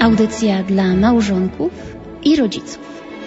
Audycja dla małżonków i rodziców.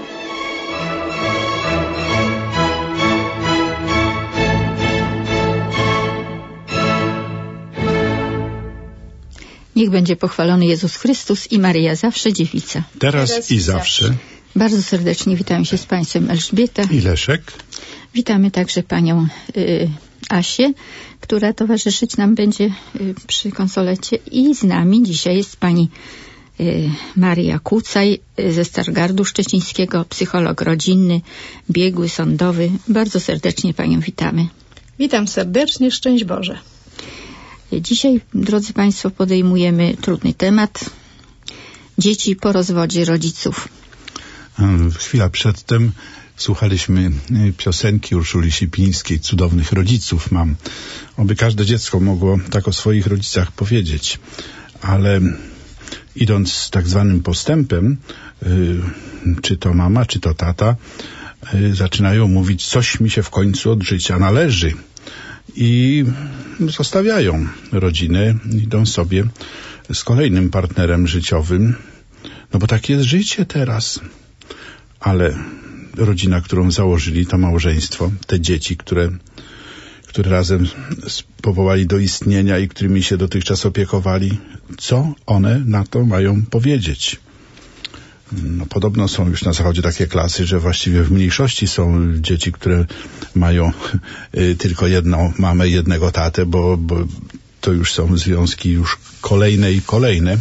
Niech będzie pochwalony Jezus Chrystus i Maryja zawsze dziewica. Teraz i zawsze. Bardzo serdecznie witam się z Państwem Elżbieta I Leszek. Witamy także Panią Asię, która towarzyszyć nam będzie przy konsolecie. I z nami dzisiaj jest Pani Maria Kucaj ze Stargardu Szczecińskiego, psycholog rodzinny, biegły sądowy. Bardzo serdecznie Panią witamy. Witam serdecznie, szczęść Boże. Dzisiaj, drodzy Państwo, podejmujemy trudny temat. Dzieci po rozwodzie rodziców. Chwila przedtem słuchaliśmy piosenki Urszuli Sipińskiej, Cudownych rodziców mam. Oby każde dziecko mogło tak o swoich rodzicach powiedzieć. Ale idąc tak zwanym postępem, czy to mama, czy to tata, zaczynają mówić, coś mi się w końcu od życia należy. I zostawiają rodzinę, idą sobie z kolejnym partnerem życiowym, no bo tak jest życie teraz. Ale rodzina, którą założyli, to małżeństwo, te dzieci, które razem powołali do istnienia i którymi się dotychczas opiekowali, co one na to mają powiedzieć? No, podobno są już na zachodzie takie klasy, że właściwie w mniejszości są dzieci, które mają tylko jedną mamę, jednego tatę, bo to już są związki już kolejne i kolejne.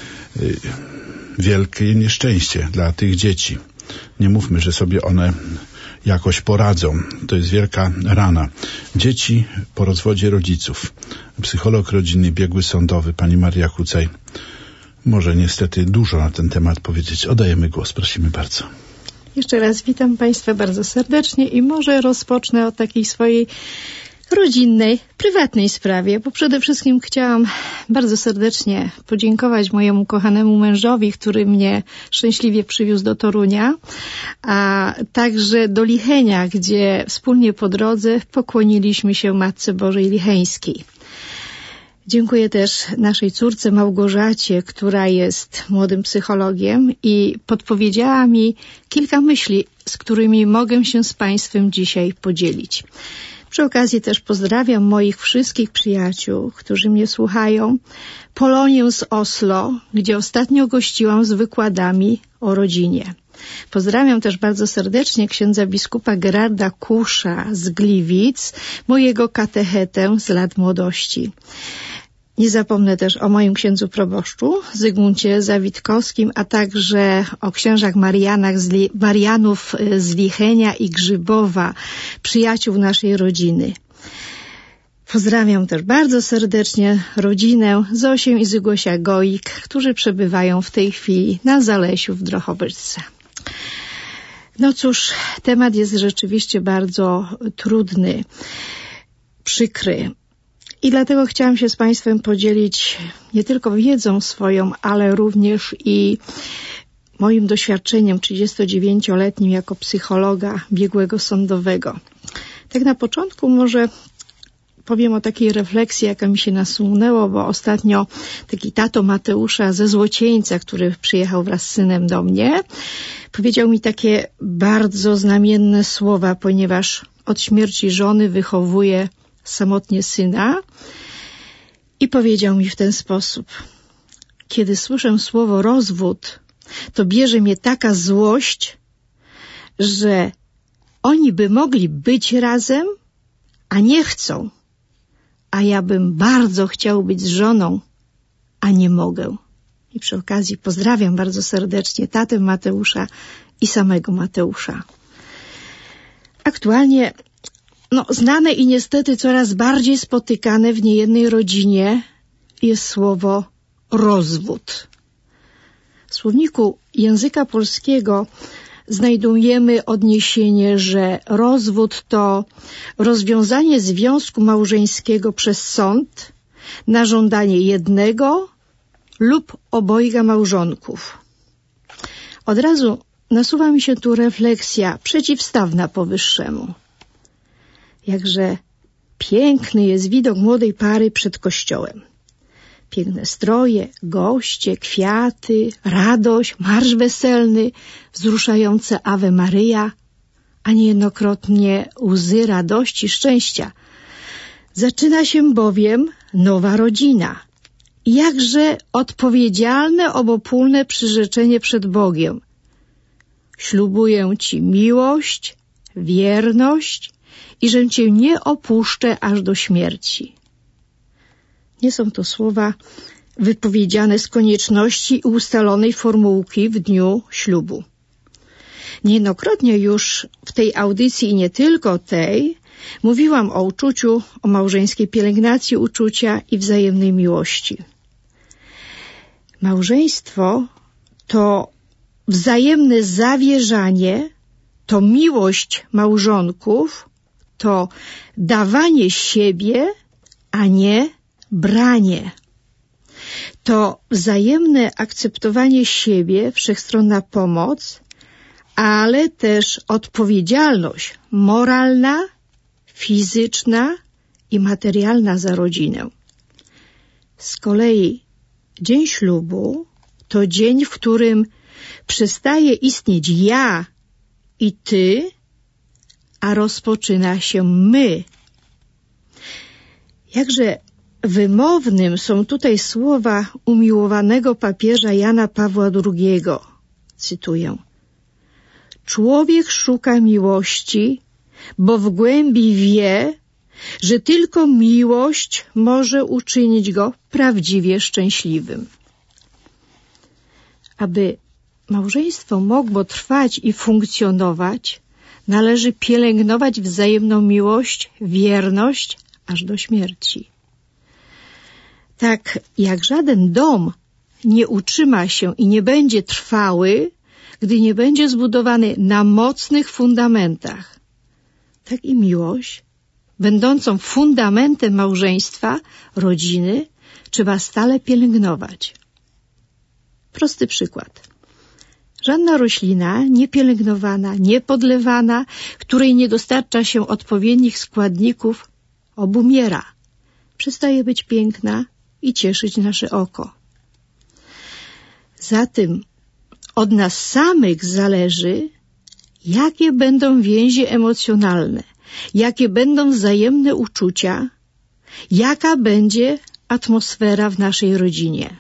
Wielkie nieszczęście dla tych dzieci. Nie mówmy, że sobie one jakoś poradzą. To jest wielka rana. Dzieci po rozwodzie rodziców. Psycholog rodzinny, biegły sądowy, pani Maria Kucaj może niestety dużo na ten temat powiedzieć. Oddajemy głos, prosimy bardzo. Jeszcze raz witam Państwa bardzo serdecznie i może rozpocznę od takiej swojej rodzinnej, prywatnej sprawie, bo przede wszystkim chciałam bardzo serdecznie podziękować mojemu kochanemu mężowi, który mnie szczęśliwie przywiózł do Torunia, a także do Lichenia, gdzie wspólnie po drodze pokłoniliśmy się Matce Bożej Licheńskiej. Dziękuję też naszej córce Małgorzacie, która jest młodym psychologiem i podpowiedziała mi kilka myśli, z którymi mogę się z Państwem dzisiaj podzielić. Przy okazji też pozdrawiam moich wszystkich przyjaciół, którzy mnie słuchają. Polonię z Oslo, gdzie ostatnio gościłam z wykładami o rodzinie. Pozdrawiam też bardzo serdecznie księdza biskupa Gerarda Kusza z Gliwic, mojego katechetę z lat młodości. Nie zapomnę też o moim księdzu proboszczu Zygmuncie Zawitkowskim, a także o księżach Marianów z Lichenia i Grzybowa, przyjaciół naszej rodziny. Pozdrawiam też bardzo serdecznie rodzinę Zosię i Zygosia Goik, którzy przebywają w tej chwili na Zalesiu w Drohobyczce. No cóż, temat jest rzeczywiście bardzo trudny, przykry. I dlatego chciałam się z Państwem podzielić nie tylko wiedzą swoją, ale również i moim doświadczeniem 39-letnim jako psychologa biegłego sądowego. Tak na początku może powiem o takiej refleksji, jaka mi się nasunęło, bo ostatnio taki tato Mateusza ze Złocieńca, który przyjechał wraz z synem do mnie, powiedział mi takie bardzo znamienne słowa, ponieważ od śmierci żony wychowuje samotnie syna i powiedział mi w ten sposób: kiedy słyszę słowo rozwód, to bierze mnie taka złość, że oni by mogli być razem, a nie chcą, a ja bym bardzo chciał być z żoną, a nie mogę. I przy okazji pozdrawiam bardzo serdecznie tatę Mateusza i samego Mateusza. Aktualnie znane i niestety coraz bardziej spotykane w niejednej rodzinie jest słowo rozwód. W słowniku języka polskiego znajdujemy odniesienie, że rozwód to rozwiązanie związku małżeńskiego przez sąd na żądanie jednego lub obojga małżonków. Od razu nasuwa mi się tu refleksja przeciwstawna powyższemu. Jakże piękny jest widok młodej pary przed kościołem. Piękne stroje, goście, kwiaty, radość, marsz weselny, wzruszające Ave Maryja, a niejednokrotnie łzy radości, szczęścia. Zaczyna się bowiem nowa rodzina. Jakże odpowiedzialne, obopólne przyrzeczenie przed Bogiem. Ślubuję Ci miłość, wierność i że Cię nie opuszczę aż do śmierci. Nie są to słowa wypowiedziane z konieczności i ustalonej formułki w dniu ślubu. Niejednokrotnie już w tej audycji i nie tylko tej mówiłam o uczuciu, o małżeńskiej pielęgnacji uczucia i wzajemnej miłości. Małżeństwo to wzajemne zawierzanie, to miłość małżonków, to dawanie siebie, a nie branie. To wzajemne akceptowanie siebie, wszechstronna pomoc, ale też odpowiedzialność moralna, fizyczna i materialna za rodzinę. Z kolei dzień ślubu to dzień, w którym przestaje istnieć ja i ty, a rozpoczyna się my. Jakże wymownym są tutaj słowa umiłowanego papieża Jana Pawła II. Cytuję. Człowiek szuka miłości, bo w głębi wie, że tylko miłość może uczynić go prawdziwie szczęśliwym. Aby małżeństwo mogło trwać i funkcjonować, należy pielęgnować wzajemną miłość, wierność aż do śmierci. Tak jak żaden dom nie utrzyma się i nie będzie trwały, gdy nie będzie zbudowany na mocnych fundamentach, tak i miłość, będącą fundamentem małżeństwa, rodziny, trzeba stale pielęgnować. Prosty przykład. Żadna roślina niepielęgnowana, niepodlewana, której nie dostarcza się odpowiednich składników, obumiera. Przestaje być piękna i cieszyć nasze oko. Zatem od nas samych zależy, jakie będą więzi emocjonalne, jakie będą wzajemne uczucia, jaka będzie atmosfera w naszej rodzinie.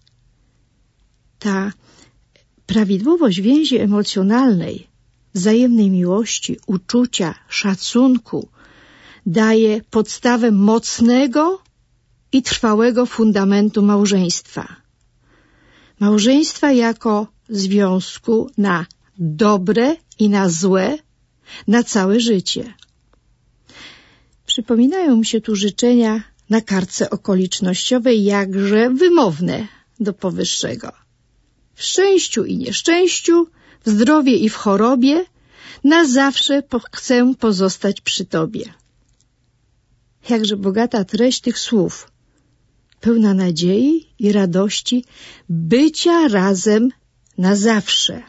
Ta prawidłowość więzi emocjonalnej, wzajemnej miłości, uczucia, szacunku daje podstawę mocnego i trwałego fundamentu małżeństwa. Małżeństwa jako związku na dobre i na złe, na całe życie. Przypominają mi się tu życzenia na kartce okolicznościowej, jakże wymowne do powyższego. W szczęściu i nieszczęściu, w zdrowie i w chorobie, na zawsze chcę pozostać przy Tobie. Jakże bogata treść tych słów, pełna nadziei i radości bycia razem na zawsze.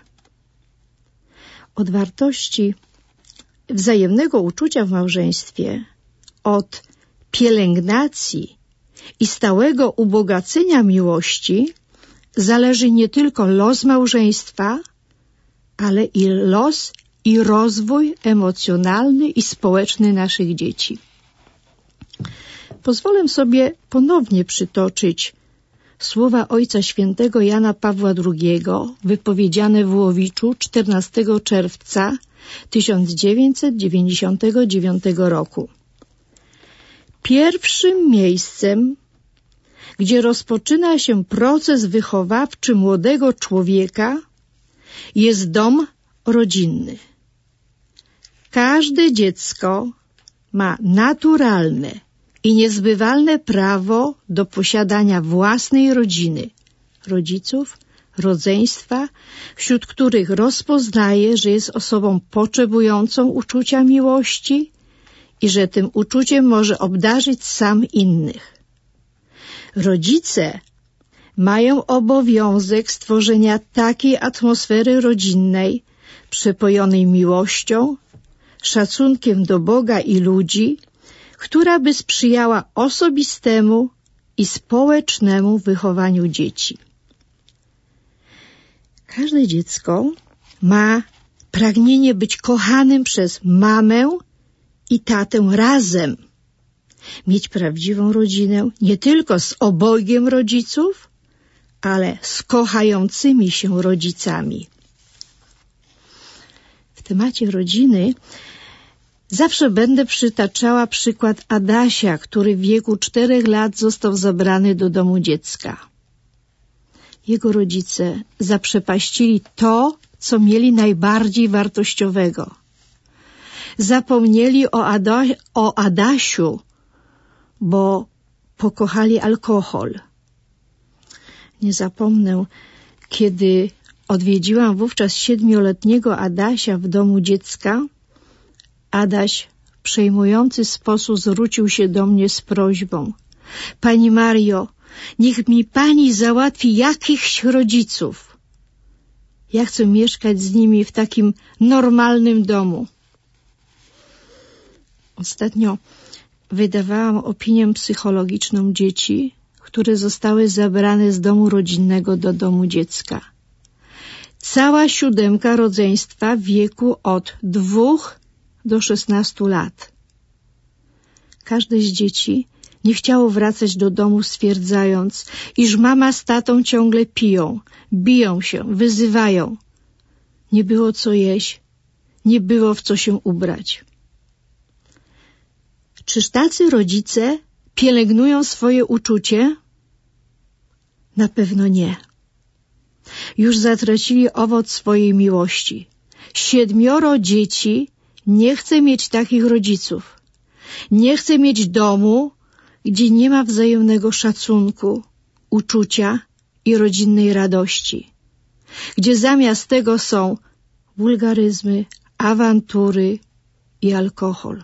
Od wartości wzajemnego uczucia w małżeństwie, od pielęgnacji i stałego ubogacenia miłości zależy nie tylko los małżeństwa, ale i los i rozwój emocjonalny i społeczny naszych dzieci. Pozwolę sobie ponownie przytoczyć słowa Ojca Świętego Jana Pawła II, wypowiedziane w Łowiczu 14 czerwca 1999 roku. Pierwszym miejscem, gdzie rozpoczyna się proces wychowawczy młodego człowieka, jest dom rodzinny. Każde dziecko ma naturalne i niezbywalne prawo do posiadania własnej rodziny, rodziców, rodzeństwa, wśród których rozpoznaje, że jest osobą potrzebującą uczucia miłości i że tym uczuciem może obdarzyć sam innych. Rodzice mają obowiązek stworzenia takiej atmosfery rodzinnej, przepojonej miłością, szacunkiem do Boga i ludzi, która by sprzyjała osobistemu i społecznemu wychowaniu dzieci. Każde dziecko ma pragnienie być kochanym przez mamę i tatę razem. Mieć prawdziwą rodzinę nie tylko z obojgiem rodziców, ale z kochającymi się rodzicami. W temacie rodziny zawsze będę przytaczała przykład Adasia, który w wieku 4 lat został zabrany do domu dziecka. Jego rodzice zaprzepaścili to, co mieli najbardziej wartościowego. Zapomnieli o Adasiu, bo pokochali alkohol. Nie zapomnę, kiedy odwiedziłam wówczas 7-letniego Adasia w domu dziecka. Adaś w przejmujący sposób zwrócił się do mnie z prośbą: Pani Mario, niech mi pani załatwi jakichś rodziców. Ja chcę mieszkać z nimi w takim normalnym domu. Ostatnio wydawałam opinię psychologiczną dzieci, które zostały zabrane z domu rodzinnego do domu dziecka. Cała 7 rodzeństwa w wieku od 2 do 16 lat. Każde z dzieci nie chciało wracać do domu, stwierdzając, iż mama z tatą ciągle piją, biją się, wyzywają. Nie było co jeść, nie było w co się ubrać. Czyż tacy rodzice pielęgnują swoje uczucie? Na pewno nie. Już zatracili owoc swojej miłości. 7 dzieci nie chce mieć takich rodziców. Nie chce mieć domu, gdzie nie ma wzajemnego szacunku, uczucia i rodzinnej radości. Gdzie zamiast tego są wulgaryzmy, awantury i alkohol.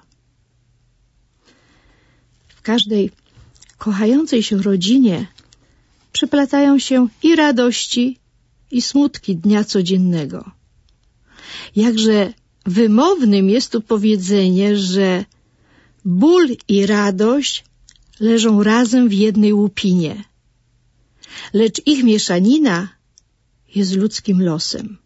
W każdej kochającej się rodzinie przeplatają się i radości, i smutki dnia codziennego. Jakże wymownym jest tu powiedzenie, że ból i radość leżą razem w jednej łupinie, lecz ich mieszanina jest ludzkim losem.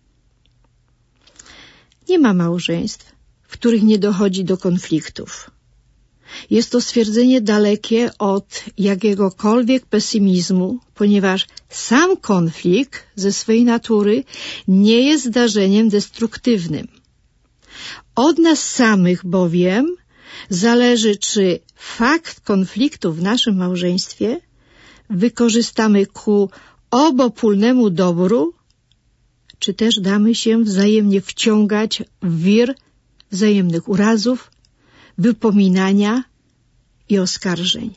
Nie ma małżeństw, w których nie dochodzi do konfliktów. Jest to stwierdzenie dalekie od jakiegokolwiek pesymizmu, ponieważ sam konflikt ze swej natury nie jest zdarzeniem destruktywnym. Od nas samych bowiem zależy, czy fakt konfliktu w naszym małżeństwie wykorzystamy ku obopólnemu dobru, czy też damy się wzajemnie wciągać w wir wzajemnych urazów, wypominania i oskarżeń.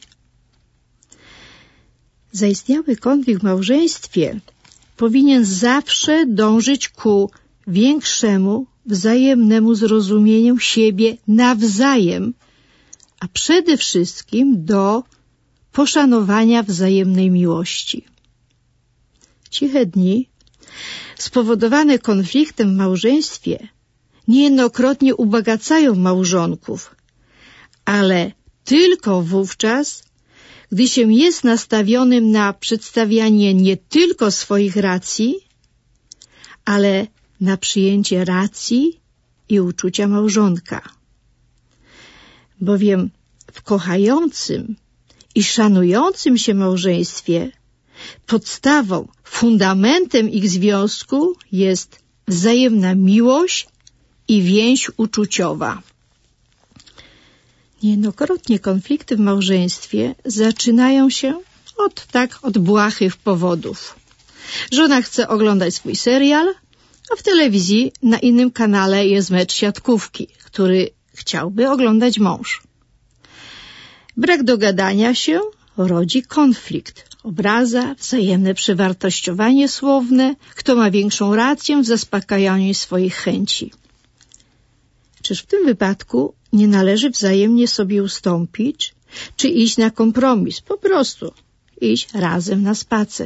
Zaistniały konflikt w małżeństwie powinien zawsze dążyć ku większemu wzajemnemu zrozumieniu siebie nawzajem, a przede wszystkim do poszanowania wzajemnej miłości. Ciche dni spowodowane konfliktem w małżeństwie niejednokrotnie ubogacają małżonków, ale tylko wówczas, gdy się jest nastawionym na przedstawianie nie tylko swoich racji, ale na przyjęcie racji i uczucia małżonka. Bowiem w kochającym i szanującym się małżeństwie podstawą, fundamentem ich związku jest wzajemna miłość i więź uczuciowa. Niejednokrotnie konflikty w małżeństwie zaczynają się od błahych powodów. Żona chce oglądać swój serial, a w telewizji na innym kanale jest mecz siatkówki, który chciałby oglądać mąż. Brak dogadania się rodzi konflikt, obraza, wzajemne przewartościowanie słowne, kto ma większą rację w zaspokajaniu swoich chęci. Czyż w tym wypadku nie należy wzajemnie sobie ustąpić, czy iść na kompromis, po prostu iść razem na spacer?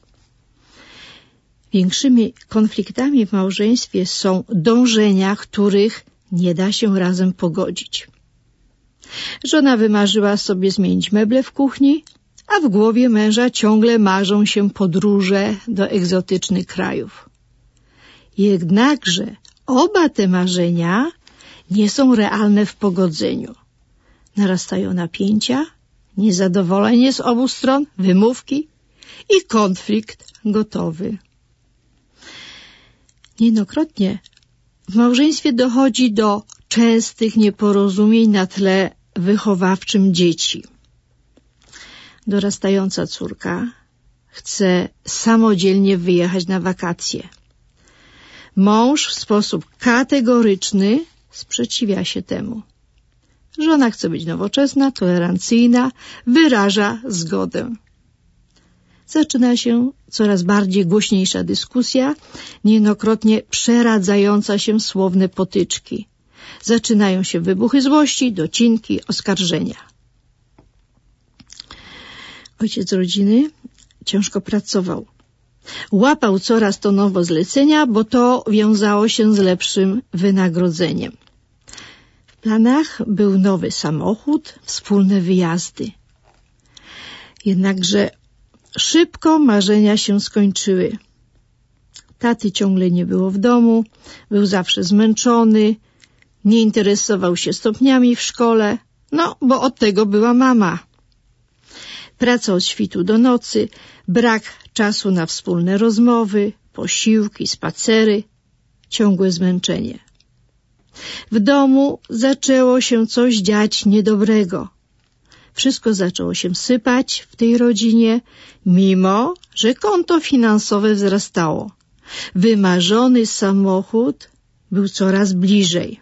Większymi konfliktami w małżeństwie są dążenia, których nie da się razem pogodzić. Żona wymarzyła sobie zmienić meble w kuchni, a w głowie męża ciągle marzą się podróże do egzotycznych krajów. Jednakże oba te marzenia nie są realne w pogodzeniu. Narastają napięcia, niezadowolenie z obu stron, wymówki i konflikt gotowy. Niejednokrotnie w małżeństwie dochodzi do częstych nieporozumień na tle wychowawczym dzieci. Dorastająca córka chce samodzielnie wyjechać na wakacje. Mąż w sposób kategoryczny sprzeciwia się temu. Żona chce być nowoczesna, tolerancyjna, wyraża zgodę. Zaczyna się coraz bardziej głośniejsza dyskusja, niejednokrotnie przeradzająca się w słowne potyczki. Zaczynają się wybuchy złości, docinki, oskarżenia. Ojciec rodziny ciężko pracował. Łapał coraz to nowe zlecenia, bo to wiązało się z lepszym wynagrodzeniem. W planach był nowy samochód, wspólne wyjazdy. Jednakże szybko marzenia się skończyły. Taty ciągle nie było w domu, był zawsze zmęczony, nie interesował się stopniami w szkole, bo od tego była mama. Praca od świtu do nocy, brak czasu na wspólne rozmowy, posiłki, spacery, ciągłe zmęczenie. W domu zaczęło się coś dziać niedobrego. Wszystko zaczęło się sypać w tej rodzinie, mimo że konto finansowe wzrastało. Wymarzony samochód był coraz bliżej.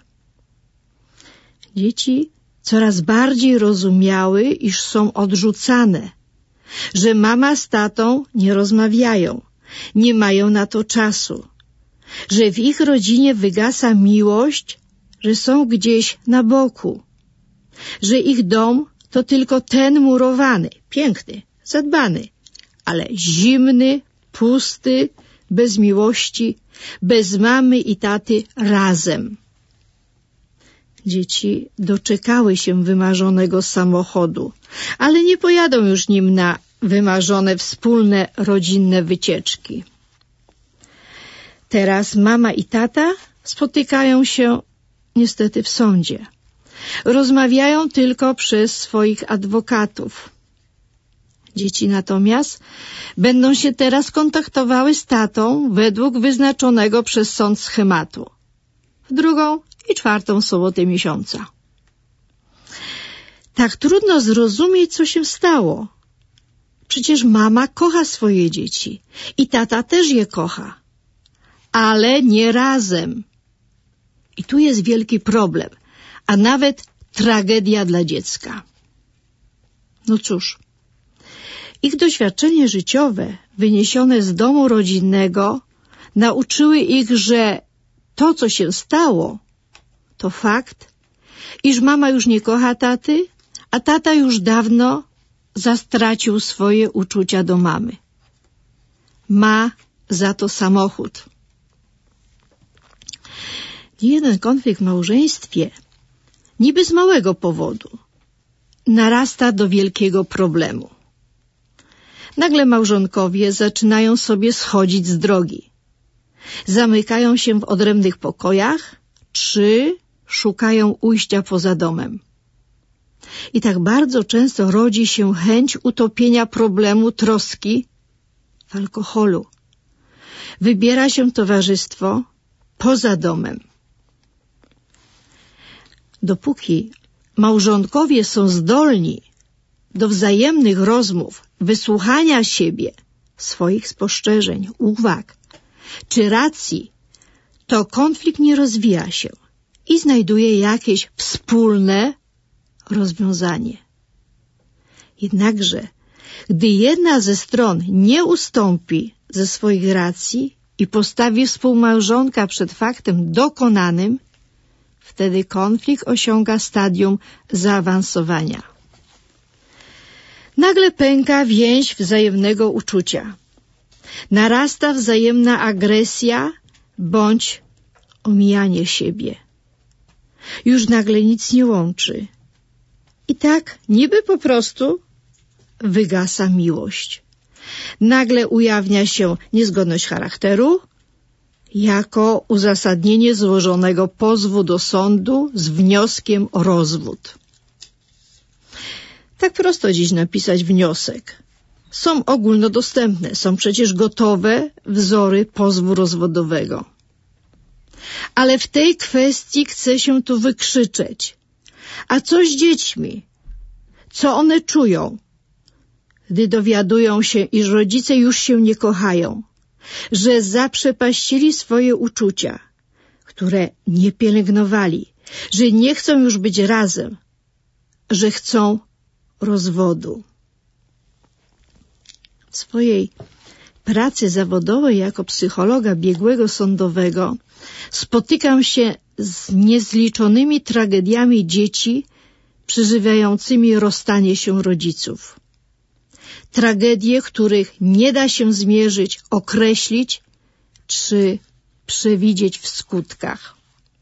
Dzieci coraz bardziej rozumiały, iż są odrzucane, że mama z tatą nie rozmawiają, nie mają na to czasu, że w ich rodzinie wygasa miłość, że są gdzieś na boku, że ich dom to tylko ten murowany, piękny, zadbany, ale zimny, pusty, bez miłości, bez mamy i taty razem. Dzieci doczekały się wymarzonego samochodu, ale nie pojadą już nim na wymarzone wspólne rodzinne wycieczki. Teraz mama i tata spotykają się niestety w sądzie. Rozmawiają tylko przez swoich adwokatów. Dzieci natomiast będą się teraz kontaktowały z tatą według wyznaczonego przez sąd schematu. W 2. i 4. sobotę miesiąca. Tak trudno zrozumieć, co się stało. Przecież mama kocha swoje dzieci i tata też je kocha, ale nie razem. I tu jest wielki problem, a nawet tragedia dla dziecka. No cóż, ich doświadczenie życiowe wyniesione z domu rodzinnego nauczyły ich, że to, co się stało, to fakt, iż mama już nie kocha taty, a tata już dawno zastracił swoje uczucia do mamy. Ma za to samochód. Niejeden konflikt w małżeństwie, niby z małego powodu, narasta do wielkiego problemu. Nagle małżonkowie zaczynają sobie schodzić z drogi. Zamykają się w odrębnych pokojach, czy szukają ujścia poza domem. I tak bardzo często rodzi się chęć utopienia problemu troski w alkoholu. Wybiera się towarzystwo poza domem. Dopóki małżonkowie są zdolni do wzajemnych rozmów, wysłuchania siebie, swoich spostrzeżeń, uwag czy racji, to konflikt nie rozwija się i znajduje jakieś wspólne rozwiązanie. Jednakże, gdy jedna ze stron nie ustąpi ze swoich racji i postawi współmałżonka przed faktem dokonanym, wtedy konflikt osiąga stadium zaawansowania. Nagle pęka więź wzajemnego uczucia. Narasta wzajemna agresja bądź omijanie siebie. Już nagle nic nie łączy. I tak niby po prostu wygasa miłość. Nagle ujawnia się niezgodność charakteru jako uzasadnienie złożonego pozwu do sądu z wnioskiem o rozwód. Tak prosto dziś napisać wniosek. Są ogólnodostępne, są przecież gotowe wzory pozwu rozwodowego. Ale w tej kwestii chce się tu wykrzyczeć. A co z dziećmi? Co one czują, gdy dowiadują się, iż rodzice już się nie kochają, że zaprzepaścili swoje uczucia, które nie pielęgnowali, że nie chcą już być razem, że chcą rozwodu. W swojej pracy zawodowej jako psychologa biegłego sądowego spotykam się z niezliczonymi tragediami dzieci przeżywającymi rozstanie się rodziców. Tragedie, których nie da się zmierzyć, określić czy przewidzieć w skutkach.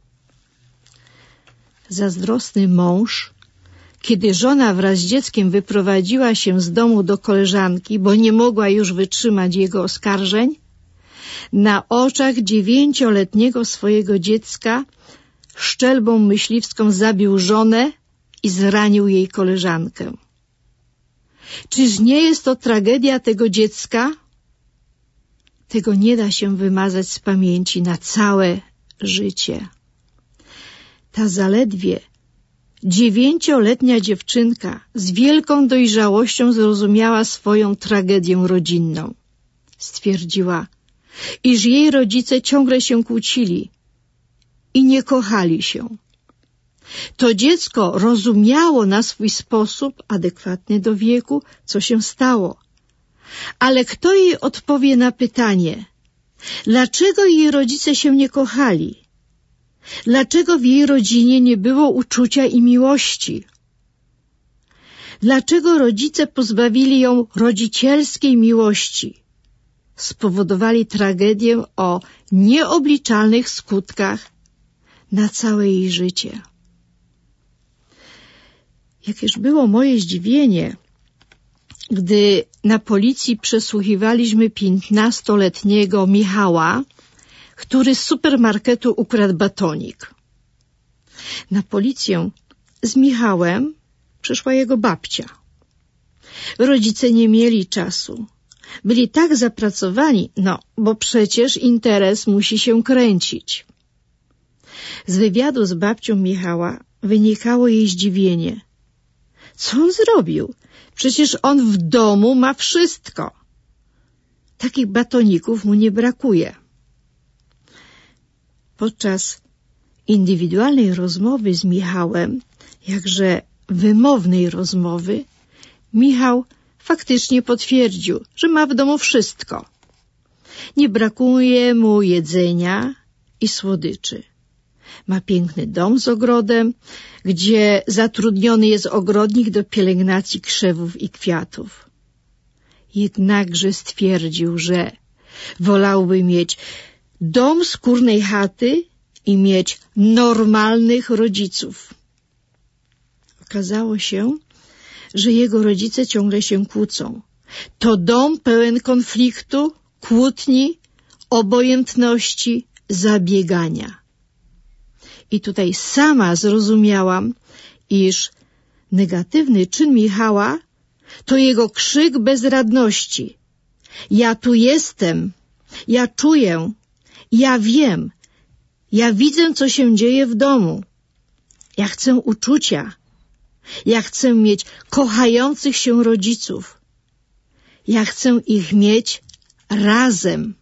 Zazdrosny mąż, kiedy żona wraz z dzieckiem wyprowadziła się z domu do koleżanki, bo nie mogła już wytrzymać jego oskarżeń, na oczach 9-letniego swojego dziecka szczelbą myśliwską zabił żonę i zranił jej koleżankę. Czyż nie jest to tragedia tego dziecka? Tego nie da się wymazać z pamięci na całe życie. Ta zaledwie 9-letnia dziewczynka z wielką dojrzałością zrozumiała swoją tragedię rodzinną. Stwierdziła, iż jej rodzice ciągle się kłócili i nie kochali się. To dziecko rozumiało na swój sposób, adekwatny do wieku, co się stało. Ale kto jej odpowie na pytanie, dlaczego jej rodzice się nie kochali? Dlaczego w jej rodzinie nie było uczucia i miłości? Dlaczego rodzice pozbawili ją rodzicielskiej miłości? Spowodowali tragedię o nieobliczalnych skutkach na całe jej życie. Jakież było moje zdziwienie, gdy na policji przesłuchiwaliśmy 15-letniego Michała, który z supermarketu ukradł batonik. Na policję z Michałem przyszła jego babcia. Rodzice nie mieli czasu. Byli tak zapracowani, bo przecież interes musi się kręcić. Z wywiadu z babcią Michała wynikało jej zdziwienie. Co on zrobił? Przecież on w domu ma wszystko. Takich batoników mu nie brakuje. Podczas indywidualnej rozmowy z Michałem, jakże wymownej rozmowy, Michał faktycznie potwierdził, że ma w domu wszystko. Nie brakuje mu jedzenia i słodyczy. Ma piękny dom z ogrodem, gdzie zatrudniony jest ogrodnik do pielęgnacji krzewów i kwiatów. Jednakże stwierdził, że wolałby mieć dom z kurnej chaty i mieć normalnych rodziców. Okazało się, że jego rodzice ciągle się kłócą. To dom pełen konfliktu, kłótni, obojętności, zabiegania. I tutaj sama zrozumiałam, iż negatywny czyn Michała to jego krzyk bezradności. Ja tu jestem, ja czuję, ja wiem, ja widzę, co się dzieje w domu. Ja chcę uczucia. Ja chcę mieć kochających się rodziców. Ja chcę ich mieć razem.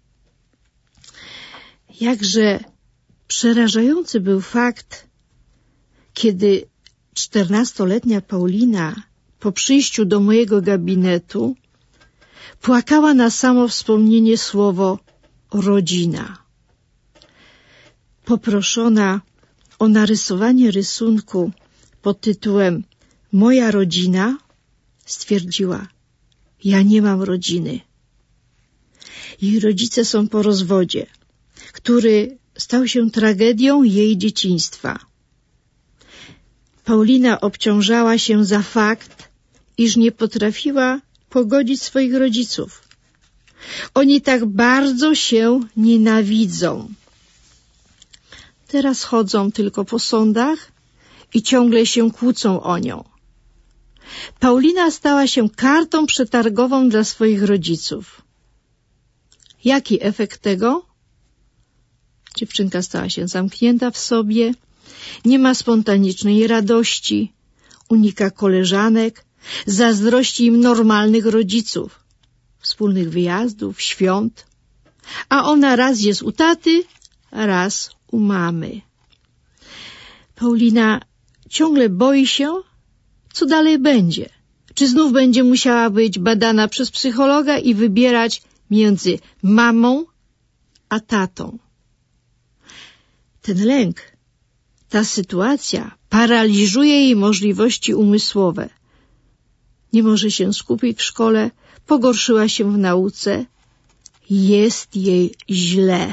Jakże przerażający był fakt, kiedy 14-letnia Paulina po przyjściu do mojego gabinetu płakała na samo wspomnienie słowo rodzina. Poproszona o narysowanie rysunku pod tytułem Moja rodzina, stwierdziła, ja nie mam rodziny. Jej rodzice są po rozwodzie, który stał się tragedią jej dzieciństwa. Paulina obciążała się za fakt, iż nie potrafiła pogodzić swoich rodziców. Oni tak bardzo się nienawidzą. Teraz chodzą tylko po sądach i ciągle się kłócą o nią. Paulina stała się kartą przetargową dla swoich rodziców. Jaki efekt tego? Dziewczynka stała się zamknięta w sobie, nie ma spontanicznej radości, unika koleżanek, zazdrości im normalnych rodziców, wspólnych wyjazdów, świąt, a ona raz jest u taty, a raz u mamy. Paulina ciągle boi się, co dalej będzie. Czy znów będzie musiała być badana przez psychologa i wybierać między mamą a tatą. Ten lęk, ta sytuacja paraliżuje jej możliwości umysłowe. Nie może się skupić w szkole, pogorszyła się w nauce, jest jej źle.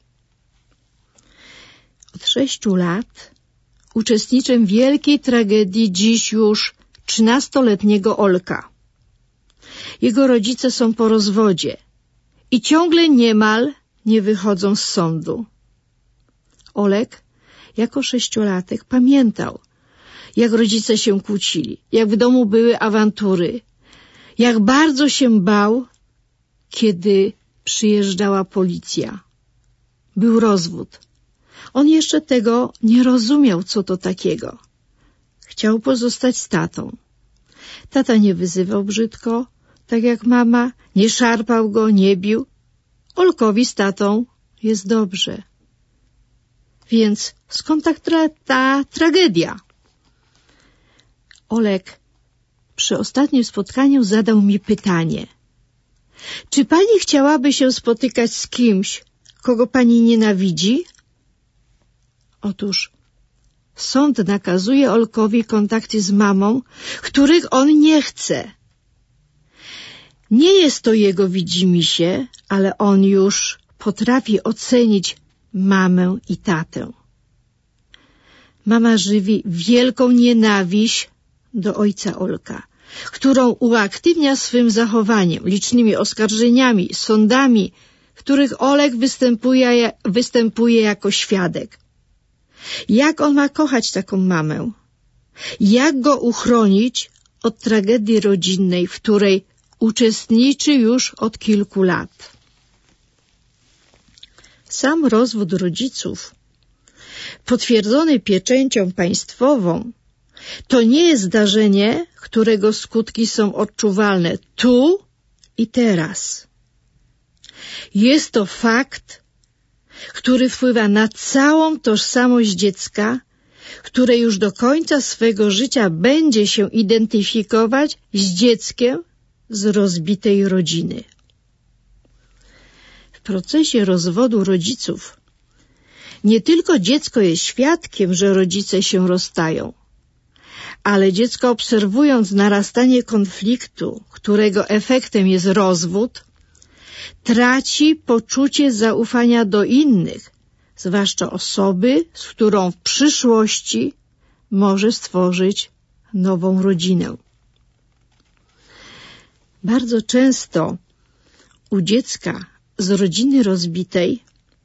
Od 6 lat uczestniczę w wielkiej tragedii dziś już 13-letniego Olka. Jego rodzice są po rozwodzie i ciągle niemal nie wychodzą z sądu. Olek jako 6-latek pamiętał, jak rodzice się kłócili, jak w domu były awantury, jak bardzo się bał, kiedy przyjeżdżała policja. Był rozwód. On jeszcze tego nie rozumiał, co to takiego. Chciał pozostać z tatą. Tata nie wyzywał brzydko, tak jak mama, nie szarpał go, nie bił. Olkowi z tatą jest dobrze. Więc skąd ta tragedia? Olek przy ostatnim spotkaniu zadał mi pytanie. Czy pani chciałaby się spotykać z kimś, kogo pani nienawidzi? Otóż sąd nakazuje Olkowi kontakty z mamą, których on nie chce. Nie jest to jego widzimisię, ale on już potrafi ocenić mamę i tatę. Mama żywi wielką nienawiść do ojca Olka, którą uaktywnia swym zachowaniem, licznymi oskarżeniami, sądami, w których Olek występuje jako świadek. Jak on ma kochać taką mamę? Jak go uchronić od tragedii rodzinnej, w której uczestniczy już od kilku lat? Sam rozwód rodziców, potwierdzony pieczęcią państwową, to nie jest zdarzenie, którego skutki są odczuwalne tu i teraz. Jest to fakt, który wpływa na całą tożsamość dziecka, które już do końca swego życia będzie się identyfikować z dzieckiem z rozbitej rodziny. W procesie rozwodu rodziców nie tylko dziecko jest świadkiem, że rodzice się rozstają, ale dziecko, obserwując narastanie konfliktu, którego efektem jest rozwód, traci poczucie zaufania do innych, zwłaszcza osoby, z którą w przyszłości może stworzyć nową rodzinę. Bardzo często u dziecka z rodziny rozbitej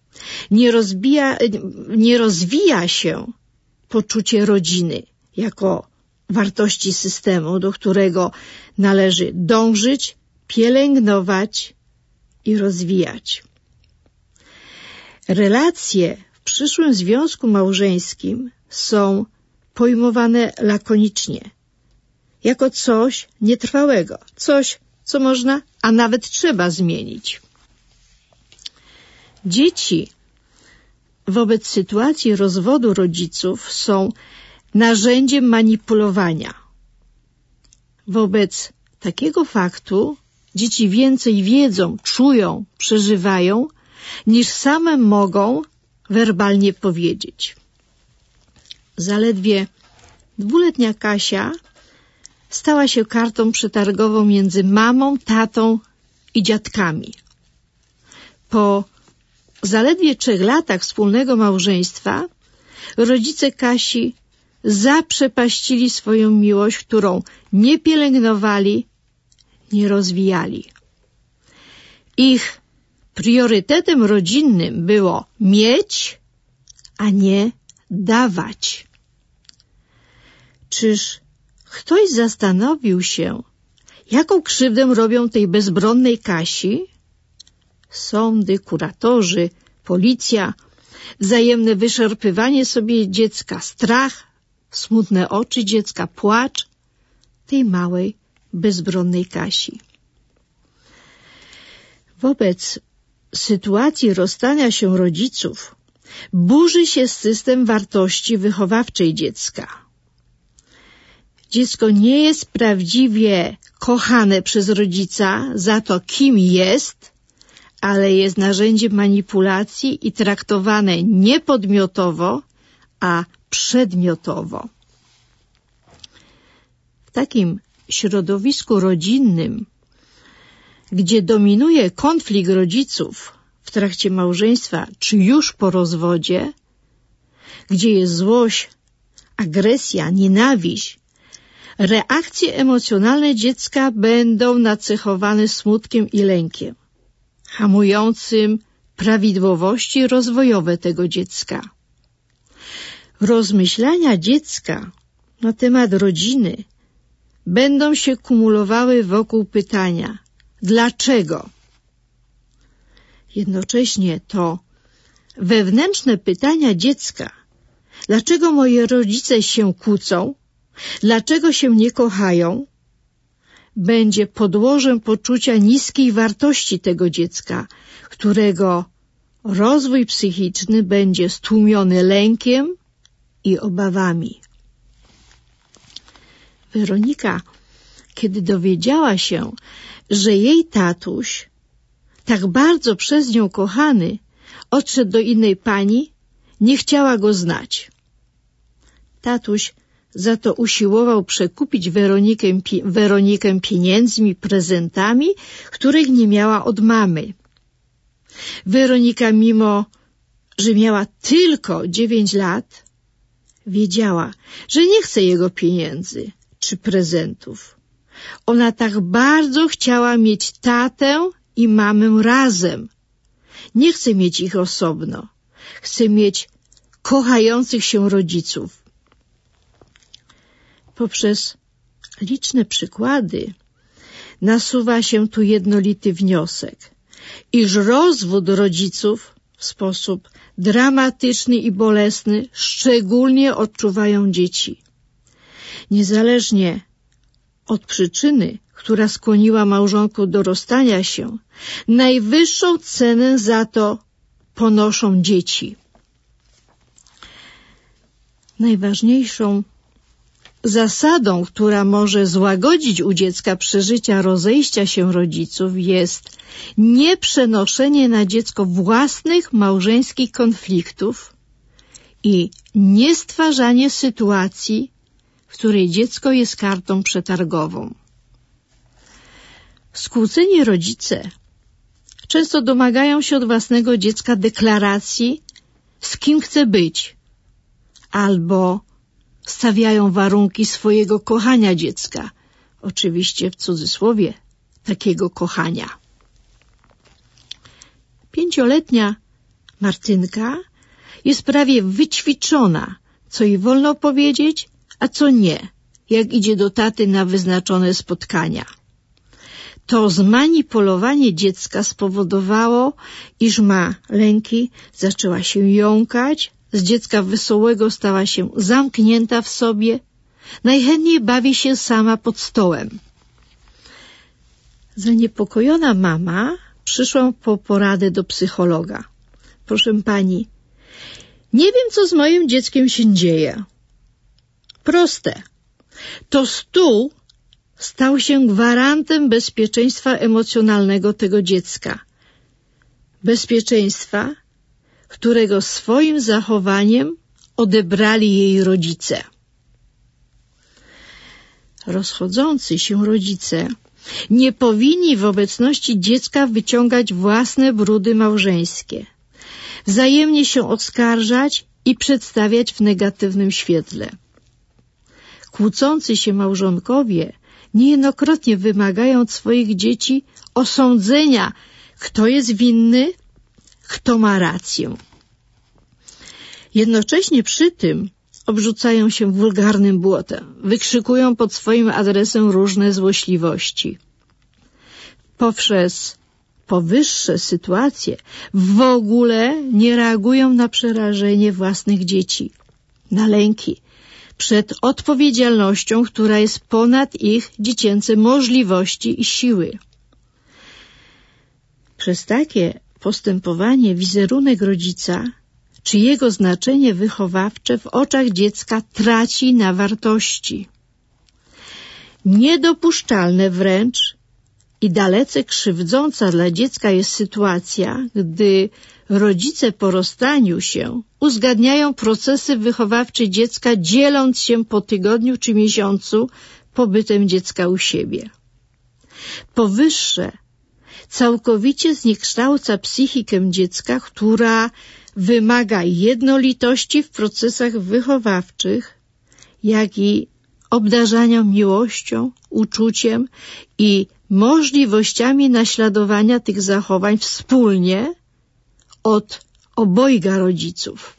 nie rozwija się poczucie rodziny jako wartości systemu, do którego należy dążyć, pielęgnować i rozwijać. Relacje w przyszłym związku małżeńskim są pojmowane lakonicznie, jako coś nietrwałego, coś, co można, a nawet trzeba zmienić. Dzieci wobec sytuacji rozwodu rodziców są narzędziem manipulowania. Wobec takiego faktu dzieci więcej wiedzą, czują, przeżywają, niż same mogą werbalnie powiedzieć. Zaledwie 2-letnia Kasia stała się kartą przetargową między mamą, tatą i dziadkami. Po zaledwie 3 latach wspólnego małżeństwa rodzice Kasi zaprzepaścili swoją miłość, którą nie pielęgnowali, nie rozwijali. Ich priorytetem rodzinnym było mieć, a nie dawać. Czyż ktoś zastanowił się, jaką krzywdę robią tej bezbronnej Kasi? Sądy, kuratorzy, policja, wzajemne wyszarpywanie sobie dziecka, strach, smutne oczy dziecka, płacz tej małej, bezbronnej Kasi. Wobec sytuacji rozstania się rodziców burzy się system wartości wychowawczej dziecka. Dziecko nie jest prawdziwie kochane przez rodzica za to, kim jest, ale jest narzędziem manipulacji i traktowane nie podmiotowo, a przedmiotowo. W takim środowisku rodzinnym, gdzie dominuje konflikt rodziców w trakcie małżeństwa czy już po rozwodzie, gdzie jest złość, agresja, nienawiść, reakcje emocjonalne dziecka będą nacechowane smutkiem i lękiem, hamującym prawidłowości rozwojowe tego dziecka. Rozmyślania dziecka na temat rodziny będą się kumulowały wokół pytania: dlaczego? Jednocześnie to wewnętrzne pytania dziecka: dlaczego moi rodzice się kłócą? Dlaczego się nie kochają? Będzie podłożem poczucia niskiej wartości tego dziecka, którego rozwój psychiczny będzie stłumiony lękiem i obawami. Weronika, kiedy dowiedziała się, że jej tatuś, tak bardzo przez nią kochany, odszedł do innej pani, nie chciała go znać. Tatuś za to usiłował przekupić Weronikę pieniędzmi, prezentami, których nie miała od mamy. Weronika, mimo że miała tylko 9 lat, wiedziała, że nie chce jego pieniędzy czy prezentów. Ona tak bardzo chciała mieć tatę i mamę razem. Nie chce mieć ich osobno. Chce mieć kochających się rodziców. Poprzez liczne przykłady nasuwa się tu jednolity wniosek, iż rozwód rodziców w sposób dramatyczny i bolesny szczególnie odczuwają dzieci. Niezależnie od przyczyny, która skłoniła małżonków do rozstania się, najwyższą cenę za to ponoszą dzieci. Najważniejszą zasadą, która może złagodzić u dziecka przeżycia rozejścia się rodziców, jest nieprzenoszenie na dziecko własnych małżeńskich konfliktów i niestwarzanie sytuacji, w której dziecko jest kartą przetargową. Skłóceni rodzice często domagają się od własnego dziecka deklaracji, z kim chce być, albo stawiają warunki swojego kochania dziecka, oczywiście w cudzysłowie takiego kochania. 5-letnia Martynka jest prawie wyćwiczona, co jej wolno powiedzieć, a co nie, jak idzie do taty na wyznaczone spotkania. To zmanipulowanie dziecka spowodowało, iż ma lęki, zaczęła się jąkać, z dziecka wesołego stała się zamknięta w sobie, najchętniej bawi się sama pod stołem. Zaniepokojona mama przyszła po poradę do psychologa. Proszę pani, nie wiem, co z moim dzieckiem się dzieje. Proste. To stół stał się gwarantem bezpieczeństwa emocjonalnego tego dziecka. Bezpieczeństwa, którego swoim zachowaniem odebrali jej rodzice. Rozchodzący się rodzice nie powinni w obecności dziecka wyciągać własne brudy małżeńskie, wzajemnie się oskarżać i przedstawiać w negatywnym świetle. kłócący się małżonkowie niejednokrotnie wymagają od swoich dzieci osądzenia, kto jest winny, kto ma rację. Jednocześnie przy tym obrzucają się wulgarnym błotem, wykrzykują pod swoim adresem różne złośliwości. Poprzez powyższe sytuacje w ogóle nie reagują na przerażenie własnych dzieci, na lęki przed odpowiedzialnością, która jest ponad ich dziecięce możliwości i siły. Przez takie postępowanie wizerunek rodzica czy jego znaczenie wychowawcze w oczach dziecka traci na wartości. Niedopuszczalne wręcz i dalece krzywdząca dla dziecka jest sytuacja, gdy rodzice po rozstaniu się uzgadniają procesy wychowawcze dziecka, dzieląc się po tygodniu czy miesiącu pobytem dziecka u siebie. Powyższe całkowicie zniekształca psychikę dziecka, która wymaga jednolitości w procesach wychowawczych, jak i obdarzania miłością, uczuciem i możliwościami naśladowania tych zachowań wspólnie od obojga rodziców.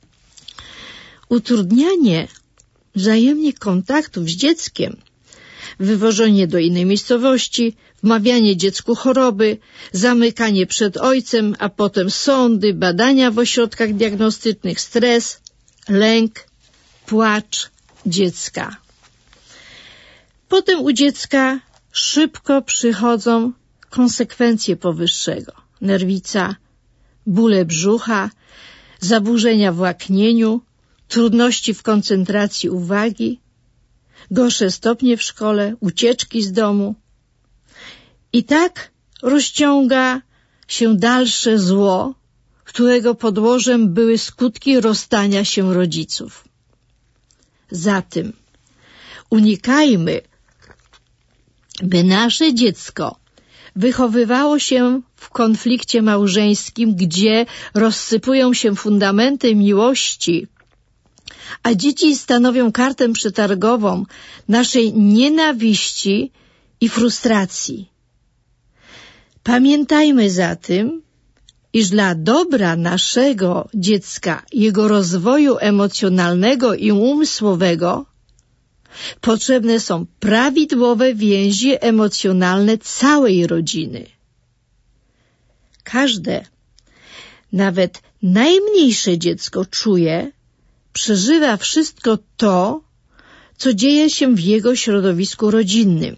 Utrudnianie wzajemnie kontaktów z dzieckiem, wywożenie do innej miejscowości, wmawianie dziecku choroby, zamykanie przed ojcem, a potem sądy, badania w ośrodkach diagnostycznych, stres, lęk, płacz dziecka. Potem u dziecka szybko przychodzą konsekwencje powyższego. Nerwica, bóle brzucha, zaburzenia w łaknieniu, trudności w koncentracji uwagi, gorsze stopnie w szkole, ucieczki z domu. I tak rozciąga się dalsze zło, którego podłożem były skutki rozstania się rodziców. Zatem unikajmy, by nasze dziecko wychowywało się w konflikcie małżeńskim, gdzie rozsypują się fundamenty miłości, a dzieci stanowią kartę przetargową naszej nienawiści i frustracji. Pamiętajmy zatem, iż dla dobra naszego dziecka, jego rozwoju emocjonalnego i umysłowego potrzebne są prawidłowe więzi emocjonalne całej rodziny. Każde, nawet najmniejsze dziecko czuje, przeżywa wszystko to, co dzieje się w jego środowisku rodzinnym.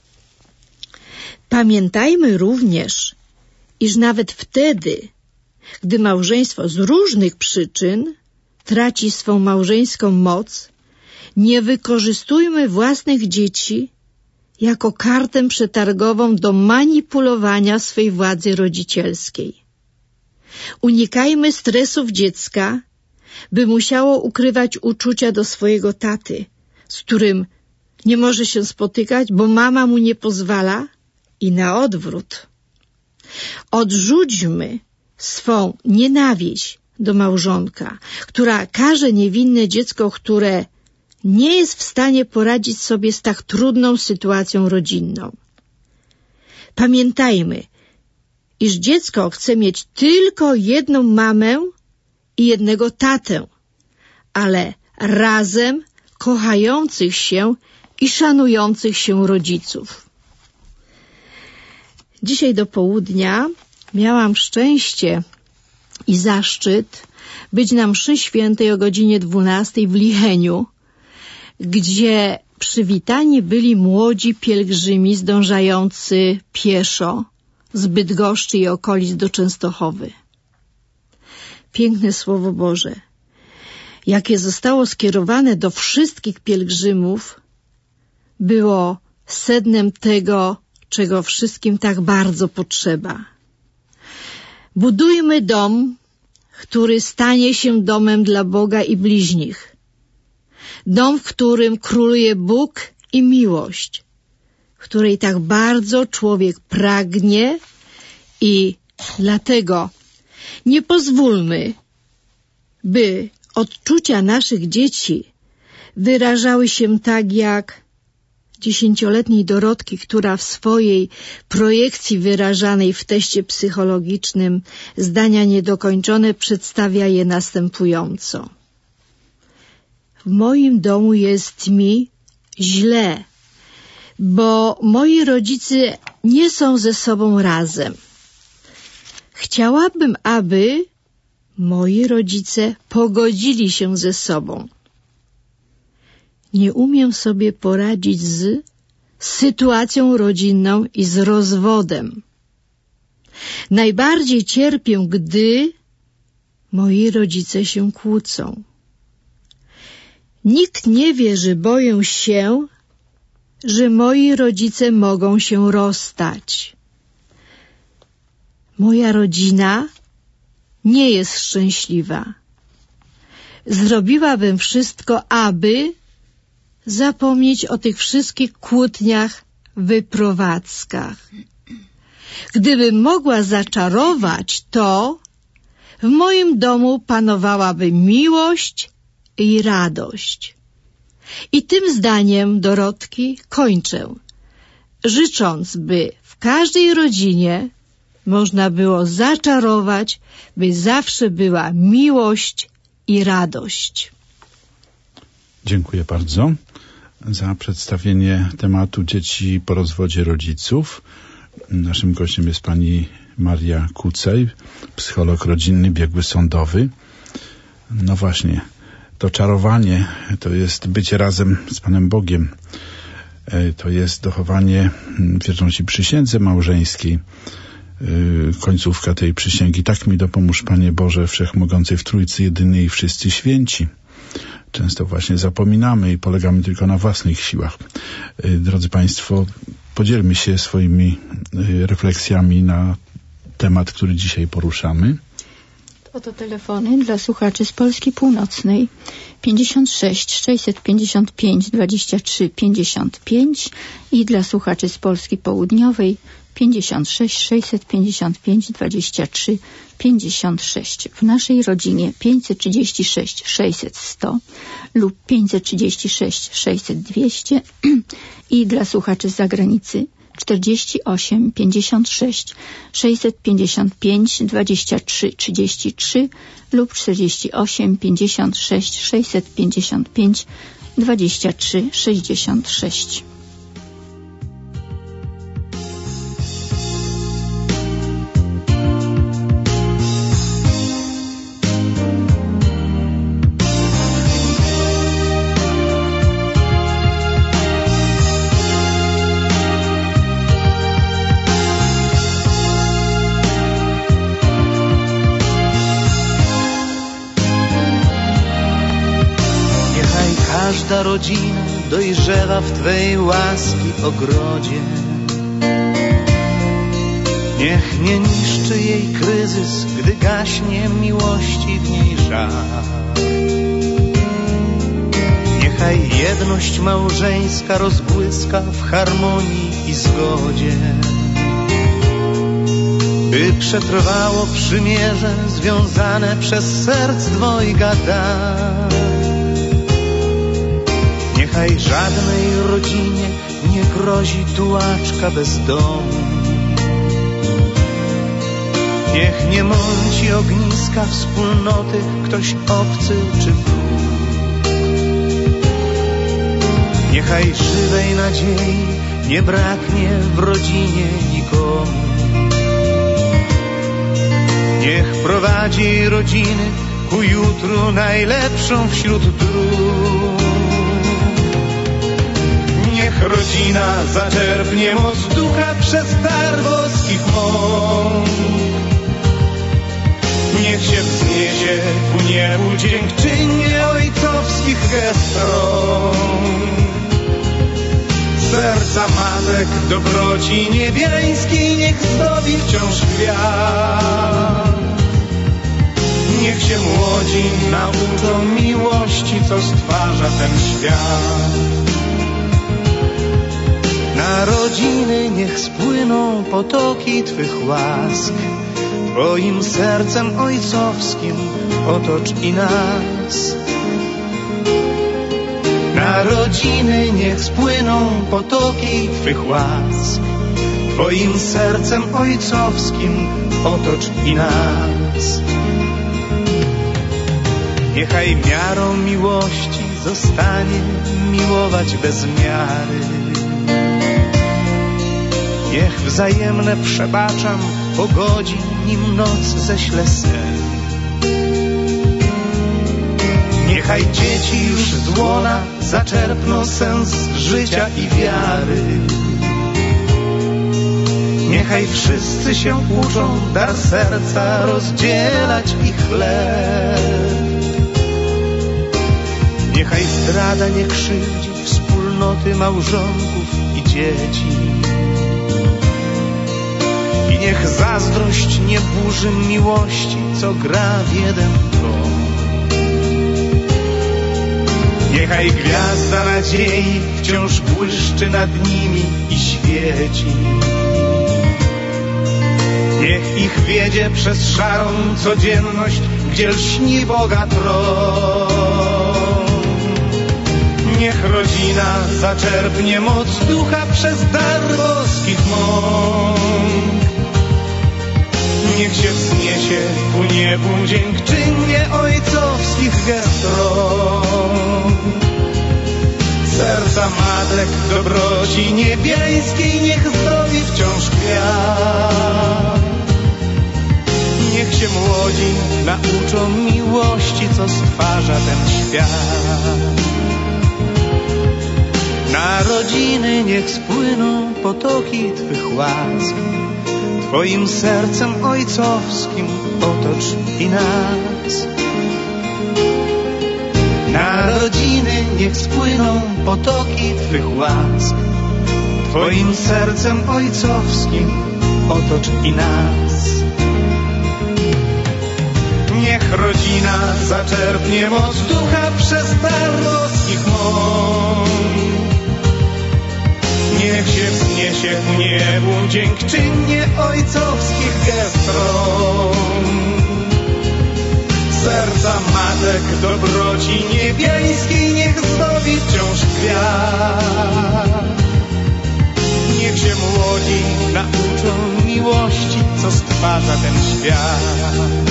Pamiętajmy również, iż nawet wtedy, gdy małżeństwo z różnych przyczyn traci swą małżeńską moc, nie wykorzystujmy własnych dzieci jako kartę przetargową do manipulowania swej władzy rodzicielskiej. Unikajmy stresów dziecka, by musiało ukrywać uczucia do swojego taty, z którym nie może się spotykać, bo mama mu nie pozwala, i na odwrót. Odrzućmy swą nienawiść do małżonka, która karze niewinne dziecko, które nie jest w stanie poradzić sobie z tak trudną sytuacją rodzinną. Pamiętajmy, iż dziecko chce mieć tylko jedną mamę i jednego tatę, ale razem kochających się i szanujących się rodziców. Dzisiaj do południa miałam szczęście i zaszczyt być na mszy świętej o godzinie 12 w Licheniu, gdzie przywitani byli młodzi pielgrzymi zdążający pieszo z Bydgoszczy i okolic do Częstochowy. Piękne Słowo Boże, jakie zostało skierowane do wszystkich pielgrzymów, było sednem tego, czego wszystkim tak bardzo potrzeba. Budujmy dom, który stanie się domem dla Boga i bliźnich. Dom, w którym króluje Bóg i miłość, której tak bardzo człowiek pragnie, i dlatego nie pozwólmy, by odczucia naszych dzieci wyrażały się tak jak 10-letniej Dorotki, która w swojej projekcji wyrażanej w teście psychologicznym zdania niedokończone przedstawia je następująco. W moim domu jest mi źle, bo moi rodzice nie są ze sobą razem. Chciałabym, aby moi rodzice pogodzili się ze sobą. Nie umiem sobie poradzić z sytuacją rodzinną i z rozwodem. Najbardziej cierpię, gdy moi rodzice się kłócą. Nikt nie wie, że boję się, że moi rodzice mogą się rozstać. Moja rodzina nie jest szczęśliwa. Zrobiłabym wszystko, aby zapomnieć o tych wszystkich kłótniach, wyprowadzkach. Gdybym mogła zaczarować, to w moim domu panowałaby miłość i radość. I tym zdaniem Dorotki kończę, życząc, by w każdej rodzinie można było zaczarować, by zawsze była miłość i radość. Dziękuję bardzo za przedstawienie tematu dzieci po rozwodzie rodziców. Naszym gościem jest pani Maria Kucej, psycholog rodzinny, biegły sądowy. No właśnie, to czarowanie to jest bycie razem z Panem Bogiem. To jest dochowanie wierności przysiędze małżeńskiej. Końcówka tej przysięgi. Tak mi dopomóż, Panie Boże, Wszechmogący w Trójcy Jedynej i wszyscy święci. Często właśnie zapominamy i polegamy tylko na własnych siłach. Drodzy Państwo, podzielmy się swoimi refleksjami na temat, który dzisiaj poruszamy. Oto telefony dla słuchaczy z Polski Północnej 56 655 23 55 i dla słuchaczy z Polski Południowej 56 655 23 56. W naszej rodzinie 536 600 100 lub 536 600 200 i dla słuchaczy z zagranicy 48 56 655 23 33 lub 48 56 655 23 66. Każda rodzina dojrzewa w Twej łaski ogrodzie. Niech nie niszczy jej kryzys, gdy gaśnie miłości w niej żar. Niechaj jedność małżeńska rozbłyska w harmonii i zgodzie. By przetrwało przymierze związane przez serc dwojga dar. Niechaj żadnej rodzinie nie grozi tułaczka bez domu. Niech nie mąci ogniska wspólnoty ktoś obcy czy wróg. Niechaj żywej nadziei nie braknie w rodzinie nikomu. Niech prowadzi rodziny ku jutru najlepszą wśród dróg. Niech rodzina zaczerpnie moc ducha przez dar boskich mąk. Niech się wzniesie ku niebu dziękczynienie ojcowskich gest rąk. Serca matek dobroci niebiańskiej niech zdobi wciąż kwiat. Niech się młodzi nauczą miłości, co stwarza ten świat. Na rodziny niech spłyną potoki Twych łask. Twoim sercem ojcowskim otocz i nas. Na rodziny niech spłyną potoki Twych łask. Twoim sercem ojcowskim otocz i nas. Niechaj miarą miłości zostanie miłować bez miary. Niech wzajemne przebaczam pogodzi, nim noc ześle sen. Niechaj dzieci już z łona zaczerpną sens życia i wiary. Niechaj wszyscy się uczą dar serca rozdzielać i chleb. Niechaj zdrada nie krzywdzi wspólnoty małżonków i dzieci. I niech zazdrość nie burzy miłości, co gra w jeden dom. Niechaj gwiazda nadziei wciąż błyszczy nad nimi i świeci. Niech ich wiedzie przez szarą codzienność, gdzie lśni Boga tron. Niech rodzina zaczerpnie moc ducha przez dar boskich mąk. Niech się wzniesie ku niebu dziękczynnie ojcowskich gest rąk. Serca matek dobroci niebiańskiej niech zdobi wciąż kwiat. Niech się młodzi nauczą miłości, co stwarza ten świat. Na rodziny niech spłyną potoki Twych łask. Twoim sercem ojcowskim otocz i nas. Na rodziny niech spłyną potoki Twych łask. Twoim sercem ojcowskim otocz i nas. Niech rodzina zaczerpnie moc ducha przez dar boskich mąk. Niech się wzniesie ku niebu dziękczynnie ojcowskich gest rąk. Serca matek dobroci niebiańskiej niech zdobi wciąż kwiat. Niech się młodzi nauczą miłości, co stwarza ten świat.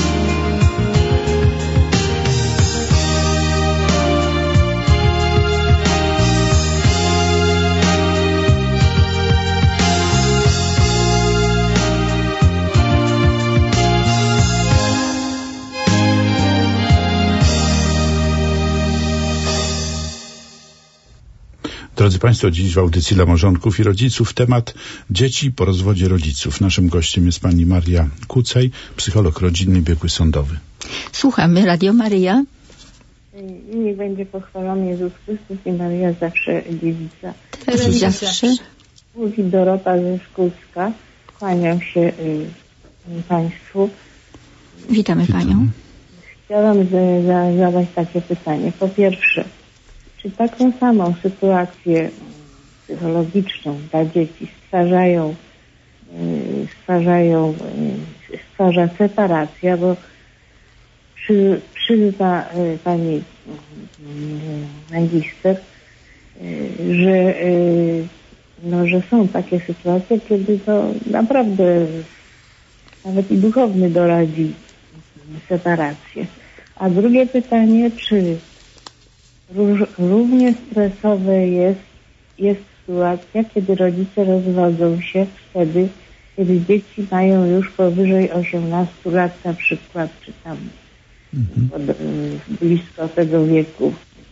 Drodzy Państwo, dziś w audycji dla małżonków i rodziców temat dzieci po rozwodzie rodziców. Naszym gościem jest pani Maria Kucaj, psycholog rodzinny i biegły sądowy. Słuchamy, Radio Maryja. Niech będzie pochwalony Jezus Chrystus i Maria zawsze dziewica. Teraz i zawsze. Mówi Dorota ze Szkółska. Kłaniam się Państwu. Witamy Panią. Chciałam zadać takie pytanie. Po pierwsze, czy taką samą sytuację psychologiczną dla dzieci stwarza separacja, bo przyzna pani magister, że są takie sytuacje, kiedy to naprawdę nawet i duchowny doradzi separację. A drugie pytanie, czy równie stresowe jest sytuacja, kiedy rodzice rozwodzą się wtedy, kiedy dzieci mają już powyżej 18 lat na przykład, czy tam blisko tego wieku.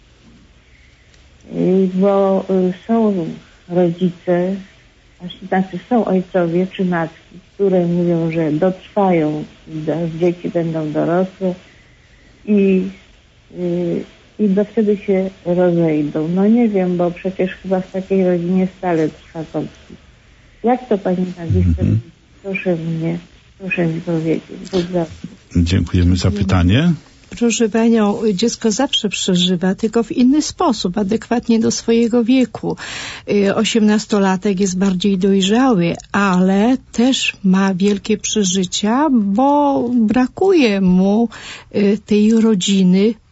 Bo są rodzice, znaczy są ojcowie czy matki, które mówią, że dotrwają, dzieci będą dorosłe i wtedy się rozejdą. No nie wiem, bo przecież chyba w takiej rodzinie stale trwa konflikt. Jak to pani magister? Proszę mi powiedzieć. Dziękujemy za pytanie. Proszę Panią, dziecko zawsze przeżywa, tylko w inny sposób, adekwatnie do swojego wieku. 18-latek jest bardziej dojrzały, ale też ma wielkie przeżycia, bo brakuje mu tej rodziny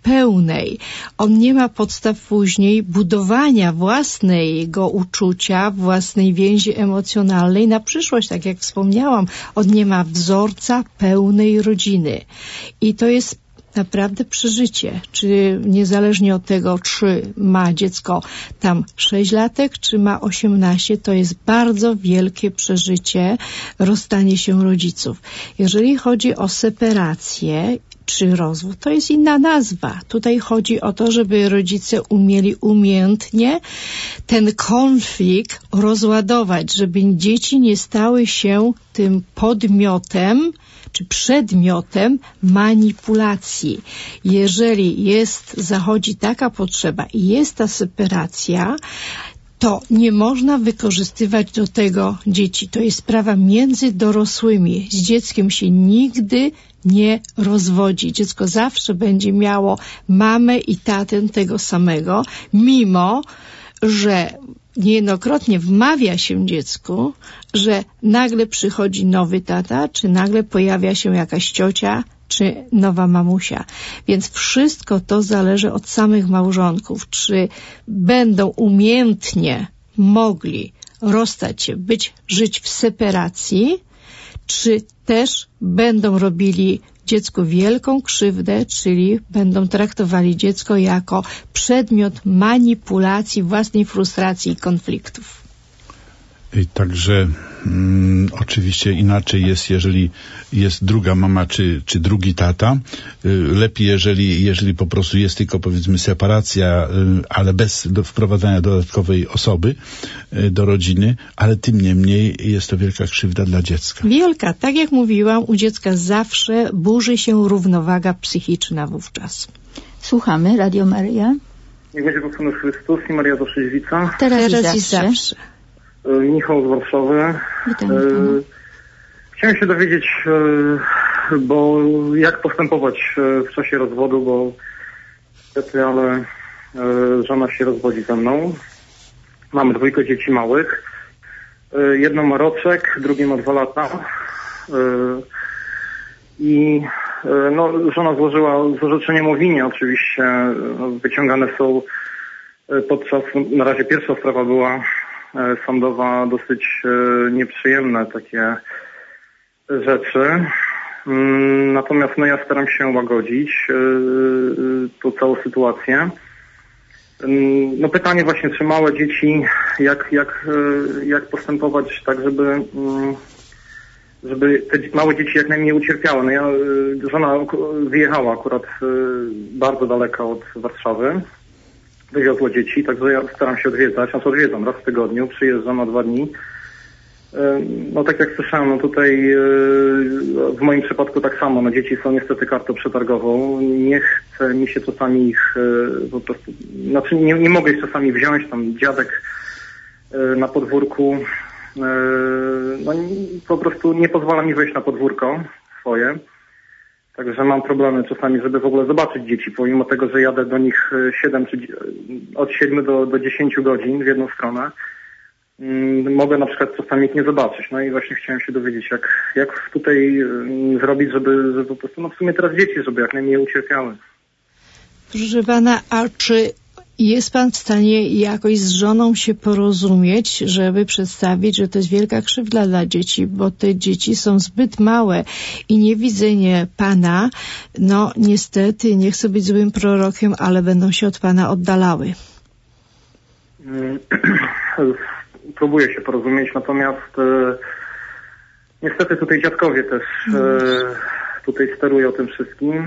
pełnej. On nie ma podstaw później budowania własnego uczucia, własnej więzi emocjonalnej na przyszłość, tak jak wspomniałam. On nie ma wzorca pełnej rodziny. I to jest naprawdę przeżycie, czy niezależnie od tego, czy ma dziecko tam 6 latek, czy ma 18, to jest bardzo wielkie przeżycie rozstanie się rodziców. Jeżeli chodzi o separację czy rozwód, to jest inna nazwa. Tutaj chodzi o to, żeby rodzice umieli umiejętnie ten konflikt rozładować, żeby dzieci nie stały się tym podmiotem czy przedmiotem manipulacji. Jeżeli zachodzi taka potrzeba i jest ta separacja, to nie można wykorzystywać do tego dzieci. To jest sprawa między dorosłymi. Z dzieckiem się nigdy nie rozwodzi. Dziecko zawsze będzie miało mamę i tatę tego samego, mimo że niejednokrotnie wmawia się dziecku, że nagle przychodzi nowy tata, czy nagle pojawia się jakaś ciocia, czy nowa mamusia. Więc wszystko to zależy od samych małżonków, czy będą umiejętnie mogli rozstać się, żyć w separacji, czy też będą robili dziecku wielką krzywdę, czyli będą traktowali dziecko jako przedmiot manipulacji, własnej frustracji i konfliktów. I także oczywiście inaczej jest, jeżeli jest druga mama czy drugi tata. Lepiej, jeżeli po prostu jest tylko, powiedzmy, separacja, ale bez wprowadzania dodatkowej osoby do rodziny, ale tym niemniej jest to wielka krzywda dla dziecka. Wielka. Tak jak mówiłam, u dziecka zawsze burzy się równowaga psychiczna wówczas. Słuchamy, Radio Maryja. Niech będzie pochwalony Chrystus i Maria do Trzeźwica. Teraz i zawsze. Michał z Warszawy. Witam. Chciałem się dowiedzieć, bo jak postępować w czasie rozwodu, bo niestety, ale żona się rozwodzi ze mną. Mamy 2 dzieci małych. Jedno ma roczek, drugie ma 2 lata. I żona złożyła orzeczenie o winie oczywiście. Wyciągane są na razie pierwsza sprawa była sądowa, dosyć nieprzyjemne takie rzeczy. Natomiast ja staram się łagodzić tą całą sytuację. Pytanie właśnie, czy małe dzieci, jak postępować tak, żeby te małe dzieci jak najmniej ucierpiały. Żona wyjechała akurat bardzo daleko od Warszawy. Wywiozło dzieci, także ja staram się odwiedzać. Odwiedzam raz w tygodniu, przyjeżdżam na 2 dni. Tak jak słyszałem, tutaj w moim przypadku tak samo. Dzieci są niestety kartą przetargową. Nie chce mi się czasami ich po prostu... nie mogę ich czasami wziąć. Tam dziadek na podwórku po prostu nie pozwala mi wejść na podwórko swoje. Także mam problemy czasami, żeby w ogóle zobaczyć dzieci, pomimo tego, że jadę do nich od 7 do 10 godzin w jedną stronę. Mogę na przykład czasami ich nie zobaczyć. I właśnie chciałem się dowiedzieć, jak tutaj zrobić, żeby po prostu, w sumie teraz dzieci, żeby jak najmniej ucierpiały. Proszę pana, a czy jest pan w stanie jakoś z żoną się porozumieć, żeby przedstawić, że to jest wielka krzywda dla dzieci, bo te dzieci są zbyt małe i niewidzenie pana, niestety, nie chcę być złym prorokiem, ale będą się od pana oddalały. Próbuję się porozumieć, natomiast niestety tutaj dziadkowie też tutaj sterują tym wszystkim.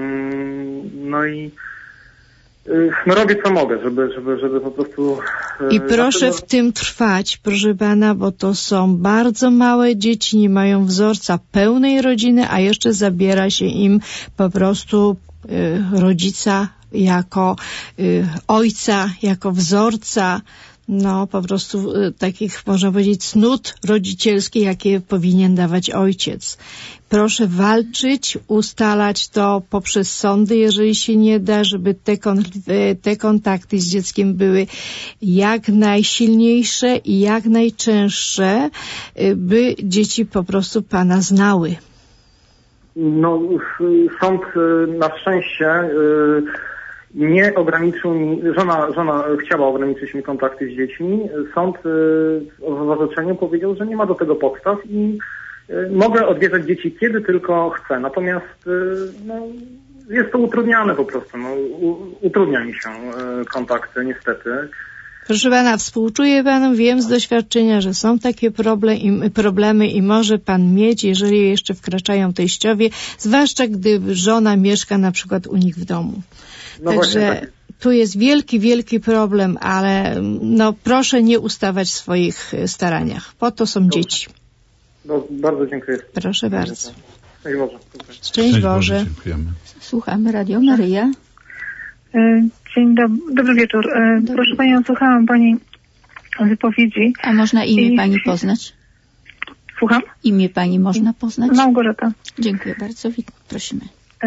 Robię co mogę, żeby po prostu... I proszę w tym trwać, proszę pana, bo to są bardzo małe dzieci, nie mają wzorca pełnej rodziny, a jeszcze zabiera się im po prostu rodzica jako ojca, jako wzorca, po prostu takich, można powiedzieć, cnót rodzicielskich, jakie powinien dawać ojciec. Proszę walczyć, ustalać to poprzez sądy, jeżeli się nie da, żeby te kontakty z dzieckiem były jak najsilniejsze i jak najczęstsze, by dzieci po prostu pana znały. No, sąd na szczęście nie ograniczył mi, żona chciała ograniczyć mi kontakty z dziećmi. Sąd w orzeczeniu powiedział, że nie ma do tego podstaw i mogę odwiedzać dzieci kiedy tylko chcę. Natomiast jest to utrudniane po prostu. Utrudnia mi się kontakty, niestety. Proszę pana, współczuję panu, wiem z doświadczenia, że są takie problemy i może pan mieć, jeżeli jeszcze wkraczają teściowie, zwłaszcza gdy żona mieszka na przykład u nich w domu. No także właśnie, tak. Tu jest wielki problem, ale proszę nie ustawać w swoich staraniach. Po to są dzieci. Bardzo dziękuję. Proszę bardzo. Szczęść Boże. Szczęść Boże. Dziękujemy. Słuchamy Radio Maryja. Dzień dobry wieczór. Proszę Panią, słuchałam Pani wypowiedzi. A można imię Pani poznać? Słucham? Imię Pani można poznać? Małgorzata. Dziękuję bardzo. Prosimy.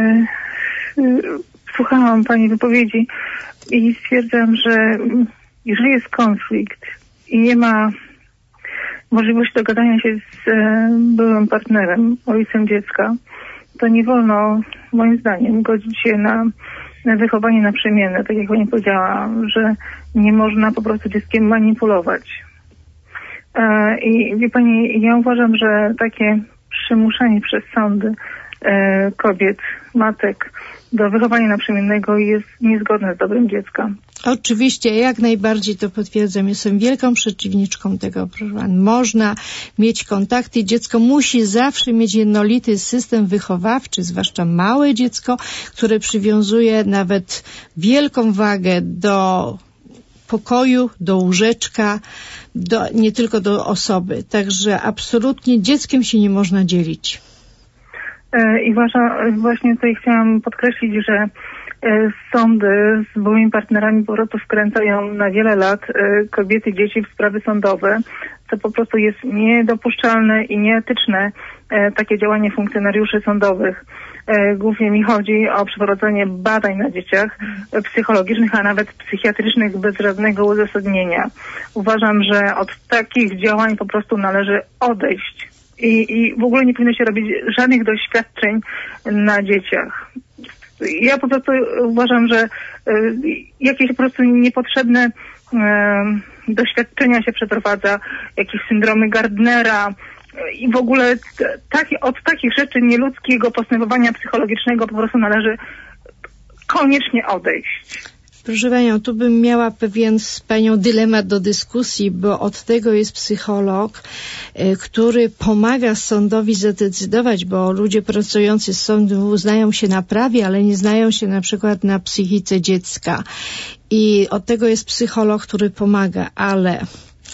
Słuchałam Pani wypowiedzi i stwierdzam, że jeżeli jest konflikt i nie ma możliwości dogadania się z byłym partnerem, ojcem dziecka, to nie wolno, moim zdaniem, godzić się na wychowanie naprzemienne, tak jak Pani powiedziała, że nie można po prostu dzieckiem manipulować. I wie Pani, ja uważam, że takie przymuszanie przez sądy kobiet, matek do wychowania naprzemiennego jest niezgodne z dobrem dziecka. Oczywiście, jak najbardziej to potwierdzam. Jestem wielką przeciwniczką tego, proszę pan. Można mieć kontakty. Dziecko musi zawsze mieć jednolity system wychowawczy, zwłaszcza małe dziecko, które przywiązuje nawet wielką wagę do pokoju, do łóżeczka, nie tylko do osoby. Także absolutnie dzieckiem się nie można dzielić. I właśnie tutaj chciałam podkreślić, że sądy z byłymi partnerami po prostu wkręcają na wiele lat kobiety i dzieci w sprawy sądowe. To po prostu jest niedopuszczalne i nieetyczne takie działanie funkcjonariuszy sądowych. Głównie mi chodzi o przeprowadzenie badań na dzieciach psychologicznych, a nawet psychiatrycznych bez żadnego uzasadnienia. Uważam, że od takich działań po prostu należy odejść. I w ogóle nie powinno się robić żadnych doświadczeń na dzieciach. Ja po prostu uważam, że jakieś po prostu niepotrzebne doświadczenia się przeprowadza, jakieś syndromy Gardnera i w ogóle od takich rzeczy nieludzkiego postępowania psychologicznego po prostu należy koniecznie odejść. Proszę Panią, tu bym miała pewien z Panią dylemat do dyskusji, bo od tego jest psycholog, który pomaga sądowi zadecydować, bo ludzie pracujący z sądem znają się na prawie, ale nie znają się na przykład na psychice dziecka. I od tego jest psycholog, który pomaga, ale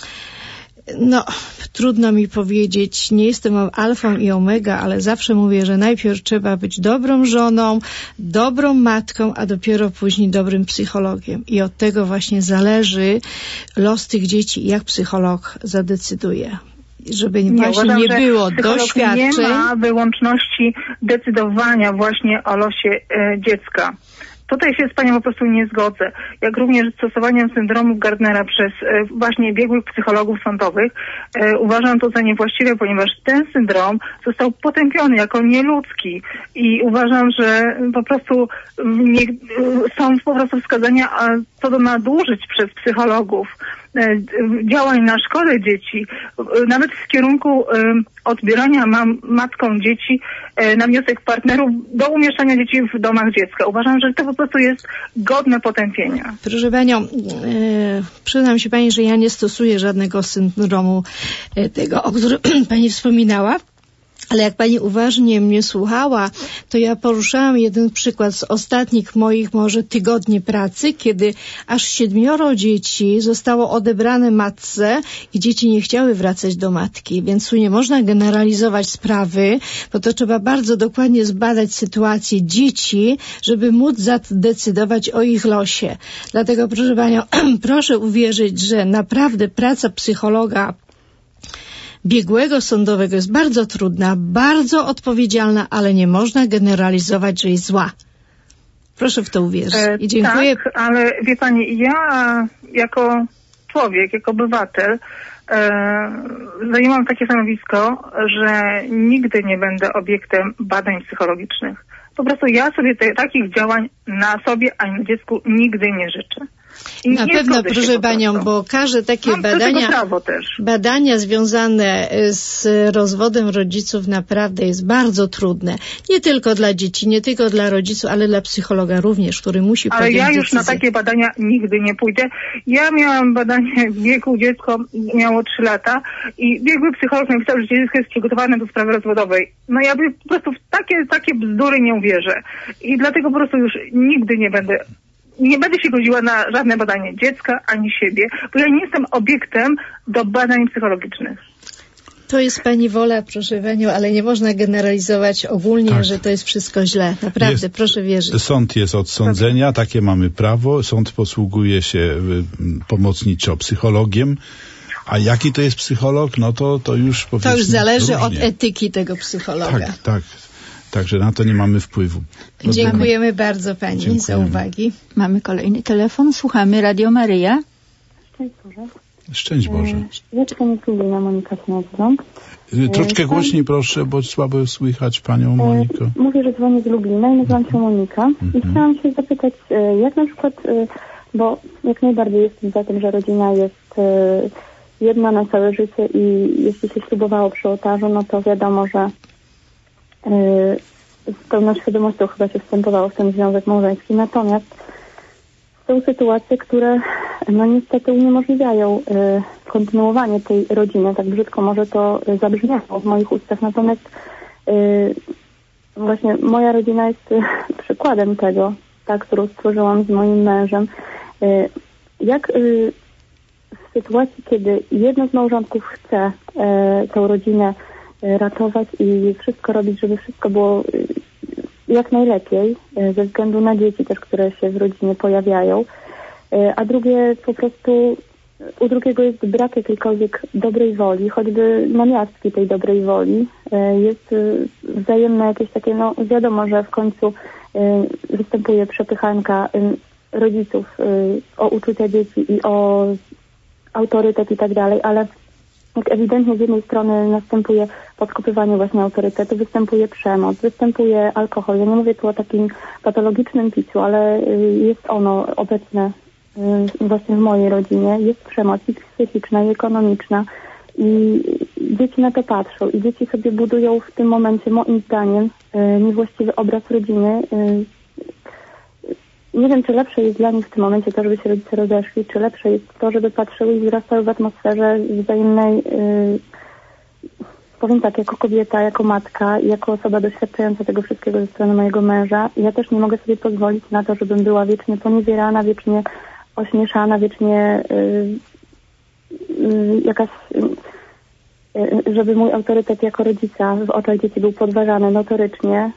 trudno mi powiedzieć, nie jestem alfą i omega, ale zawsze mówię, że najpierw trzeba być dobrą żoną, dobrą matką, a dopiero później dobrym psychologiem. I od tego właśnie zależy los tych dzieci, jak psycholog zadecyduje. Żeby właśnie nie było doświadczeń. Nie ma wyłączności decydowania właśnie o losie dziecka. Tutaj się z Panią po prostu nie zgodzę. Jak również stosowaniem syndromu Gardnera przez właśnie biegłych psychologów sądowych uważam to za niewłaściwe, ponieważ ten syndrom został potępiony jako nieludzki i uważam, że po prostu są po prostu wskazania co do nadużyć przez psychologów działań na szkodę dzieci, nawet w kierunku odbierania matkom dzieci na wniosek partnerów do umieszczania dzieci w domach dziecka. Uważam, że to po prostu jest godne potępienia. Proszę Panią, przyznam się Pani, że ja nie stosuję żadnego syndromu tego, o którym Pani wspominała. Ale jak Pani uważnie mnie słuchała, to ja poruszałam jeden przykład z ostatnich moich może tygodni pracy, kiedy aż 7 dzieci zostało odebrane matce i dzieci nie chciały wracać do matki. Więc tu nie można generalizować sprawy, bo to trzeba bardzo dokładnie zbadać sytuację dzieci, żeby móc zadecydować o ich losie. Dlatego, proszę Panią, proszę uwierzyć, że naprawdę praca psychologa biegłego sądowego jest bardzo trudna, bardzo odpowiedzialna, ale nie można generalizować, że jest zła. Proszę w to uwierzyć. I dziękuję. Tak, ale wie Pani, ja jako człowiek, jako obywatel zajęłam takie stanowisko, że nigdy nie będę obiektem badań psychologicznych. Po prostu ja sobie takich działań na sobie ani na dziecku nigdy nie życzę. I na pewno, proszę panią, bo każde takie badania związane z rozwodem rodziców naprawdę jest bardzo trudne. Nie tylko dla dzieci, nie tylko dla rodziców, ale dla psychologa również, który musi podjąć decyzję. Ale ja już na takie badania nigdy nie pójdę. Ja miałam badanie w wieku, dziecko miało 3 lata i biegły psycholog napisał, że dziecko jest przygotowane do sprawy rozwodowej. No ja po prostu w takie bzdury nie uwierzę. I dlatego po prostu już nigdy nie będę się godziła na żadne badanie dziecka ani siebie, bo ja nie jestem obiektem do badań psychologicznych. To jest pani wola, proszę panią, ale nie można generalizować ogólnie, że to jest wszystko źle. Naprawdę, proszę wierzyć. Sąd jest od sądzenia, takie mamy prawo. Sąd posługuje się pomocniczo psychologiem. A jaki to jest psycholog? No to już powiedzmy to już zależy różnie. Od etyki tego psychologa. Tak. Także na to nie mamy wpływu. Dziękujemy bardzo pani za uwagi. Mamy kolejny telefon. Słuchamy Radio Maryja. Szczęść Boże. Szczęść Boże. Ja dzwonię z Lublina, Monika Śniadko. Troszkę głośniej proszę, bo słabo słychać panią Monikę. Mówię, że dzwonię z Lublina i nazywam się Monika. I chciałam się zapytać, jak na przykład, bo jak najbardziej jestem za tym, że rodzina jest jedna na całe życie i jeśli się ślubowało przy ołtarzu, no to wiadomo, że z pełną świadomością chyba się wstępowało w ten związek małżeński. Natomiast są sytuacje, które no niestety uniemożliwiają kontynuowanie tej rodziny. Tak brzydko może to zabrzmiało w moich ustach. Natomiast właśnie moja rodzina jest przykładem tego, którą stworzyłam z moim mężem. Jak w sytuacji, kiedy jedno z małżonków chce tą rodzinę ratować i wszystko robić, żeby wszystko było jak najlepiej, ze względu na dzieci też, które się w rodzinie pojawiają, a drugie po prostu, u drugiego jest brak jakiejkolwiek dobrej woli, choćby namiastki tej dobrej woli, jest wzajemne jakieś takie, no wiadomo, że w końcu występuje przepychanka rodziców o uczucia dzieci i o autorytet i tak dalej, ale jak ewidentnie z jednej strony następuje podkopywanie właśnie autorytetu, występuje przemoc, występuje alkohol. Ja nie mówię tu o takim patologicznym piciu, ale jest ono obecne właśnie w mojej rodzinie. Jest przemoc i psychiczna, i ekonomiczna i dzieci na to patrzą i dzieci sobie budują w tym momencie, moim zdaniem, niewłaściwy obraz rodziny. Nie wiem, czy lepsze jest dla nich w tym momencie to, żeby się rodzice rozeszli, czy lepsze jest to, żeby patrzyły i wzrastały w atmosferze wzajemnej, powiem tak, jako kobieta, jako matka i jako osoba doświadczająca tego wszystkiego ze strony mojego męża. Ja też nie mogę sobie pozwolić na to, żebym była wiecznie poniewierana, wiecznie ośmieszana, wiecznie jakaś, żeby mój autorytet jako rodzica w oczach dzieci był podważany notorycznie.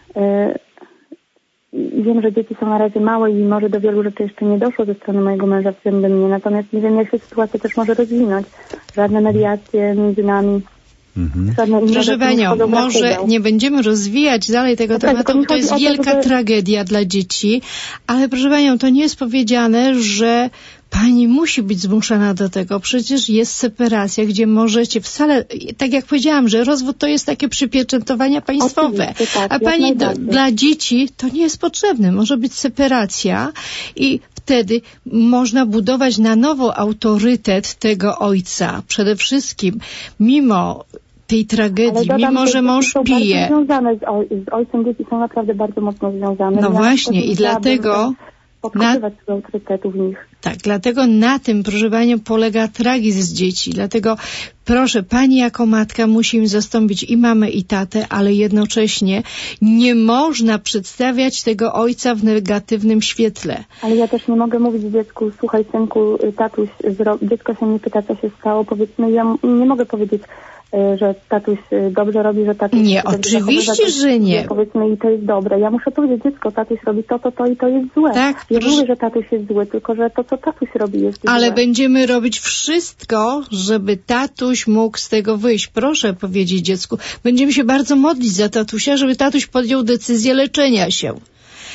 Wiem, że dzieci są na razie małe i może do wielu rzeczy jeszcze nie doszło ze strony mojego męża względem mnie, natomiast nie wiem, jak się sytuacja też może rozwinąć. Żadne mediacje między nami. Proszę panią, może nie będziemy rozwijać dalej tego tematu, bo to jest wielka tragedia dla dzieci, ale proszę panią, to nie jest powiedziane, że pani musi być zmuszana do tego. Przecież jest separacja, gdzie możecie wcale, tak jak powiedziałam, że rozwód to jest takie przypieczętowania państwowe. A pani dla dzieci to nie jest potrzebne. Może być separacja i wtedy można budować na nowo autorytet tego ojca. Przede wszystkim, mimo tej tragedii, mimo że mąż pije. Związane z ojcem dzieci są naprawdę bardzo mocno związane. No właśnie i dlatego autorytetu w nich. Tak, dlatego na tym, proszę panią, polega tragizm dzieci. Dlatego proszę, pani jako matka musi im zastąpić i mamę, i tatę, ale jednocześnie nie można przedstawiać tego ojca w negatywnym świetle. Ale ja też nie mogę mówić dziecku, słuchaj synku, tatuś, dziecko się mnie pyta, co się stało, powiedzmy, ja nie mogę powiedzieć, że tatuś dobrze robi, że tatuś... Nie, oczywiście, że nie. Powiedzmy, i to jest dobre. Ja muszę powiedzieć, dziecko, tatuś robi to i to jest złe. Tak, ja mówię, że tatuś jest zły, tylko że to, co tatuś robi, jest złe. Ale będziemy robić wszystko, żeby tatuś mógł z tego wyjść. Proszę powiedzieć dziecku. Będziemy się bardzo modlić za tatusia, żeby tatuś podjął decyzję leczenia się.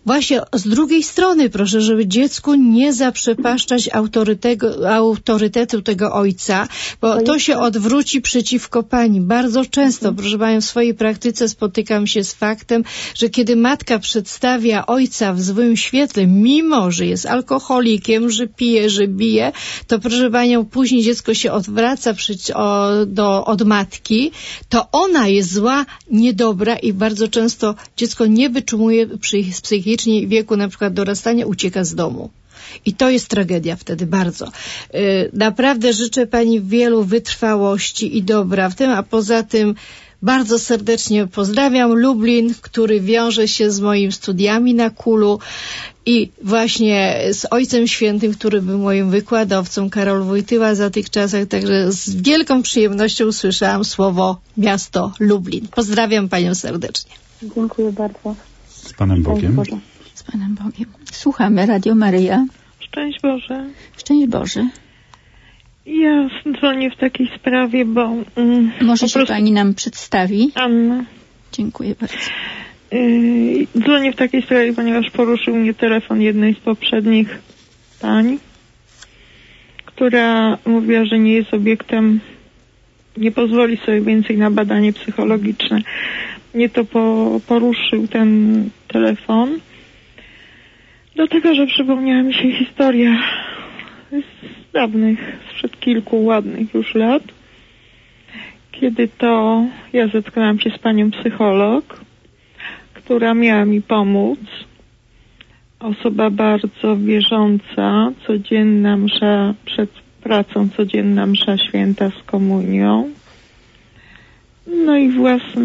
właśnie z drugiej strony proszę, żeby dziecku nie zaprzepaszczać autorytetu tego ojca, bo to się odwróci przeciwko pani. Bardzo często, proszę panią, w swojej praktyce spotykam się z faktem, że kiedy matka przedstawia ojca w złym świetle, mimo że jest alkoholikiem, że pije, że bije, to proszę panią, później dziecko się odwraca od matki, to ona jest zła, niedobra i bardzo często dziecko nie wyczumuje psychicznie i w wieku na przykład dorastania ucieka z domu. I to jest tragedia wtedy bardzo. Naprawdę życzę pani wielu wytrwałości i dobra w tym, a poza tym bardzo serdecznie pozdrawiam Lublin, który wiąże się z moimi studiami na KUL-u i właśnie z Ojcem Świętym, który był moim wykładowcą, Karol Wojtyła za tych czasach, także z wielką przyjemnością usłyszałam słowo miasto Lublin. Pozdrawiam panią serdecznie. Dziękuję bardzo. Z Panem Bogiem. Z Panem Bogiem. Słuchamy Radio Maryja. Szczęść Boże. Szczęść Boże. Ja dzwonię w takiej sprawie, bo... Może się pani nam przedstawi? Anna. Dziękuję bardzo. Dzwonię w takiej sprawie, ponieważ poruszył mnie telefon jednej z poprzednich pań, która mówiła, że nie jest obiektem, nie pozwoli sobie więcej na badanie psychologiczne. Mnie to poruszył ten telefon, dlatego, że przypomniała mi się historia z dawnych, sprzed kilku ładnych już lat, kiedy to ja zetknęłam się z panią psycholog, która miała mi pomóc. Osoba bardzo wierząca, codzienna msza, przed pracą codzienna msza święta z komunią. No i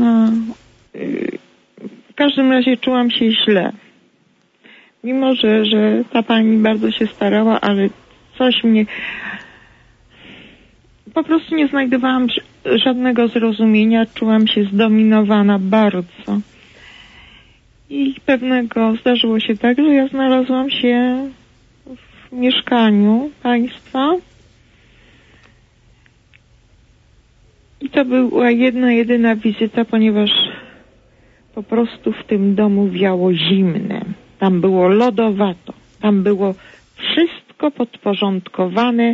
w każdym razie czułam się źle. Mimo, że ta pani bardzo się starała, ale coś mnie... Po prostu nie znajdowałam żadnego zrozumienia, czułam się zdominowana bardzo. I pewnego zdarzyło się tak, że ja znalazłam się w mieszkaniu państwa i to była jedyna wizyta, ponieważ po prostu w tym domu wiało zimnem. Tam było lodowato, tam było wszystko podporządkowane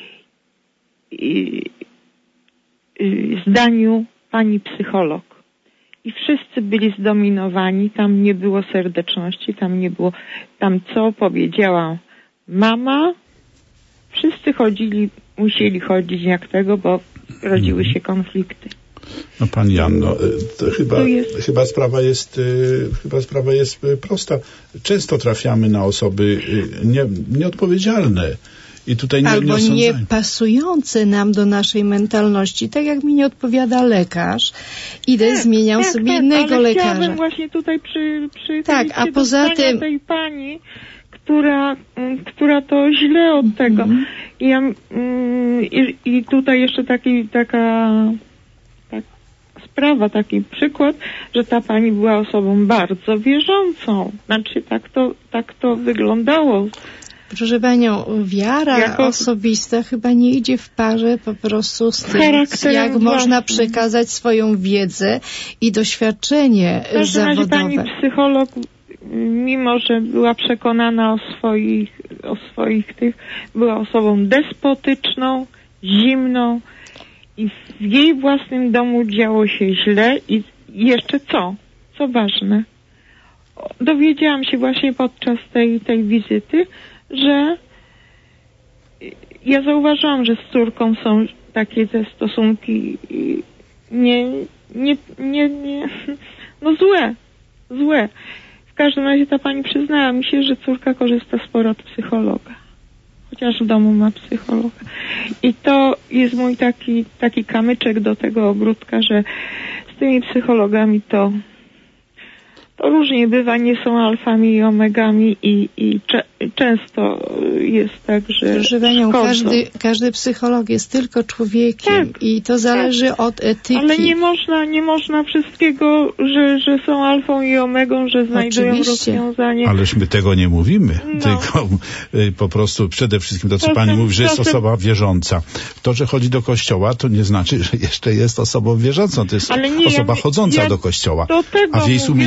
zdaniu pani psycholog. I wszyscy byli zdominowani, tam nie było serdeczności, tam co powiedziała mama, wszyscy musieli chodzić jak tego, bo rodziły się konflikty. No pani Anno, to chyba sprawa jest prosta. Często trafiamy na osoby nieodpowiedzialne. I tutaj albo nie pasujące nam do naszej mentalności. Tak jak mi nie odpowiada lekarz, zmieniam sobie innego lekarza. Chciałabym właśnie tutaj przy a poza tym tej pani, która to źle od tego. I tutaj jeszcze taka sprawa, taki przykład, że ta pani była osobą bardzo wierzącą. Znaczy tak to wyglądało. Proszę panią, wiara osobista chyba nie idzie w parze po prostu z tym, jak można przekazać swoją wiedzę i doświadczenie zawodowe. Pani psycholog, mimo że była przekonana o swoich była osobą despotyczną, zimną i w jej własnym domu działo się źle i jeszcze co ważne, dowiedziałam się właśnie podczas tej wizyty, że ja zauważyłam, że z córką są takie te stosunki złe. W każdym razie ta pani przyznała mi się, że córka korzysta sporo od psychologa. Chociaż w domu ma psychologa. I to jest mój taki kamyczek do tego ogródka, że z tymi psychologami to różnie bywa, nie są alfami i omegami i często jest tak, że proszę panią, każdy psycholog jest tylko człowiekiem i to zależy od etyki. Ale nie można wszystkiego, że są alfą i omegą, że znajdują rozwiązanie. Ależ my tego nie mówimy, tylko po prostu przede wszystkim to, co pani mówi, że jest osoba wierząca. To, że chodzi do kościoła, to nie znaczy, że jeszcze jest osobą wierzącą. To jest osoba chodząca do kościoła, a w jej sumieniu nie siedzi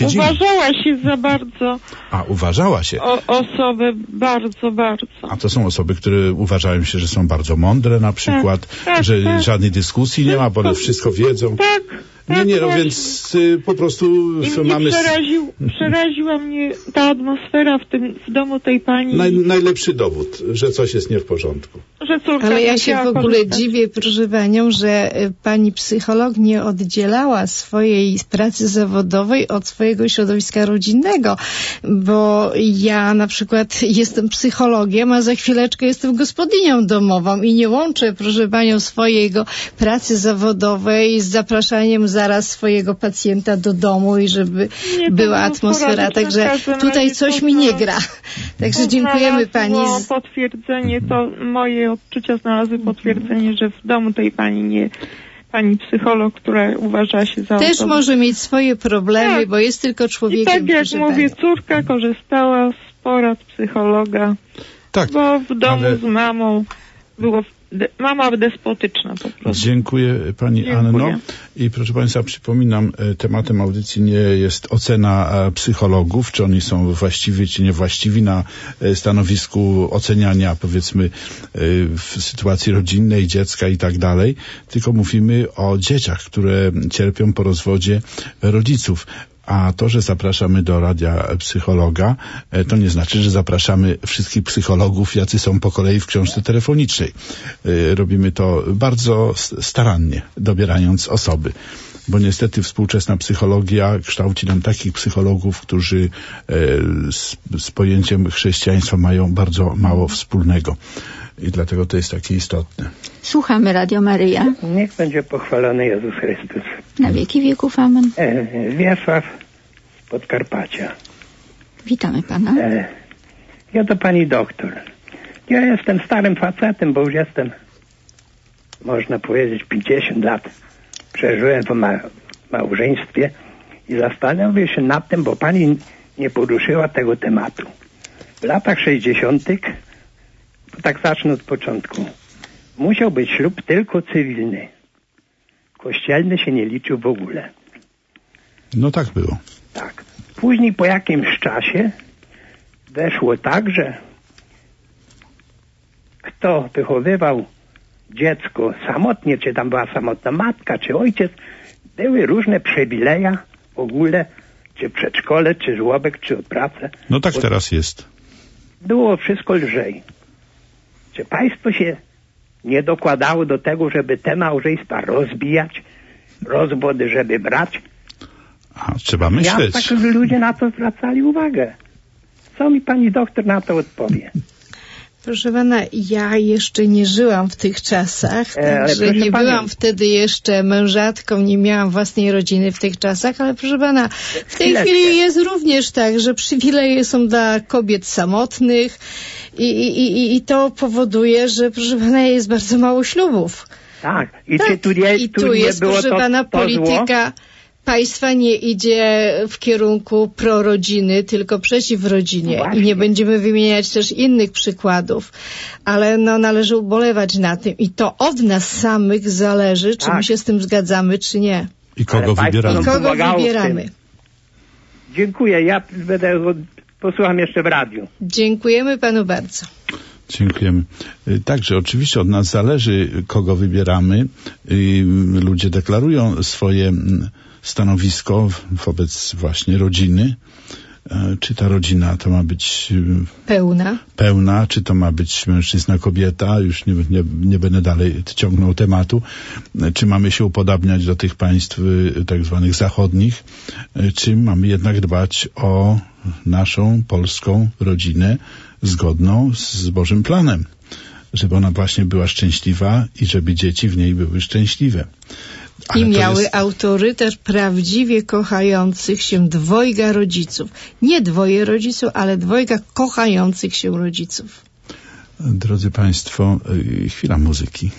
prowadzili. Uważała się za bardzo. A, uważała się. Osobę bardzo, bardzo. A to są osoby, które uważają się, że są bardzo mądre na przykład, że żadnej dyskusji nie ma, bo wszystko wiedzą. Tak. Nie, no więc po prostu mamy... Przeraziła mnie ta atmosfera w domu tej pani. Najlepszy dowód, że coś jest nie w porządku. Że córka ale ja się w ogóle korzystać. dziwię, proszę panią, że pani psycholog nie oddzielała swojej pracy zawodowej od swojego środowiska rodzinnego, bo ja na przykład jestem psychologiem, a za chwileczkę jestem gospodynią domową i nie łączę, proszę panią, swojego pracy zawodowej z zapraszaniem zaraz swojego pacjenta do domu i żeby była atmosfera, także tutaj coś mi nie gra. Także dziękujemy pani. Potwierdzenie, to moje odczucia znalazły potwierdzenie, że w domu tej pani nie, pani psycholog, która uważa się za też osobę. może mieć swoje problemy, Tak. bo jest tylko człowiekiem. I tak jak proszę mówię, pani. córka korzystała z porad psychologa, Tak, bo w domu ale... z mamą było mama despotyczna po prostu. Dziękuję pani Anno. I proszę państwa, przypominam, tematem audycji nie jest ocena psychologów, czy oni są właściwi, czy niewłaściwi na stanowisku oceniania, powiedzmy, w sytuacji rodzinnej, dziecka i tak dalej, tylko mówimy o dzieciach, które cierpią po rozwodzie rodziców. A to, że zapraszamy do radia psychologa, to nie znaczy, że zapraszamy wszystkich psychologów, jacy są po kolei w książce telefonicznej. Robimy to bardzo starannie, dobierając osoby. Bo niestety współczesna psychologia kształci nam takich psychologów, którzy z pojęciem chrześcijaństwa mają bardzo mało wspólnego. I dlatego to jest takie istotne. Słuchamy Radio Maryja. Niech będzie pochwalony Jezus Chrystus. Na wieki wieków, amen. Wiesław z Podkarpacia. Witamy pana. Ja do pani doktor. Ja jestem starym facetem, bo już jestem, można powiedzieć, 50 lat. Przeżyłem w małżeństwie i zastanawiam się nad tym, bo pani nie poruszyła tego tematu. W latach 60., tak zacznę od początku, musiał być ślub tylko cywilny. Kościelny się nie liczył w ogóle. No tak było. Tak. Później po jakimś czasie weszło tak, że kto wychowywał dziecko samotnie, czy tam była samotna matka, czy ojciec, były różne przywileje w ogóle, czy przedszkole, czy żłobek, czy pracę. No tak teraz jest. Było wszystko lżej. Czy państwo się nie dokładało do tego, żeby te małżeństwa rozbijać, rozwody, żeby brać? A, trzeba myśleć. Ja tak ludzie na to zwracali uwagę. Co mi pani doktor na to odpowie? Proszę pana, ja jeszcze nie żyłam w tych czasach, także nie byłam wtedy jeszcze mężatką, nie miałam własnej rodziny w tych czasach, ale proszę pana, w tej chwili jest również tak, że przywileje są dla kobiet samotnych i to powoduje, że proszę pana, jest bardzo mało ślubów. Tak, czy tu jest, było proszę pana, polityka zło? Państwa nie idzie w kierunku prorodziny, tylko przeciw rodzinie. Właśnie. I nie będziemy wymieniać też innych przykładów. Ale należy ubolewać na tym. I to od nas samych zależy, czy my się z tym zgadzamy, czy nie. I kogo wybieramy. I kogo wybieramy. Dziękuję. Ja posłucham jeszcze w radiu. Dziękujemy panu bardzo. Dziękujemy. Także oczywiście od nas zależy, kogo wybieramy. Ludzie deklarują swoje stanowisko wobec właśnie rodziny. Czy ta rodzina to ma być pełna, czy to ma być mężczyzna, kobieta, już nie będę dalej ciągnął tematu, czy mamy się upodabniać do tych państw tak zwanych zachodnich, czy mamy jednak dbać o naszą polską rodzinę zgodną z Bożym planem, żeby ona właśnie była szczęśliwa i żeby dzieci w niej były szczęśliwe. I miały autorytet prawdziwie kochających się dwojga rodziców. Nie dwoje rodziców, ale dwojga kochających się rodziców. Drodzy państwo, chwila muzyki.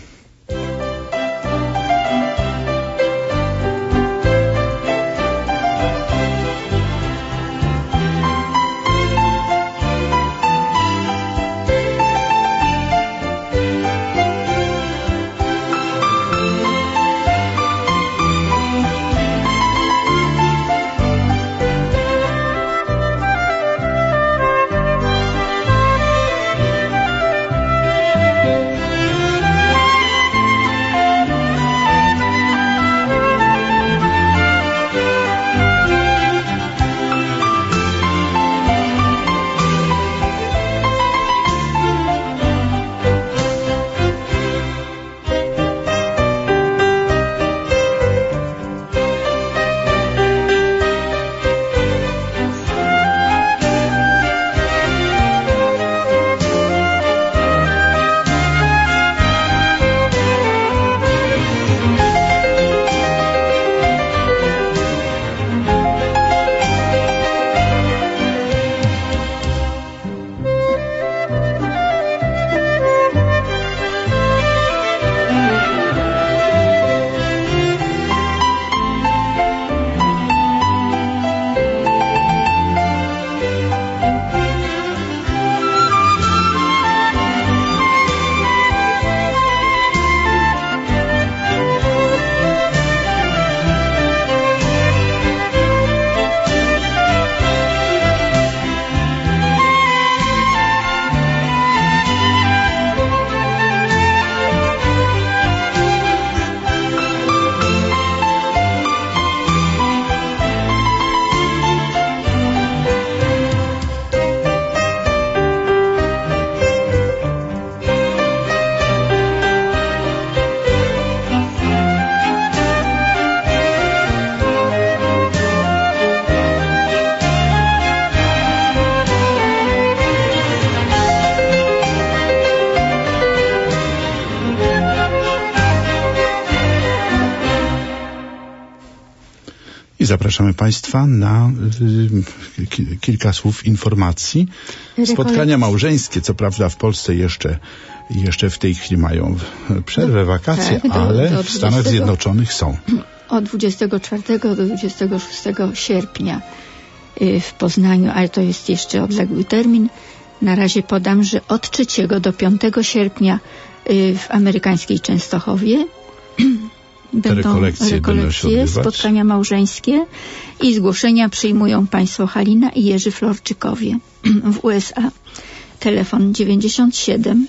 zapraszamy Państwa na kilka słów informacji. Spotkania małżeńskie, co prawda w Polsce jeszcze w tej chwili mają przerwę, wakacje, ale w Stanach Zjednoczonych są. Od 24 do 26 sierpnia w Poznaniu, ale to jest jeszcze odległy termin. Na razie podam, że od 3 do 5 sierpnia w amerykańskiej Częstochowie będą rekolekcje, spotkania małżeńskie i zgłoszenia przyjmują państwo Halina i Jerzy Florczykowie w USA. Telefon 97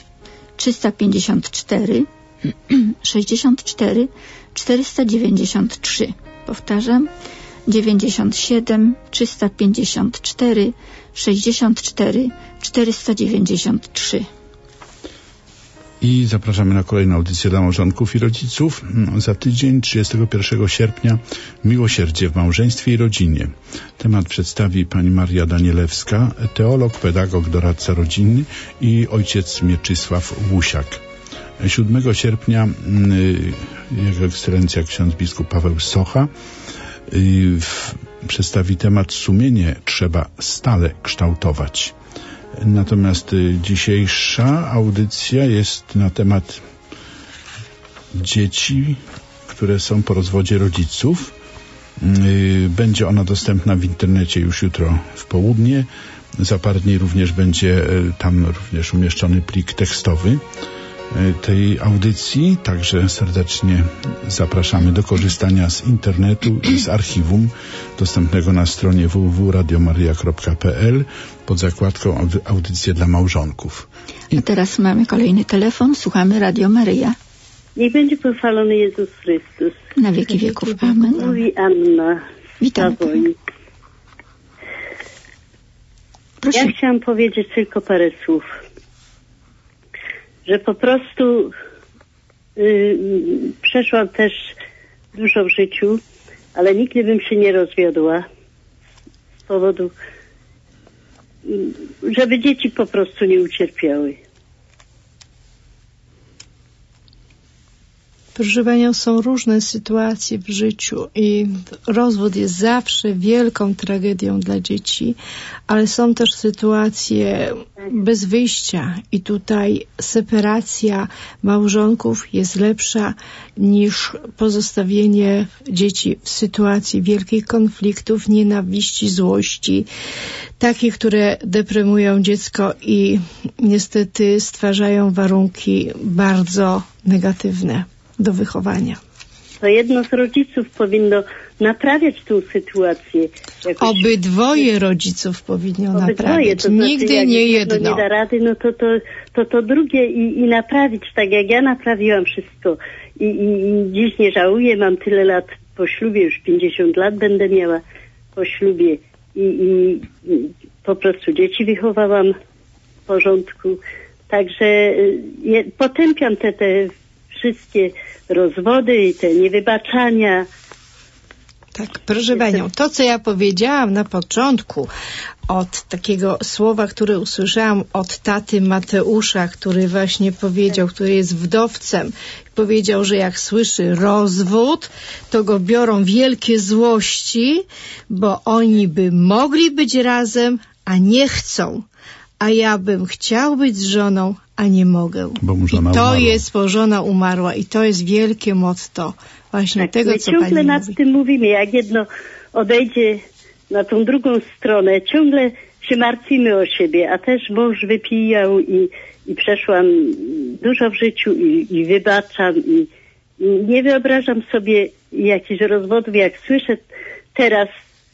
354 64 493. Powtarzam, 97 354 64 493. I zapraszamy na kolejną audycję dla małżonków i rodziców. Za tydzień, 31 sierpnia, miłosierdzie w małżeństwie i rodzinie. Temat przedstawi pani Maria Danielewska, teolog, pedagog, doradca rodzinny i ojciec Mieczysław Łusiak. 7 sierpnia Jego Ekscelencja ksiądz biskup Paweł Socha przedstawi temat sumienie trzeba stale kształtować. Natomiast dzisiejsza audycja jest na temat dzieci, które są po rozwodzie rodziców. Będzie ona dostępna w internecie już jutro w południe. Za parę dni również będzie tam również umieszczony plik tekstowy tej audycji, także serdecznie zapraszamy do korzystania z internetu i z archiwum dostępnego na stronie www.radiomaria.pl pod zakładką audycje dla małżonków. A teraz mamy kolejny telefon, słuchamy Radio Maryja. Niech będzie pochwalony Jezus Chrystus. Na wieki wieków. Amen. Mówi Anna. Witam. Proszę. Ja chciałam powiedzieć tylko parę słów. Że po prostu przeszłam też dużo w życiu, ale nigdy bym się nie rozwiodła z powodu, żeby dzieci po prostu nie ucierpiały. Proszę Panią, są różne sytuacje w życiu i rozwód jest zawsze wielką tragedią dla dzieci, ale są też sytuacje bez wyjścia i tutaj separacja małżonków jest lepsza niż pozostawienie dzieci w sytuacji wielkich konfliktów, nienawiści, złości, takich, które deprymują dziecko i niestety stwarzają warunki bardzo negatywne do wychowania. To jedno z rodziców powinno naprawiać tą sytuację. Obydwoje rodziców powinno naprawiać. To znaczy, nigdy nie jedno. Nie da rady, no to drugie i naprawić, tak jak ja naprawiłam wszystko. I dziś nie żałuję, mam tyle lat po ślubie, już 50 lat będę miała po ślubie i po prostu dzieci wychowałam w porządku. Także potępiam te wszystkie rozwody i te niewybaczania. Tak, proszę Panią, to co ja powiedziałam na początku od takiego słowa, które usłyszałam od taty Mateusza, który właśnie powiedział, który jest wdowcem, powiedział, że jak słyszy rozwód, to go biorą wielkie złości, bo oni by mogli być razem, a nie chcą. A ja bym chciał być z żoną, a nie mogę. Bo mu żona I to umarła. jest, bo żona umarła i to jest wielkie motto właśnie tak, tego, co Pani ciągle nad mówi. tym mówimy, jak jedno odejdzie na tą drugą stronę, ciągle się martwimy o siebie, a też mąż wypijał i przeszłam dużo w życiu i wybaczam i nie wyobrażam sobie jakichś rozwodów, jak słyszę teraz,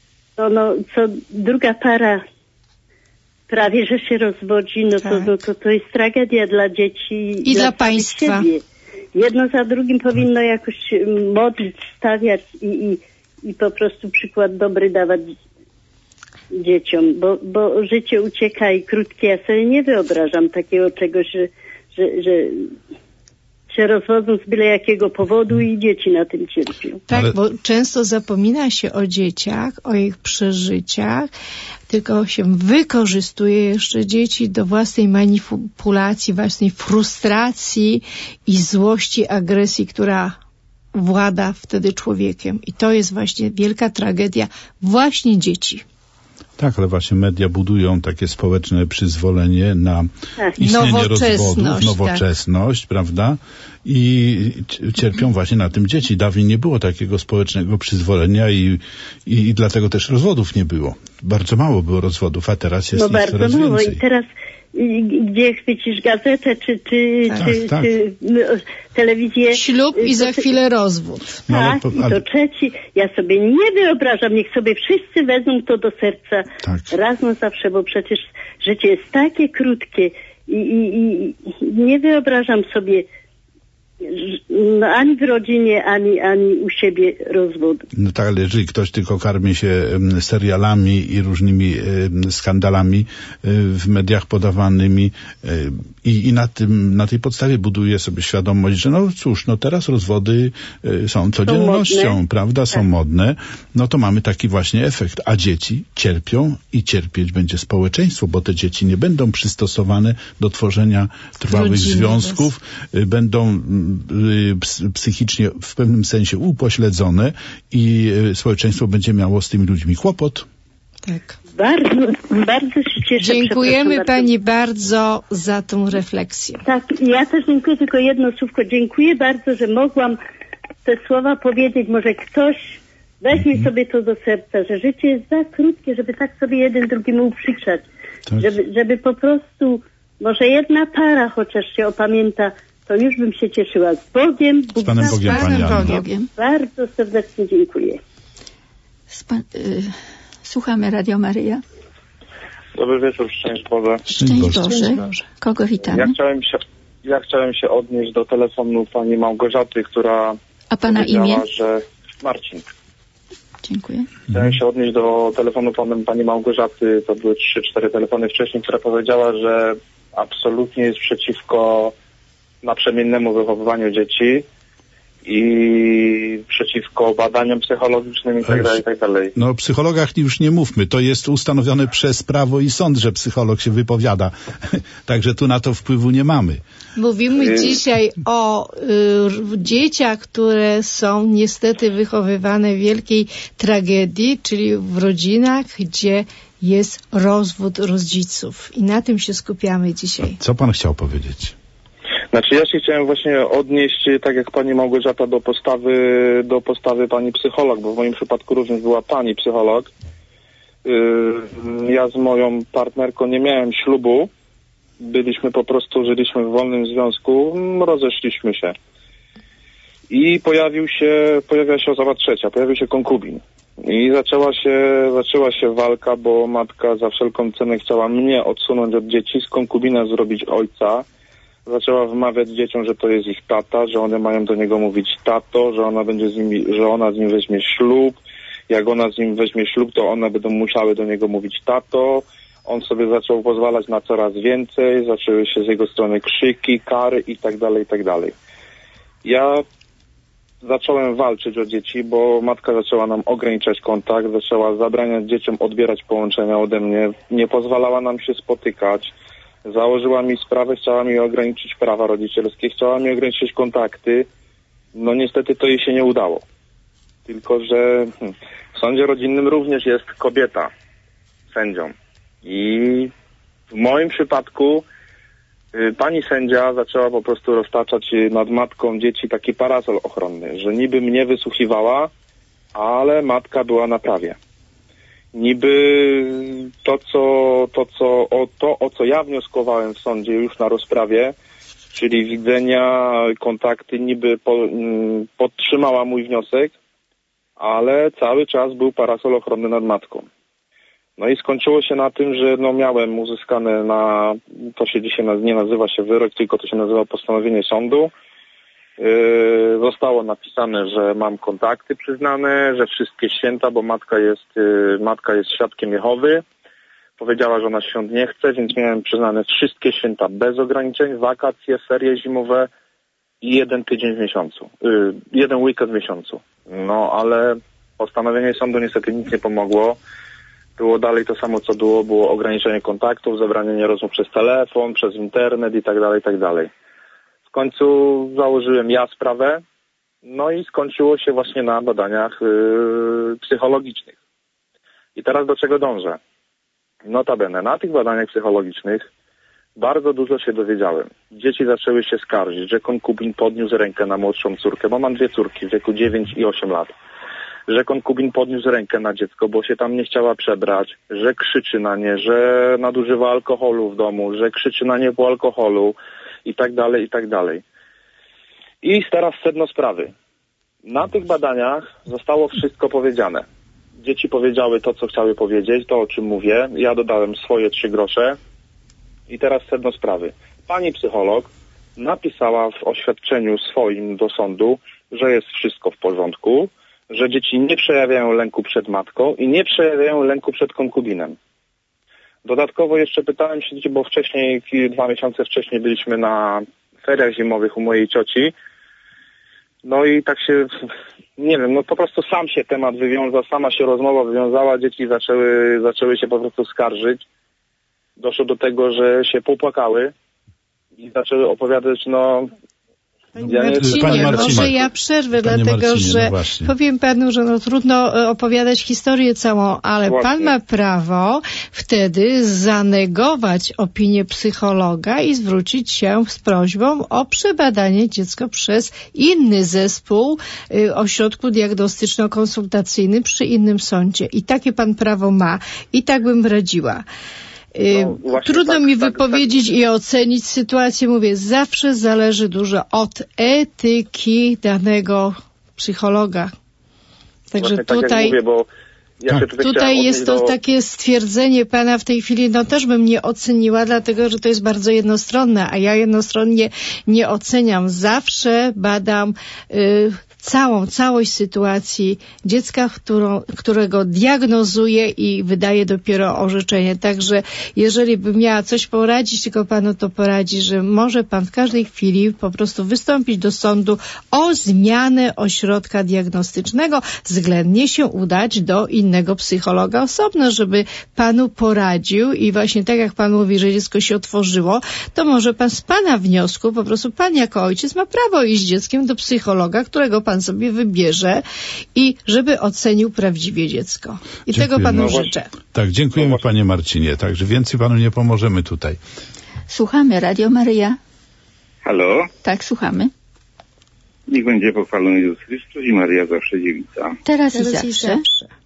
co druga para prawie, że się rozwodzi, to jest tragedia dla dzieci i dla państwa. Siebie. Jedno za drugim powinno jakoś modlić, stawiać i po prostu przykład dobry dawać dzieciom, bo życie ucieka i krótkie. Ja sobie nie wyobrażam takiego czegoś, że się rozwodzą z byle jakiego powodu i dzieci na tym cierpią. Tak, bo często zapomina się o dzieciach, o ich przeżyciach, tylko się wykorzystuje jeszcze dzieci do własnej manipulacji, własnej frustracji i złości, agresji, która włada wtedy człowiekiem. I to jest właśnie wielka tragedia właśnie dzieci. Tak, ale właśnie media budują takie społeczne przyzwolenie na istnienie rozwodów, nowoczesność, prawda? I cierpią właśnie na tym dzieci. Dawniej nie było takiego społecznego przyzwolenia i dlatego też rozwodów nie było. Bardzo mało było rozwodów, a teraz jest ich coraz mało. więcej. I teraz gdzie chwycisz gazetę, czy telewizję. Ślub i za chwilę rozwód. Tak, i to trzeci. Ja sobie nie wyobrażam, niech sobie wszyscy wezmą to do serca raz na zawsze, bo przecież życie jest takie krótkie i nie wyobrażam sobie ani w rodzinie, ani u siebie rozwodu. No tak, ale jeżeli ktoś tylko karmi się serialami i różnymi skandalami w mediach podawanymi i na tej podstawie buduje sobie świadomość, że no cóż, no teraz rozwody są codziennością, prawda, są modne, no to mamy taki właśnie efekt. A dzieci cierpią i cierpieć będzie społeczeństwo, bo te dzieci nie będą przystosowane do tworzenia trwałych związków, będą psychicznie w pewnym sensie upośledzone i społeczeństwo będzie miało z tymi ludźmi kłopot. Tak. Bardzo się cieszę. Dziękujemy Pani bardzo za tą refleksję. Tak, ja też dziękuję, tylko jedno słówko. Dziękuję bardzo, że mogłam te słowa powiedzieć. Może ktoś weźmie sobie to do serca, że życie jest za krótkie, żeby tak sobie jeden drugiemu uprzykrzać. Tak. Żeby po prostu może jedna para chociaż się opamięta, to już bym się cieszyła. Z Bogiem. Z Panem Bogiem, Pani Anno. Bardzo serdecznie dziękuję. Słuchamy Radio Maryja. Dobry wieczór, szczęść Boże. Szczęść Boże. Kogo witamy? Ja chciałem się odnieść do telefonu pani Małgorzaty, która powiedziała, że Marcin. Dziękuję. Chciałem się odnieść do telefonu pani Małgorzaty, to były 3-4 telefony wcześniej, która powiedziała, że absolutnie jest przeciwko naprzemiennemu wychowywaniu dzieci i przeciwko badaniom psychologicznym i tak dalej. No o psychologach już nie mówmy. To jest ustanowione przez prawo i sąd, że psycholog się wypowiada. Także tu na to wpływu nie mamy. Mówimy dzisiaj o dzieciach, które są niestety wychowywane w wielkiej tragedii, czyli w rodzinach, gdzie jest rozwód rodziców. I na tym się skupiamy dzisiaj. Co pan chciał powiedzieć? Znaczy ja się chciałem właśnie odnieść, tak jak pani Małgorzata, do postawy pani psycholog, bo w moim przypadku również była pani psycholog. Ja z moją partnerką nie miałem ślubu, żyliśmy w wolnym związku, rozeszliśmy się. I pojawiła się osoba trzecia, pojawił się konkubin. I zaczęła się walka, bo matka za wszelką cenę chciała mnie odsunąć od dzieci, z konkubina zrobić ojca. Zaczęła wmawiać dzieciom, że to jest ich tata, że one mają do niego mówić tato, że ona z nim weźmie ślub. Jak ona z nim weźmie ślub, to one będą musiały do niego mówić tato. On sobie zaczął pozwalać na coraz więcej, zaczęły się z jego strony krzyki, kary i tak dalej. Ja zacząłem walczyć o dzieci, bo matka zaczęła nam ograniczać kontakt, zaczęła zabraniać dzieciom odbierać połączenia ode mnie, nie pozwalała nam się spotykać. Założyła mi sprawę, chciała mi ograniczyć prawa rodzicielskie, chciała mi ograniczyć kontakty. No niestety to jej się nie udało. Tylko że w sądzie rodzinnym również jest kobieta sędzią. I w moim przypadku pani sędzia zaczęła po prostu roztaczać nad matką dzieci taki parasol ochronny, że niby mnie wysłuchiwała, ale matka była na prawie. Niby o co ja wnioskowałem w sądzie już na rozprawie, czyli widzenia, kontakty, niby podtrzymała mój wniosek, ale cały czas był parasol ochronny nad matką. No i skończyło się na tym, że miałem uzyskane to się dzisiaj nie nazywa się wyrok, tylko to się nazywa postanowienie sądu. Zostało napisane, że mam kontakty przyznane, że wszystkie święta, bo matka jest świadkiem Jehowy. Powiedziała, że ona świąt nie chce, więc miałem przyznane wszystkie święta bez ograniczeń, wakacje, ferie zimowe i 1 tydzień w miesiącu, 1 weekend w miesiącu. No ale postanowienie sądu niestety nic nie pomogło. Było dalej to samo, co było ograniczenie kontaktów, zabranianie rozmów przez telefon, przez internet i tak dalej. W końcu założyłem ja sprawę No i skończyło się właśnie na badaniach psychologicznych. I teraz do czego dążę? Notabene, na tych badaniach psychologicznych bardzo dużo się dowiedziałem. Dzieci zaczęły się skarżyć, że konkubin podniósł rękę na młodszą córkę, bo mam 2 córki w wieku 9 i 8 lat. Że konkubin podniósł rękę na dziecko, bo się tam nie chciała przebrać, że krzyczy na nie, że nadużywa alkoholu w domu, że krzyczy na nie po alkoholu i tak dalej, i tak dalej. I teraz sedno sprawy. Na tych badaniach zostało wszystko powiedziane. Dzieci powiedziały to, co chciały powiedzieć, to, o czym mówię. Ja dodałem swoje 3 grosze. I teraz sedno sprawy. Pani psycholog napisała w oświadczeniu swoim do sądu, że jest wszystko w porządku, że dzieci nie przejawiają lęku przed matką i nie przejawiają lęku przed konkubinem. Dodatkowo jeszcze pytałem się dzieci, bo wcześniej, 2 miesiące wcześniej byliśmy na feriach zimowych u mojej cioci. No i tak się, nie wiem, no po prostu sam się temat wywiązał, sama się rozmowa wywiązała, dzieci zaczęły się po prostu skarżyć. Doszło do tego, że się popłakały i zaczęły opowiadać, no... Panie Marcinie, może ja przerwę, dlatego że powiem panu, że trudno opowiadać historię całą, ale pan ma prawo wtedy zanegować opinię psychologa i zwrócić się z prośbą o przebadanie dziecka przez inny zespół ośrodku diagnostyczno-konsultacyjny przy innym sądzie. I takie pan prawo ma. I tak bym radziła. Trudno mi wypowiedzieć i ocenić sytuację. Mówię, zawsze zależy dużo od etyki danego psychologa. Także właśnie tutaj, tak jak mówię, bo ja tutaj jest to takie stwierdzenie pana w tej chwili, no też bym nie oceniła, dlatego że to jest bardzo jednostronne, a ja jednostronnie nie oceniam. Zawsze badam całość sytuacji dziecka, którego diagnozuję i wydaję dopiero orzeczenie. Także jeżeli bym miała coś poradzić, tylko panu to poradzi, że może pan w każdej chwili po prostu wystąpić do sądu o zmianę ośrodka diagnostycznego, względnie się udać do innego psychologa osobno, żeby panu poradził i właśnie tak jak pan mówi, że dziecko się otworzyło, to może pan z pana wniosku, po prostu pan jako ojciec ma prawo iść z dzieckiem do psychologa, którego pan sobie wybierze i żeby ocenił prawdziwie dziecko. I tego panu życzę. Tak, dziękujemy panie Marcinie. Także więcej panu nie pomożemy tutaj. Słuchamy, Radio Maryja. Halo? Tak, słuchamy. Niech będzie pochwalony Jezus Chrystus i Maryja zawsze dziewica. Teraz i zawsze.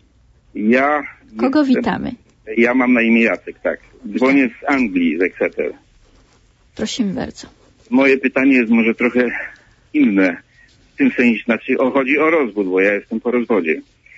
Kogo witamy? Ja mam na imię Jacek, tak. Dzwonię z Anglii, z Exeter. Prosimy bardzo. Moje pytanie jest może trochę inne. W tym sensie, chodzi o rozwód, bo ja jestem po rozwodzie.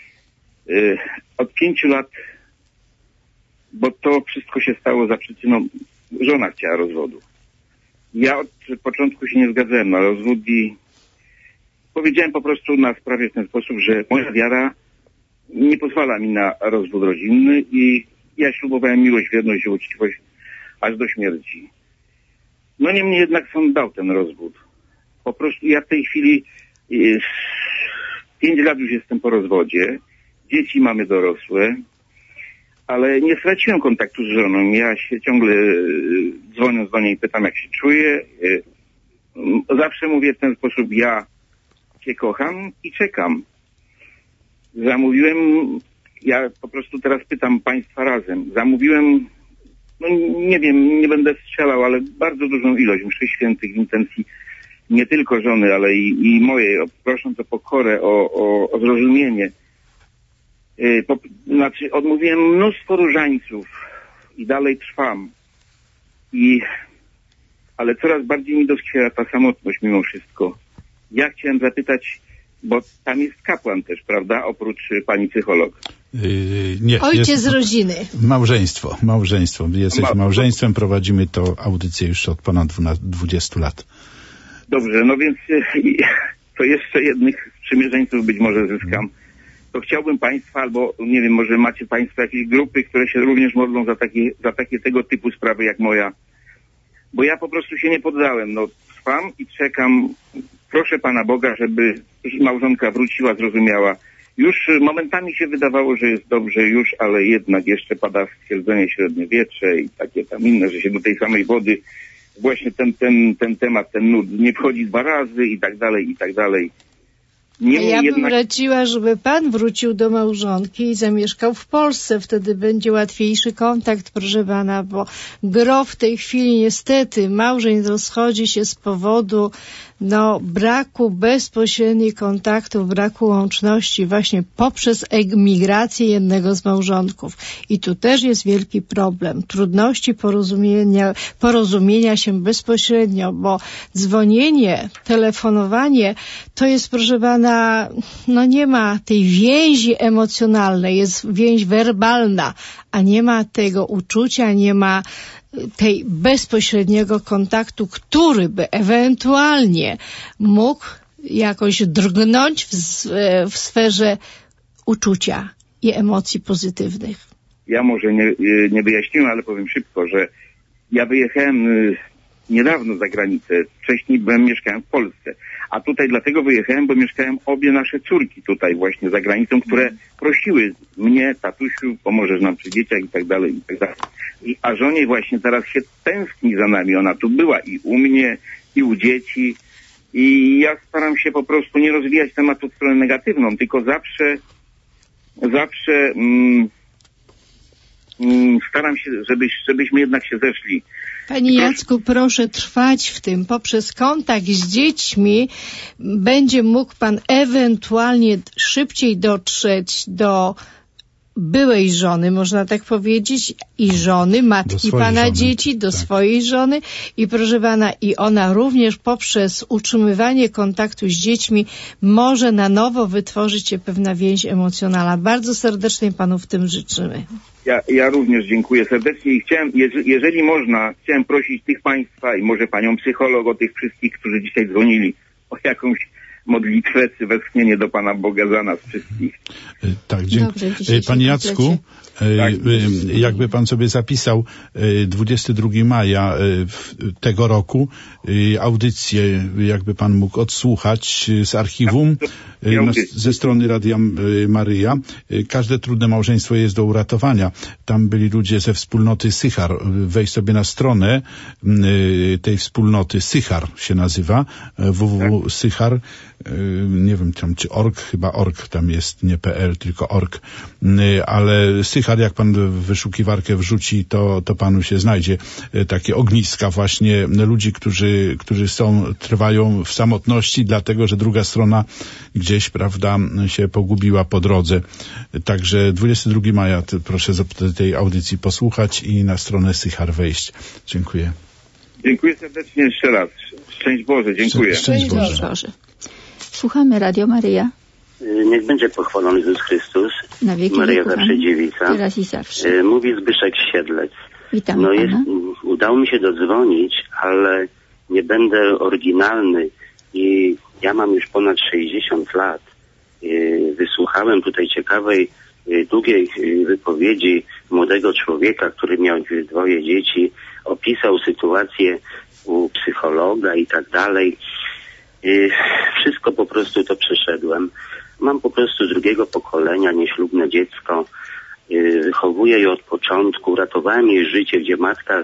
Od 5 lat, bo to wszystko się stało za przyczyną, żona chciała rozwodu. Ja od początku się nie zgadzałem na rozwód i powiedziałem po prostu na sprawie w ten sposób, że moja wiara nie pozwala mi na rozwód rodzinny i ja ślubowałem miłość, wierność i uczciwość aż do śmierci. No niemniej jednak sąd dał ten rozwód. Po prostu ja w tej chwili 5 lat już jestem po rozwodzie, dzieci mamy dorosłe, ale nie straciłem kontaktu z żoną. Ja się ciągle dzwoniąc do niej pytam, jak się czuję. Zawsze mówię w ten sposób, ja cię kocham i czekam. Zamówiłem, ja po prostu teraz pytam państwa razem, zamówiłem, no nie wiem, nie będę strzelał, ale bardzo dużą ilość mszy świętych w intencji nie tylko żony, ale i mojej, prosząc o pokorę, o zrozumienie. Odmówiłem mnóstwo różańców i dalej trwam. Ale coraz bardziej mi doskwiera ta samotność mimo wszystko. Ja chciałem zapytać, bo tam jest kapłan też, prawda, oprócz pani psycholog. Nie, ojciec rodziny. Małżeństwo. Jesteśmy małżeństwem, prowadzimy to audycję już od ponad 20 lat. Dobrze, no więc to jeszcze jednych sprzymierzeńców być może zyskam. To chciałbym państwa, albo nie wiem, może macie państwo jakieś grupy, które się również modlą za takie tego typu sprawy jak moja. Bo ja po prostu się nie poddałem. No trwam i czekam. Proszę Pana Boga, żeby małżonka wróciła, zrozumiała. Już momentami się wydawało, że jest dobrze już, ale jednak jeszcze pada stwierdzenie średniowiecze i takie tam inne, że się do tej samej wody właśnie ten temat, ten nud nie wchodzi 2 razy i tak dalej, i tak dalej. Ja bym radziła, żeby pan wrócił do małżonki i zamieszkał w Polsce. Wtedy będzie łatwiejszy kontakt, proszę pana, bo gro w tej chwili niestety małżeń rozchodzi się z powodu braku bezpośrednich kontaktów, braku łączności właśnie poprzez emigrację jednego z małżonków. I tu też jest wielki problem. Trudności porozumienia się bezpośrednio, bo dzwonienie, telefonowanie to jest, proszę pana, nie ma tej więzi emocjonalnej, jest więź werbalna, a nie ma tego uczucia, nie ma tej bezpośredniego kontaktu, który by ewentualnie mógł jakoś drgnąć w sferze uczucia i emocji pozytywnych. Ja może nie wyjaśniłem, ale powiem szybko, że ja wyjechałem niedawno za granicę. Wcześniej mieszkałem w Polsce. A tutaj dlatego wyjechałem, bo mieszkałem obie nasze córki tutaj właśnie za granicą, które prosiły mnie, tatusiu, pomożesz nam przy dzieciach i tak dalej, i tak dalej. A żonie właśnie teraz się tęskni za nami. Ona tu była i u mnie, i u dzieci. I ja staram się po prostu nie rozwijać tematu w stronę negatywną, tylko zawsze staram się, żebyśmy jednak się zeszli. Panie Jacku, proszę trwać w tym. Poprzez kontakt z dziećmi będzie mógł pan ewentualnie szybciej dotrzeć do byłej żony, można tak powiedzieć, i żony, matki pana dzieci, do swojej żony. I proszę pana, i ona również poprzez utrzymywanie kontaktu z dziećmi może na nowo wytworzyć się pewna więź emocjonalna. Bardzo serdecznie panu w tym życzymy. Ja również dziękuję serdecznie i chciałem, jeżeli można, chciałem prosić tych państwa i może panią psycholog, o tych wszystkich, którzy dzisiaj dzwonili, o jakąś modlitwę czy westchnienie do Pana Boga za nas wszystkich. Tak, dziękuję. Panie Jacku, jakby pan sobie zapisał 22 maja tego roku audycję, jakby pan mógł odsłuchać z archiwum ze strony Radia Maryja. Każde trudne małżeństwo jest do uratowania. Tam byli ludzie ze wspólnoty Sychar. Wejdź sobie na stronę tej wspólnoty, Sychar się nazywa, www.sychar, nie wiem tam czy org, chyba org tam jest, nie PL, tylko org, ale Sychar, jak pan w wyszukiwarkę wrzuci, to panu się znajdzie takie ogniska właśnie ludzi, którzy trwają w samotności, dlatego, że druga strona gdzieś, prawda, się pogubiła po drodze. Także 22 maja proszę tej audycji posłuchać i na stronę Sychar wejść. Dziękuję. Dziękuję serdecznie jeszcze raz. Szczęść Boże, dziękuję. Szczęść Boże. Słuchamy Radio Maryja. Niech będzie pochwalony Jezus Chrystus. Na wieki Maryja zawsze dziewica. Teraz i zawsze. Mówi Zbyszek Siedlec. Witam pana. Udało mi się dodzwonić, ale nie będę oryginalny i ja mam już ponad 60 lat. Wysłuchałem tutaj ciekawej, długiej wypowiedzi młodego człowieka, który miał 2 dzieci, opisał sytuację u psychologa i tak dalej. Wszystko po prostu to przeszedłem. Mam po prostu drugiego pokolenia, nieślubne dziecko. Wychowuję je od początku. Uratowałem jej życie, gdzie matka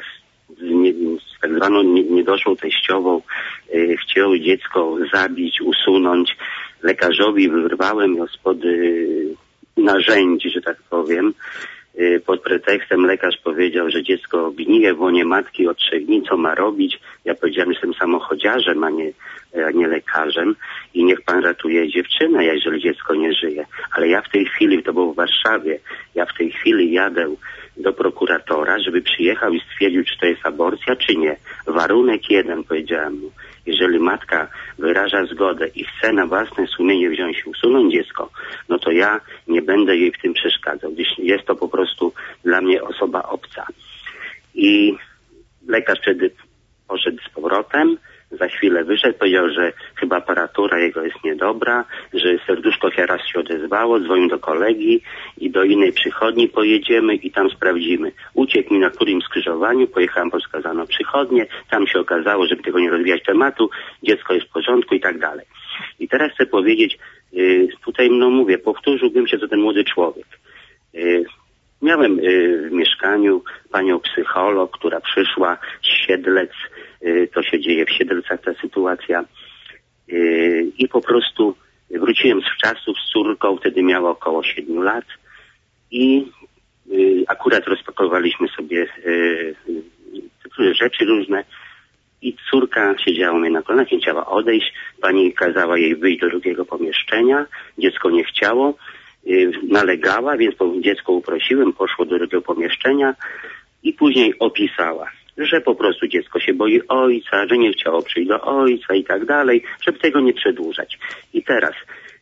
z tak zwaną niedoszłą teściową chciała dziecko zabić, usunąć. Lekarzowi wyrwałem ją spod narzędzi, że tak powiem. Pod pretekstem lekarz powiedział, że dziecko gnije w łonie matki od 3 dni, co ma robić. Ja powiedziałem, że jestem samochodziarzem, a nie lekarzem i niech pan ratuje dziewczynę, jeżeli dziecko nie żyje. Ale ja w tej chwili, to było w Warszawie, ja w tej chwili jadę do prokuratora, żeby przyjechał i stwierdził, czy to jest aborcja, czy nie. Warunek jeden, powiedziałem mu. Jeżeli matka wyraża zgodę i chce na własne sumienie wziąć i usunąć dziecko, no to ja nie będę jej w tym przeszkadzał, gdyż jest to po prostu dla mnie osoba obca. I lekarz wtedy poszedł z powrotem, za chwilę wyszedł, powiedział, że chyba aparatura jego jest niedobra, że serduszko się raz się odezwało, dzwonił do kolegi i do innej przychodni pojedziemy i tam sprawdzimy. Uciekł mi na którymś skrzyżowaniu, pojechałem po wskazaną przychodnię, tam się okazało, żeby tego nie rozwijać tematu, dziecko jest w porządku i tak dalej. I teraz chcę powiedzieć, tutaj mówię, powtórzyłbym się, co ten młody człowiek. Miałem w mieszkaniu panią psycholog, która przyszła z Siedlec, to się dzieje w Siedlcach ta sytuacja i po prostu Wróciłem z czasów z córką, wtedy miała około 7 lat i akurat rozpakowaliśmy sobie rzeczy różne i córka siedziała mnie na kolanach, nie chciała odejść. Pani kazała jej wyjść do drugiego pomieszczenia. Dziecko nie chciało. Nalegała, więc dziecko uprosiłem, poszło do drugiego pomieszczenia i później opisała, że po prostu dziecko się boi ojca, że nie chciało przyjść do ojca i tak dalej, żeby tego nie przedłużać. I teraz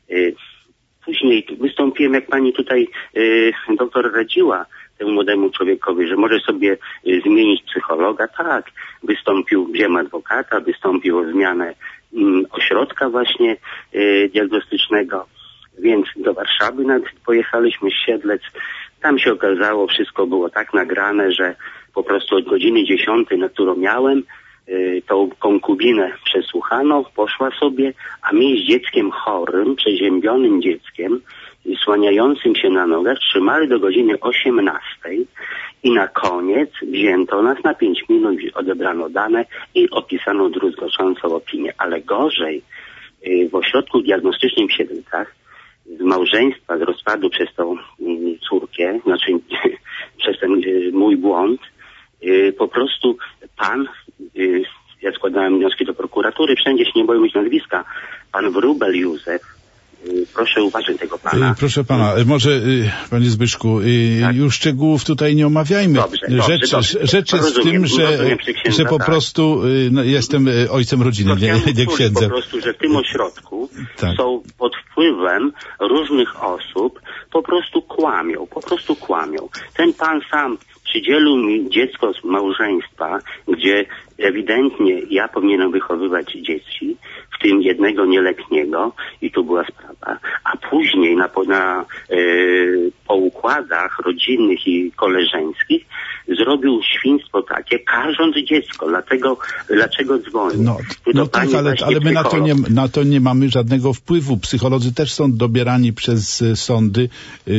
później wystąpiłem, jak pani tutaj doktor radziła temu młodemu człowiekowi, że może sobie zmienić psychologa. Tak, wystąpił, wziąłem adwokata, wystąpił o zmianę ośrodka właśnie diagnostycznego, więc do Warszawy nawet pojechaliśmy z Siedlec. Tam się okazało, wszystko było tak nagrane, że po prostu od godziny 10, na którą miałem, tą konkubinę przesłuchano, poszła sobie, a mnie z dzieckiem chorym, przeziębionym dzieckiem, słaniającym się na nogach, trzymali do godziny 18 i na koniec wzięto nas na 5 minut, odebrano dane i opisano druzgocącą opinię. Ale gorzej, w ośrodku diagnostycznym w Siedlcach, z małżeństwa, z rozpadu przez tą córkę, znaczy przez ten mój błąd, po prostu pan, ja składałem wnioski do prokuratury, wszędzie się nie boję mówić nazwiska, pan Wróbel Józef, proszę uważać tego pana. Proszę pana, może panie Zbyszku, tak? Już szczegółów tutaj nie omawiajmy. Dobrze, rzecz jest w tym, że po prostu jestem ojcem rodziny, nie księdzem. Po prostu, że w tym ośrodku są pod wpływem różnych osób, po prostu kłamią. Ten pan sam przydzielił mi dziecko z małżeństwa, gdzie ewidentnie ja powinienem wychowywać dzieci, w tym jednego nieletniego i tu była sprawa. A później po układach rodzinnych i koleżeńskich zrobił świństwo takie, karząc dziecko. Dlaczego dzwoni? No tak, ale my na to nie mamy żadnego wpływu. Psycholodzy też są dobierani przez sądy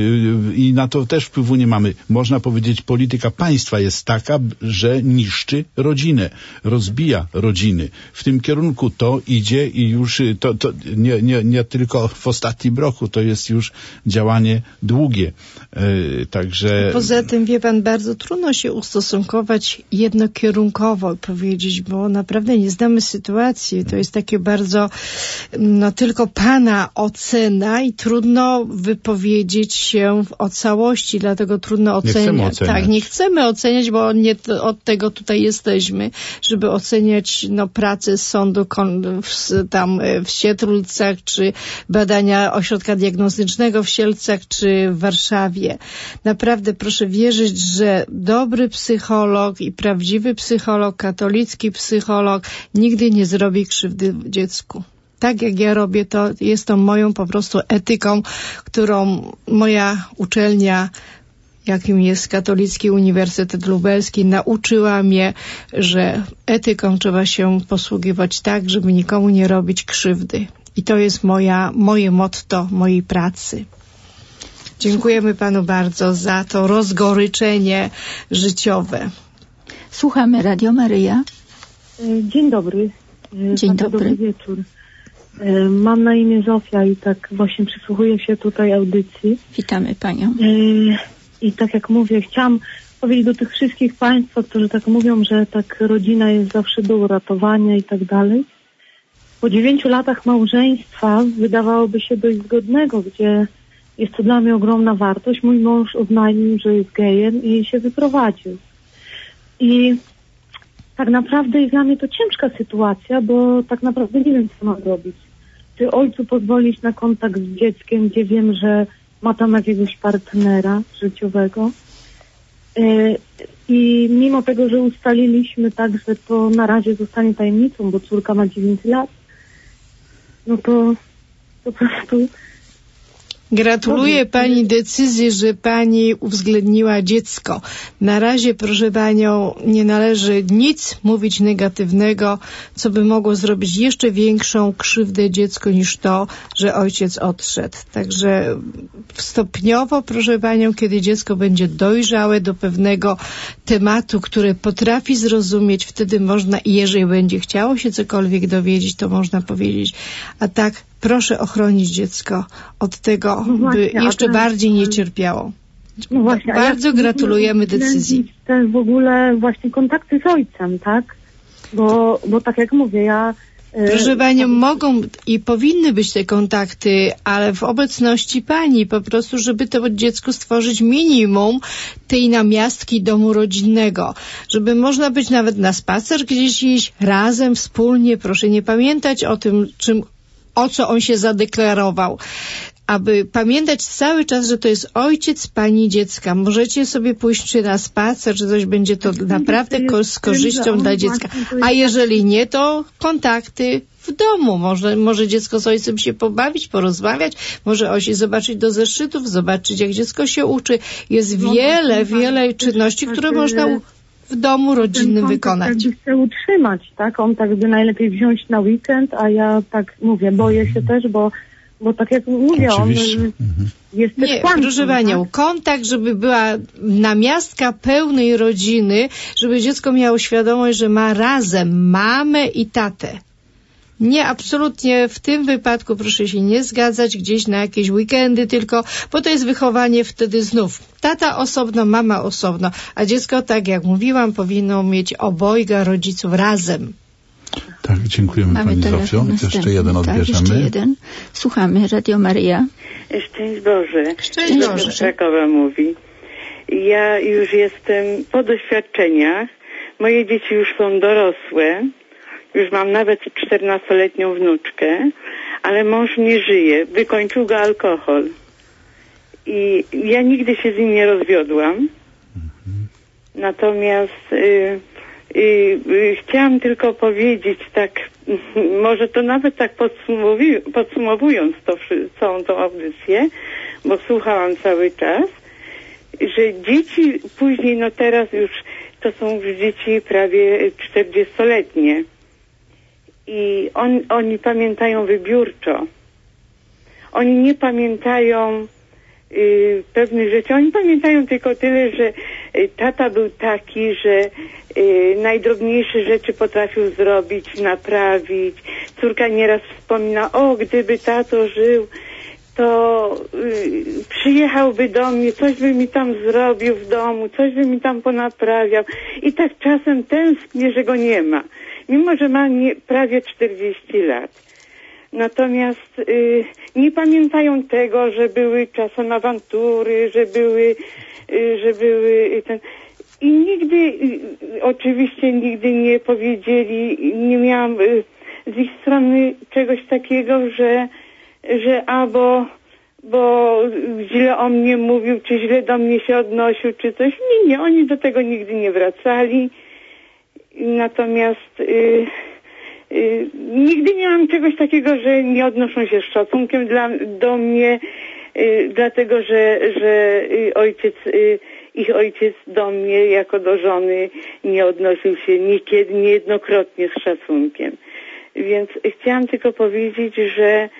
i na to też wpływu nie mamy. Można powiedzieć, polityka państwa jest taka, że niszczy rodzinę, rozbija rodziny. W tym kierunku to idzie i już to nie tylko w ostatnim roku, to jest już działanie długie. Także... Poza tym, wie pan, bardzo trudno się ustosunkować jednokierunkowo, powiedzieć, bo naprawdę nie znamy sytuacji. To jest takie bardzo, tylko pana ocena i trudno wypowiedzieć się o całości, dlatego trudno oceniać. Tak, nie chcemy oceniać, bo nie od tego tutaj jesteśmy, żeby oceniać pracę sądu tam w Siedlcach, czy badania ośrodka diagnostycznego w Siedlcach, czy w Warszawie. Naprawdę proszę wierzyć, że dobry psycholog i prawdziwy psycholog, katolicki psycholog nigdy nie zrobi krzywdy dziecku. Tak jak ja robię, to jest to moją po prostu etyką, którą moja uczelnia, jakim jest Katolicki Uniwersytet Lubelski, nauczyła mnie, że etyką trzeba się posługiwać tak, żeby nikomu nie robić krzywdy. I to jest moje motto mojej pracy. Dziękujemy panu bardzo za to rozgoryczenie życiowe. Słuchamy Radio Maryja. Dzień dobry. Dzień dobry. Dobry wieczór. Mam na imię Zofia i tak właśnie przysłuchuję się tutaj audycji. Witamy panią. I tak jak mówię, chciałam powiedzieć do tych wszystkich państwa, którzy tak mówią, że tak rodzina jest zawsze do uratowania i tak dalej. Po 9 latach małżeństwa wydawałoby się dość zgodnego, gdzie jest to dla mnie ogromna wartość. Mój mąż oznajmił, że jest gejem i się wyprowadził. I tak naprawdę jest dla mnie to ciężka sytuacja, bo tak naprawdę nie wiem, co mam robić. Czy ojcu pozwolić na kontakt z dzieckiem, gdzie wiem, że ma tam jakiegoś partnera życiowego. I mimo tego, że ustaliliśmy tak, że to na razie zostanie tajemnicą, bo córka ma 9 lat, no to po prostu... Gratuluję pani decyzji, że pani uwzględniła dziecko. Na razie, proszę panią, nie należy nic mówić negatywnego, co by mogło zrobić jeszcze większą krzywdę dziecku niż to, że ojciec odszedł. Także stopniowo, proszę panią, kiedy dziecko będzie dojrzałe do pewnego tematu, który potrafi zrozumieć, wtedy można, i jeżeli będzie chciało się cokolwiek dowiedzieć, to można powiedzieć. A tak proszę ochronić dziecko od tego, by jeszcze bardziej nie cierpiało. No właśnie, bardzo gratulujemy decyzji. Też w ogóle właśnie kontakty z ojcem, tak? Bo tak jak mówię, ja... Proszę Panią, mogą i powinny być te kontakty, ale w obecności Pani po prostu, żeby to dziecku stworzyć minimum tej namiastki domu rodzinnego. Żeby można być nawet na spacer gdzieś iść razem, wspólnie. Proszę nie pamiętać o tym, o co on się zadeklarował. Aby pamiętać cały czas, że to jest ojciec Pani dziecka. Możecie sobie pójść czy na spacer, czy coś będzie to naprawdę z korzyścią dla dziecka. A jeżeli nie, to kontakty w domu. Może dziecko z ojcem się pobawić, porozmawiać, może ojciec zobaczyć do zeszytów, zobaczyć jak dziecko się uczy. Jest wiele czynności, które można w domu rodzinnym wykonać. Jakby chce utrzymać, tak? On tak by najlepiej wziąć na weekend, a ja tak mówię, boję się też, bo tak jak mówię, on jest też kłamcą. Proszę Panią, kontakt, żeby była namiastka pełnej rodziny, żeby dziecko miało świadomość, że ma razem mamę i tatę. Nie, absolutnie w tym wypadku proszę się nie zgadzać gdzieś na jakieś weekendy tylko, bo to jest wychowanie wtedy znów. Tata osobno, mama osobno, a dziecko, tak jak mówiłam, powinno mieć obojga rodziców razem. Tak, dziękujemy Pani Zofio. Jeszcze jeden odbierzemy. Jeszcze jeden. Słuchamy, Radio Maryja. Szczęść Boże. Szczęść Boże. Z Krakowa mówi. Ja już jestem po doświadczeniach. Moje dzieci już są dorosłe. Już mam nawet 14-letnią wnuczkę, ale mąż nie żyje. Wykończył go alkohol. I ja nigdy się z nim nie rozwiodłam. Natomiast chciałam tylko powiedzieć tak, może to nawet tak podsumowując całą tą audycję, bo słuchałam cały czas, że dzieci później, no teraz już to są już dzieci prawie 40-letnie i oni pamiętają wybiórczo. Oni nie pamiętają pewnych rzeczy. Oni pamiętają tylko tyle, że tata był taki, że najdrobniejsze rzeczy potrafił zrobić, naprawić. Córka nieraz wspomina, gdyby tato żył, to przyjechałby do mnie, coś by mi tam zrobił w domu, coś by mi tam ponaprawiał. I tak czasem tęsknię, że go nie ma. Mimo, że ma prawie 40 lat. Natomiast nie pamiętają tego, że były czasem awantury, że były i nigdy, oczywiście nigdy nie powiedzieli, nie miałam z ich strony czegoś takiego, że bo źle o mnie mówił, czy źle do mnie się odnosił, czy coś. Nie, oni do tego nigdy nie wracali. Natomiast nigdy nie mam czegoś takiego, że nie odnoszą się z szacunkiem do mnie, dlatego że ich ojciec do mnie jako do żony nie odnosił się niejednokrotnie z szacunkiem. Więc chciałam tylko powiedzieć, że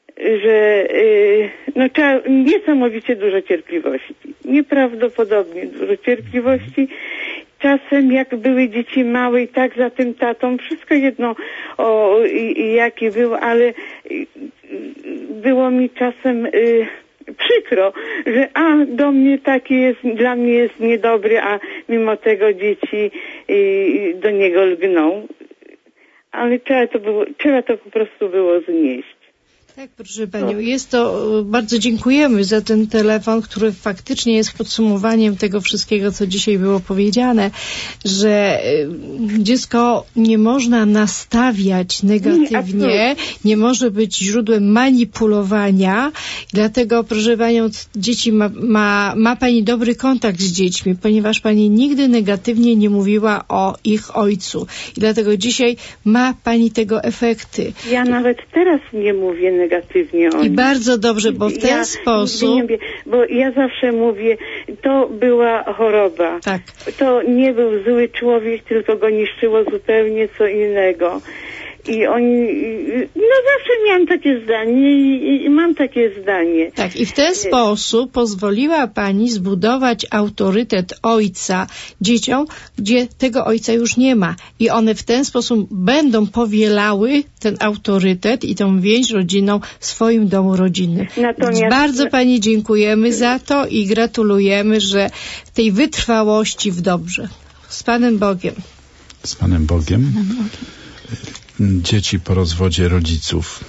trzeba niesamowicie dużo cierpliwości. Nieprawdopodobnie dużo cierpliwości. Czasem jak były dzieci małe i tak za tym tatą, wszystko jedno jaki był, ale było mi czasem przykro, że do mnie taki jest, dla mnie jest niedobry, a mimo tego dzieci do niego lgną. Ale trzeba to po prostu było znieść. Tak, proszę Panią, bardzo dziękujemy za ten telefon, który faktycznie jest podsumowaniem tego wszystkiego, co dzisiaj było powiedziane, że dziecko nie można nastawiać negatywnie, nie może być źródłem manipulowania, dlatego, proszę Panią, dzieci ma Pani dobry kontakt z dziećmi, ponieważ Pani nigdy negatywnie nie mówiła o ich ojcu i dlatego dzisiaj ma Pani tego efekty. Ja nawet teraz nie mówię negatywnie o I bardzo dobrze, bo w ten sposób... Bo ja zawsze mówię, to była choroba. Tak. To nie był zły człowiek, tylko go niszczyło zupełnie co innego. I oni, no zawsze miałam takie zdanie i mam takie zdanie. Tak, i w ten sposób pozwoliła pani zbudować autorytet ojca dzieciom, gdzie tego ojca już nie ma. I one w ten sposób będą powielały ten autorytet i tą więź rodzinną w swoim domu rodzinnym. Natomiast bardzo pani dziękujemy za to i gratulujemy, że tej wytrwałości w dobrze. Z Panem Bogiem. Z Panem Bogiem. Dzieci po rozwodzie rodziców.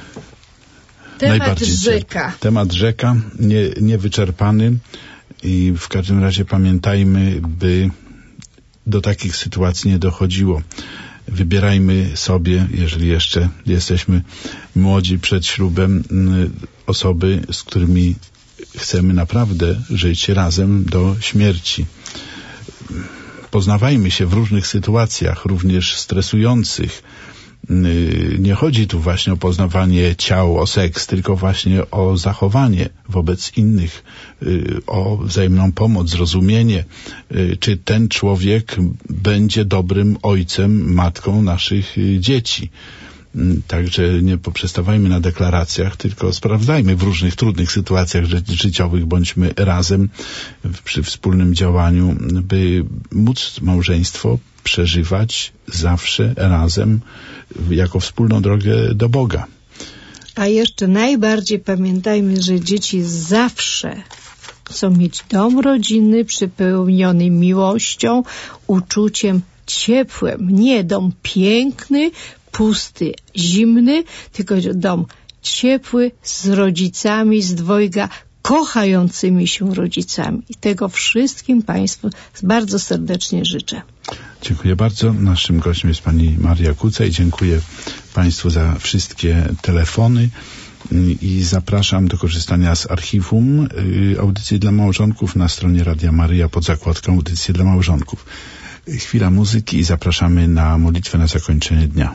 Temat rzeka. Temat rzeka, niewyczerpany i w każdym razie pamiętajmy, by do takich sytuacji nie dochodziło. Wybierajmy sobie, jeżeli jeszcze jesteśmy młodzi przed ślubem, osoby, z którymi chcemy naprawdę żyć razem do śmierci. Poznawajmy się w różnych sytuacjach, również stresujących. Nie chodzi tu właśnie o poznawanie ciał, o seks, tylko właśnie o zachowanie wobec innych, o wzajemną pomoc, zrozumienie, czy ten człowiek będzie dobrym ojcem, matką naszych dzieci. Także nie poprzestawajmy na deklaracjach, tylko sprawdzajmy w różnych trudnych sytuacjach życiowych, bądźmy razem przy wspólnym działaniu, by móc małżeństwo przeżywać zawsze razem jako wspólną drogę do Boga. A jeszcze najbardziej pamiętajmy, że dzieci zawsze chcą mieć dom rodzinny przepełniony miłością, uczuciem, ciepłem. Nie dom piękny, pusty, zimny, tylko dom ciepły z rodzicami, z dwojga kochającymi się rodzicami. I tego wszystkim Państwu bardzo serdecznie życzę. Dziękuję bardzo. Naszym gościem jest pani Maria Kucaj. Dziękuję Państwu za wszystkie telefony i zapraszam do korzystania z archiwum audycji dla małżonków na stronie Radia Maryja pod zakładką Audycje dla małżonków. Chwila muzyki i zapraszamy na modlitwę na zakończenie dnia.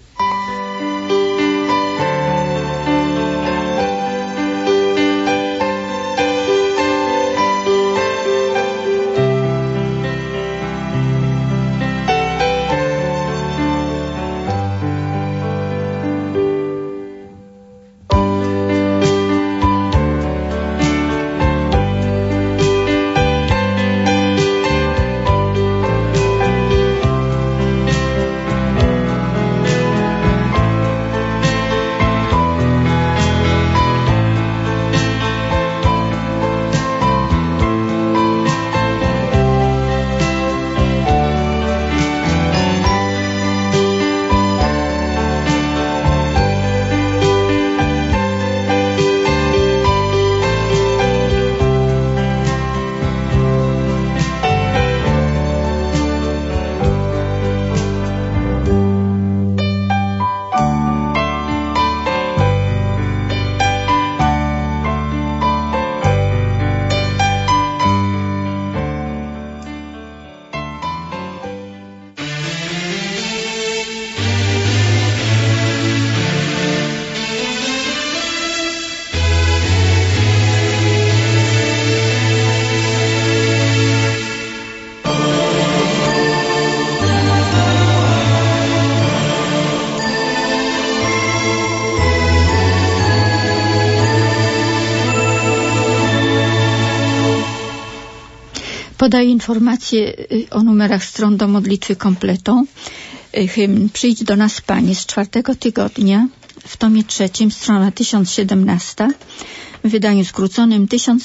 Podaję informacje o numerach stron do modlitwy kompletą. Hymn Przyjdź do nas, Panie, z 4. tygodnia w tomie 3, strona 1017, w wydaniu skróconym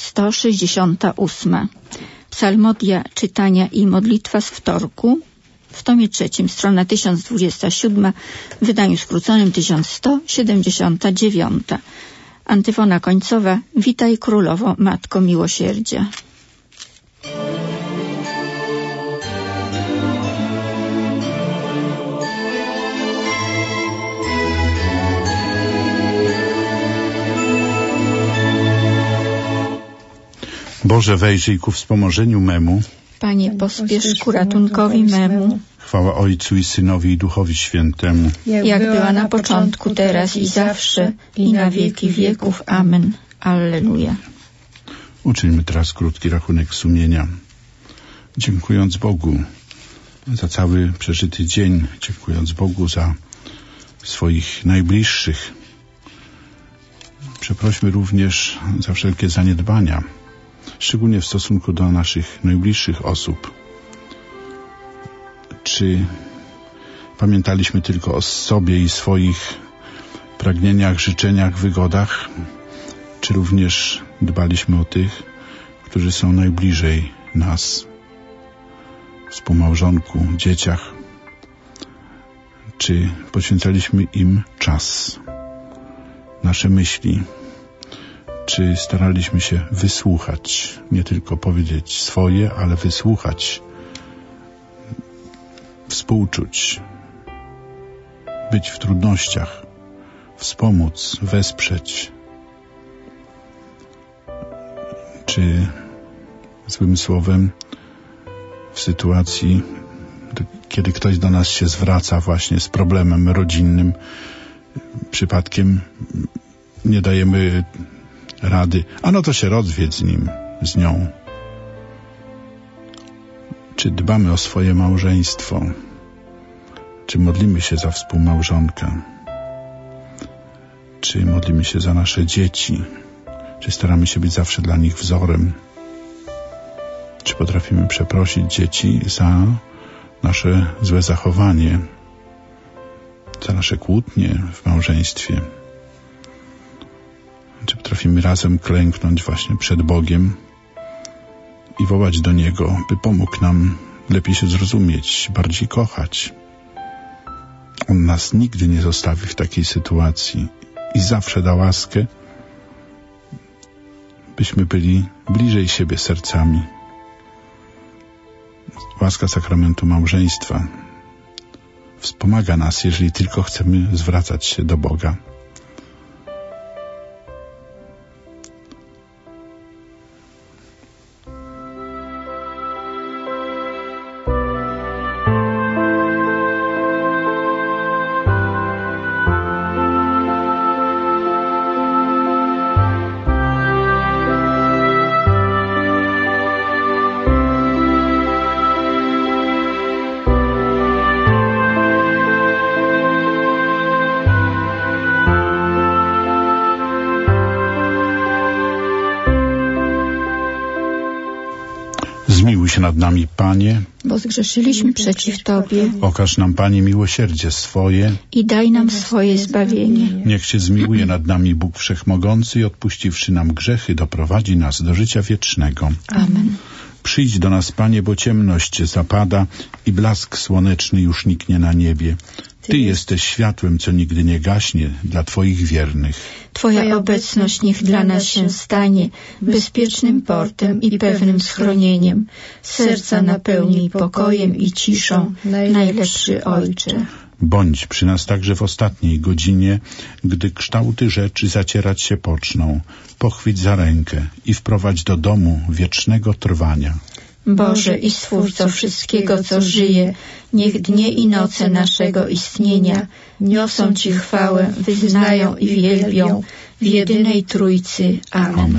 1168. Psalmodia, czytania i modlitwa z wtorku w tomie 3, strona 1027, w wydaniu skróconym 1179. Antyfona końcowa. Witaj Królowo, Matko Miłosierdzia. Boże, wejrzyj ku wspomożeniu memu. Panie, pospiesz ku ratunkowi memu. Chwała Ojcu i Synowi i Duchowi Świętemu. Jak była na początku, teraz i zawsze, i na wieki wieków. Amen. Alleluja. Uczyńmy teraz krótki rachunek sumienia. Dziękując Bogu za cały przeżyty dzień, dziękując Bogu za swoich najbliższych. Przeprośmy również za wszelkie zaniedbania, szczególnie w stosunku do naszych najbliższych osób. Czy pamiętaliśmy tylko o sobie i swoich pragnieniach, życzeniach, wygodach, czy również dbaliśmy o tych, którzy są najbliżej nas, współmałżonku, dzieciach? Czy poświęcaliśmy im czas, nasze myśli? Czy staraliśmy się wysłuchać, nie tylko powiedzieć swoje, ale wysłuchać, współczuć, być w trudnościach, wspomóc, wesprzeć? Czy złym słowem w sytuacji, kiedy ktoś do nas się zwraca właśnie z problemem rodzinnym, przypadkiem nie dajemy rady, a no to się rozwiedź z nim, z nią? Czy dbamy o swoje małżeństwo? Czy modlimy się za współmałżonkę? Czy modlimy się za nasze dzieci? Czy staramy się być zawsze dla nich wzorem? Czy potrafimy przeprosić dzieci za nasze złe zachowanie, za nasze kłótnie w małżeństwie? Czy potrafimy razem klęknąć właśnie przed Bogiem i wołać do Niego, by pomógł nam lepiej się zrozumieć, bardziej kochać? On nas nigdy nie zostawi w takiej sytuacji i zawsze da łaskę, byśmy byli bliżej siebie sercami. Łaska sakramentu małżeństwa wspomaga nas, jeżeli tylko chcemy zwracać się do Boga. Zmiłuj się nad nami, Panie, bo zgrzeszyliśmy przeciw Tobie. Okaż nam, Panie, miłosierdzie swoje i daj nam swoje zbawienie. Niech się zmiłuje nad nami Bóg Wszechmogący i odpuściwszy nam grzechy, doprowadzi nas do życia wiecznego. Amen. Przyjdź do nas, Panie, bo ciemność zapada i blask słoneczny już niknie na niebie. Ty jesteś światłem, co nigdy nie gaśnie dla Twoich wiernych. Twoja obecność niech dla nas się stanie bezpiecznym portem i pewnym schronieniem. Serca napełnij pokojem i ciszą, najlepszy Ojcze. Bądź przy nas także w ostatniej godzinie, gdy kształty rzeczy zacierać się poczną. Pochwyć za rękę i wprowadź do domu wiecznego trwania. Boże i Stwórco wszystkiego, co żyje, niech dnie i noce naszego istnienia niosą Ci chwałę, wyznają i wielbią w jedynej Trójcy. Amen.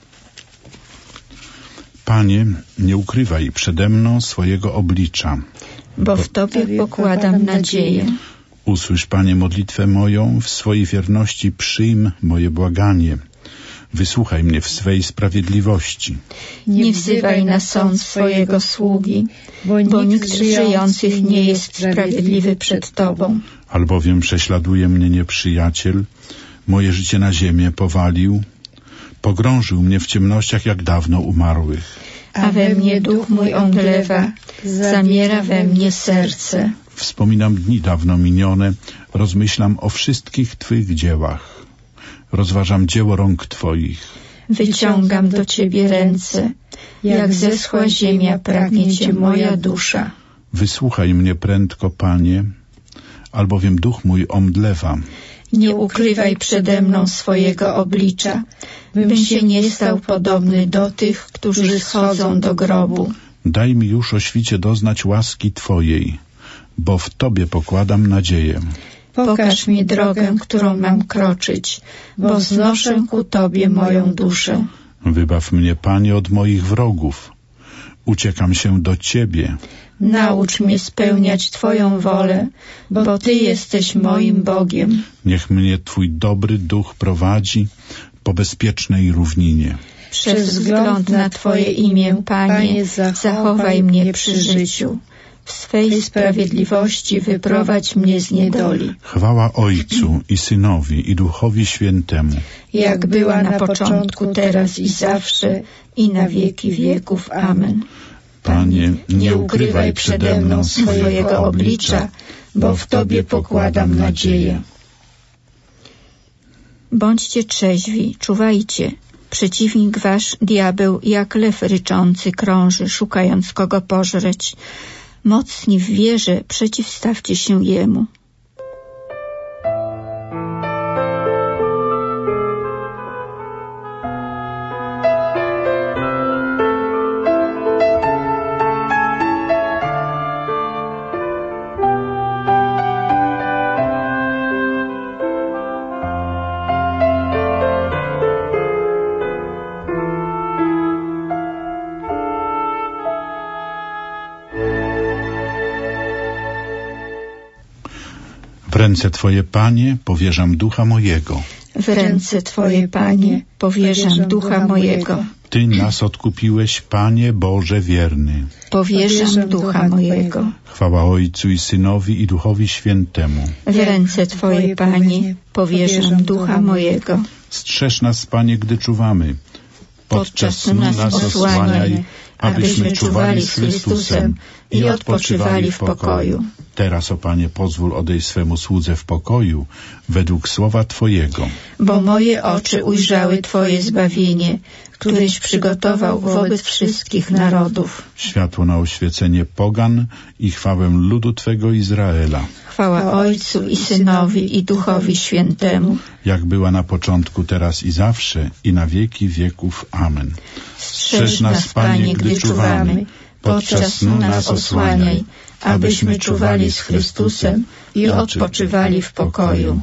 Panie, nie ukrywaj przede mną swojego oblicza, bo w Tobie pokładam nadzieję. Usłysz, Panie, modlitwę moją, w swojej wierności przyjm moje błaganie. Wysłuchaj mnie w swej sprawiedliwości. Nie wzywaj na sąd swojego sługi, bo nikt z żyjących nie jest sprawiedliwy przed Tobą. Albowiem prześladuje mnie nieprzyjaciel, moje życie na ziemię powalił, pogrążył mnie w ciemnościach jak dawno umarłych. A we mnie duch mój omdlewa, zamiera we mnie serce. Wspominam dni dawno minione, rozmyślam o wszystkich Twych dziełach. Rozważam dzieło rąk Twoich. Wyciągam do Ciebie ręce, jak zeschła ziemia pragnie Cię moja dusza. Wysłuchaj mnie prędko, Panie, albowiem duch mój omdlewa. Nie ukrywaj przede mną swojego oblicza, bym się nie stał podobny do tych, którzy schodzą do grobu. Daj mi już o świcie doznać łaski Twojej, bo w Tobie pokładam nadzieję. Pokaż mi drogę, którą mam kroczyć, bo znoszę ku Tobie moją duszę. Wybaw mnie, Panie, od moich wrogów, uciekam się do Ciebie. Naucz mnie spełniać Twoją wolę, bo Ty jesteś moim Bogiem. Niech mnie Twój dobry duch prowadzi po bezpiecznej równinie. Przez wzgląd na Twoje imię, Panie, zachowaj mnie przy życiu. W swej sprawiedliwości wyprowadź mnie z niedoli. Chwała Ojcu i Synowi i Duchowi Świętemu. Jak była na początku, teraz i zawsze, i na wieki wieków. Amen. Panie, nie ukrywaj przede mną swojego oblicza, bo w Tobie pokładam nadzieję. Bądźcie trzeźwi, czuwajcie. Przeciwnik wasz, diabeł, jak lew ryczący krąży, szukając kogo pożreć. Mocni w wierze, przeciwstawcie się jemu. W ręce Twoje, Panie, powierzam ducha mojego. W ręce Twoje, Panie, powierzam ducha mojego. Ty nas odkupiłeś, Panie Boże wierny. Powierzam ducha mojego. Chwała Ojcu i Synowi i Duchowi Świętemu. W ręce Twoje, Panie, powierzam ducha mojego. Strzeż nas, Panie, gdy czuwamy. Podczas snu nas osłaniaj, abyśmy czuwali z Chrystusem i odpoczywali w pokoju. Teraz, o Panie, pozwól odejść swemu słudze w pokoju, według słowa Twojego. Bo moje oczy ujrzały Twoje zbawienie, któreś przygotował wobec wszystkich narodów. Światło na oświecenie pogan i chwałę ludu Twego Izraela. Chwała Ojcu i Synowi i Duchowi Świętemu. Jak była na początku, teraz i zawsze, i na wieki wieków. Amen. Strzeż nas, Panie, gdy czuwamy. Podczas snu nas osłaniaj, abyśmy czuwali z Chrystusem i odpoczywali w pokoju.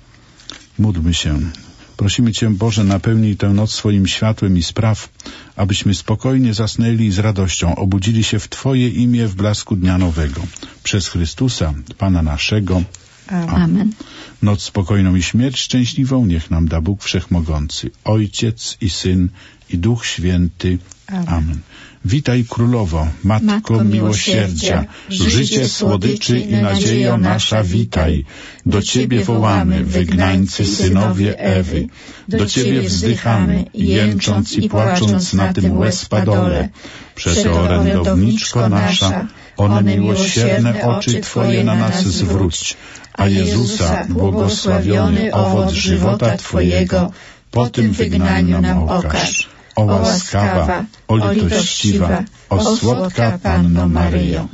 Módlmy się. Prosimy Cię, Boże, napełnij tę noc swoim światłem i spraw, abyśmy spokojnie zasnęli i z radością obudzili się w Twoje imię w blasku dnia nowego. Przez Chrystusa, Pana naszego. Amen. Noc spokojną i śmierć szczęśliwą niech nam da Bóg Wszechmogący, Ojciec i Syn i Duch Święty. Amen. Witaj, Królowo, Matko miłosierdzia, życie, słodyczy i nadziejo nasza, witaj. Do Ciebie wołamy, wygnańcy, synowie Ewy. Do Ciebie wzdychamy, jęcząc i płacząc na tym łez-padole. Przeorędowniczko nasza, one miłosierne oczy Twoje na nas zwróć, a Jezusa, błogosławiony owoc żywota Twojego, po tym wygnaniu nam okaż. O łaskawa, o litościwa, o słodka Panno Maryjo.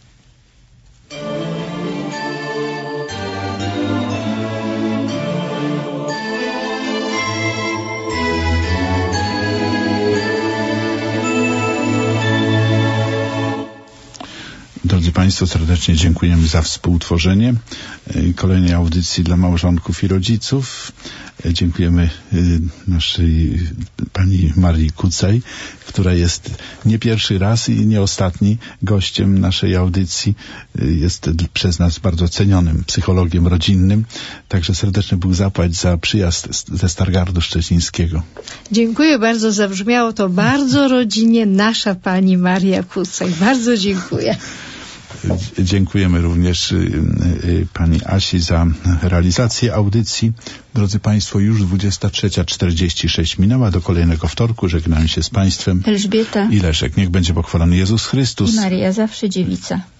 Drodzy Państwo, serdecznie dziękujemy za współtworzenie kolejnej audycji dla małżonków i rodziców. Dziękujemy naszej pani Marii Kucaj, która jest nie pierwszy raz i nie ostatni gościem naszej audycji. Jest przez nas bardzo cenionym psychologiem rodzinnym. Także serdeczny Bóg zapłać za przyjazd ze Stargardu Szczecińskiego. Dziękuję bardzo, zabrzmiało to bardzo rodzinnie. Nasza pani Maria Kucaj. Bardzo dziękuję. Dziękujemy również pani Asi za realizację audycji. Drodzy Państwo, już 23:46 minęła. Do kolejnego wtorku żegnam się z Państwem. Elżbieta i Leszek. Niech będzie pochwalony Jezus Chrystus. I Maria zawsze dziewica.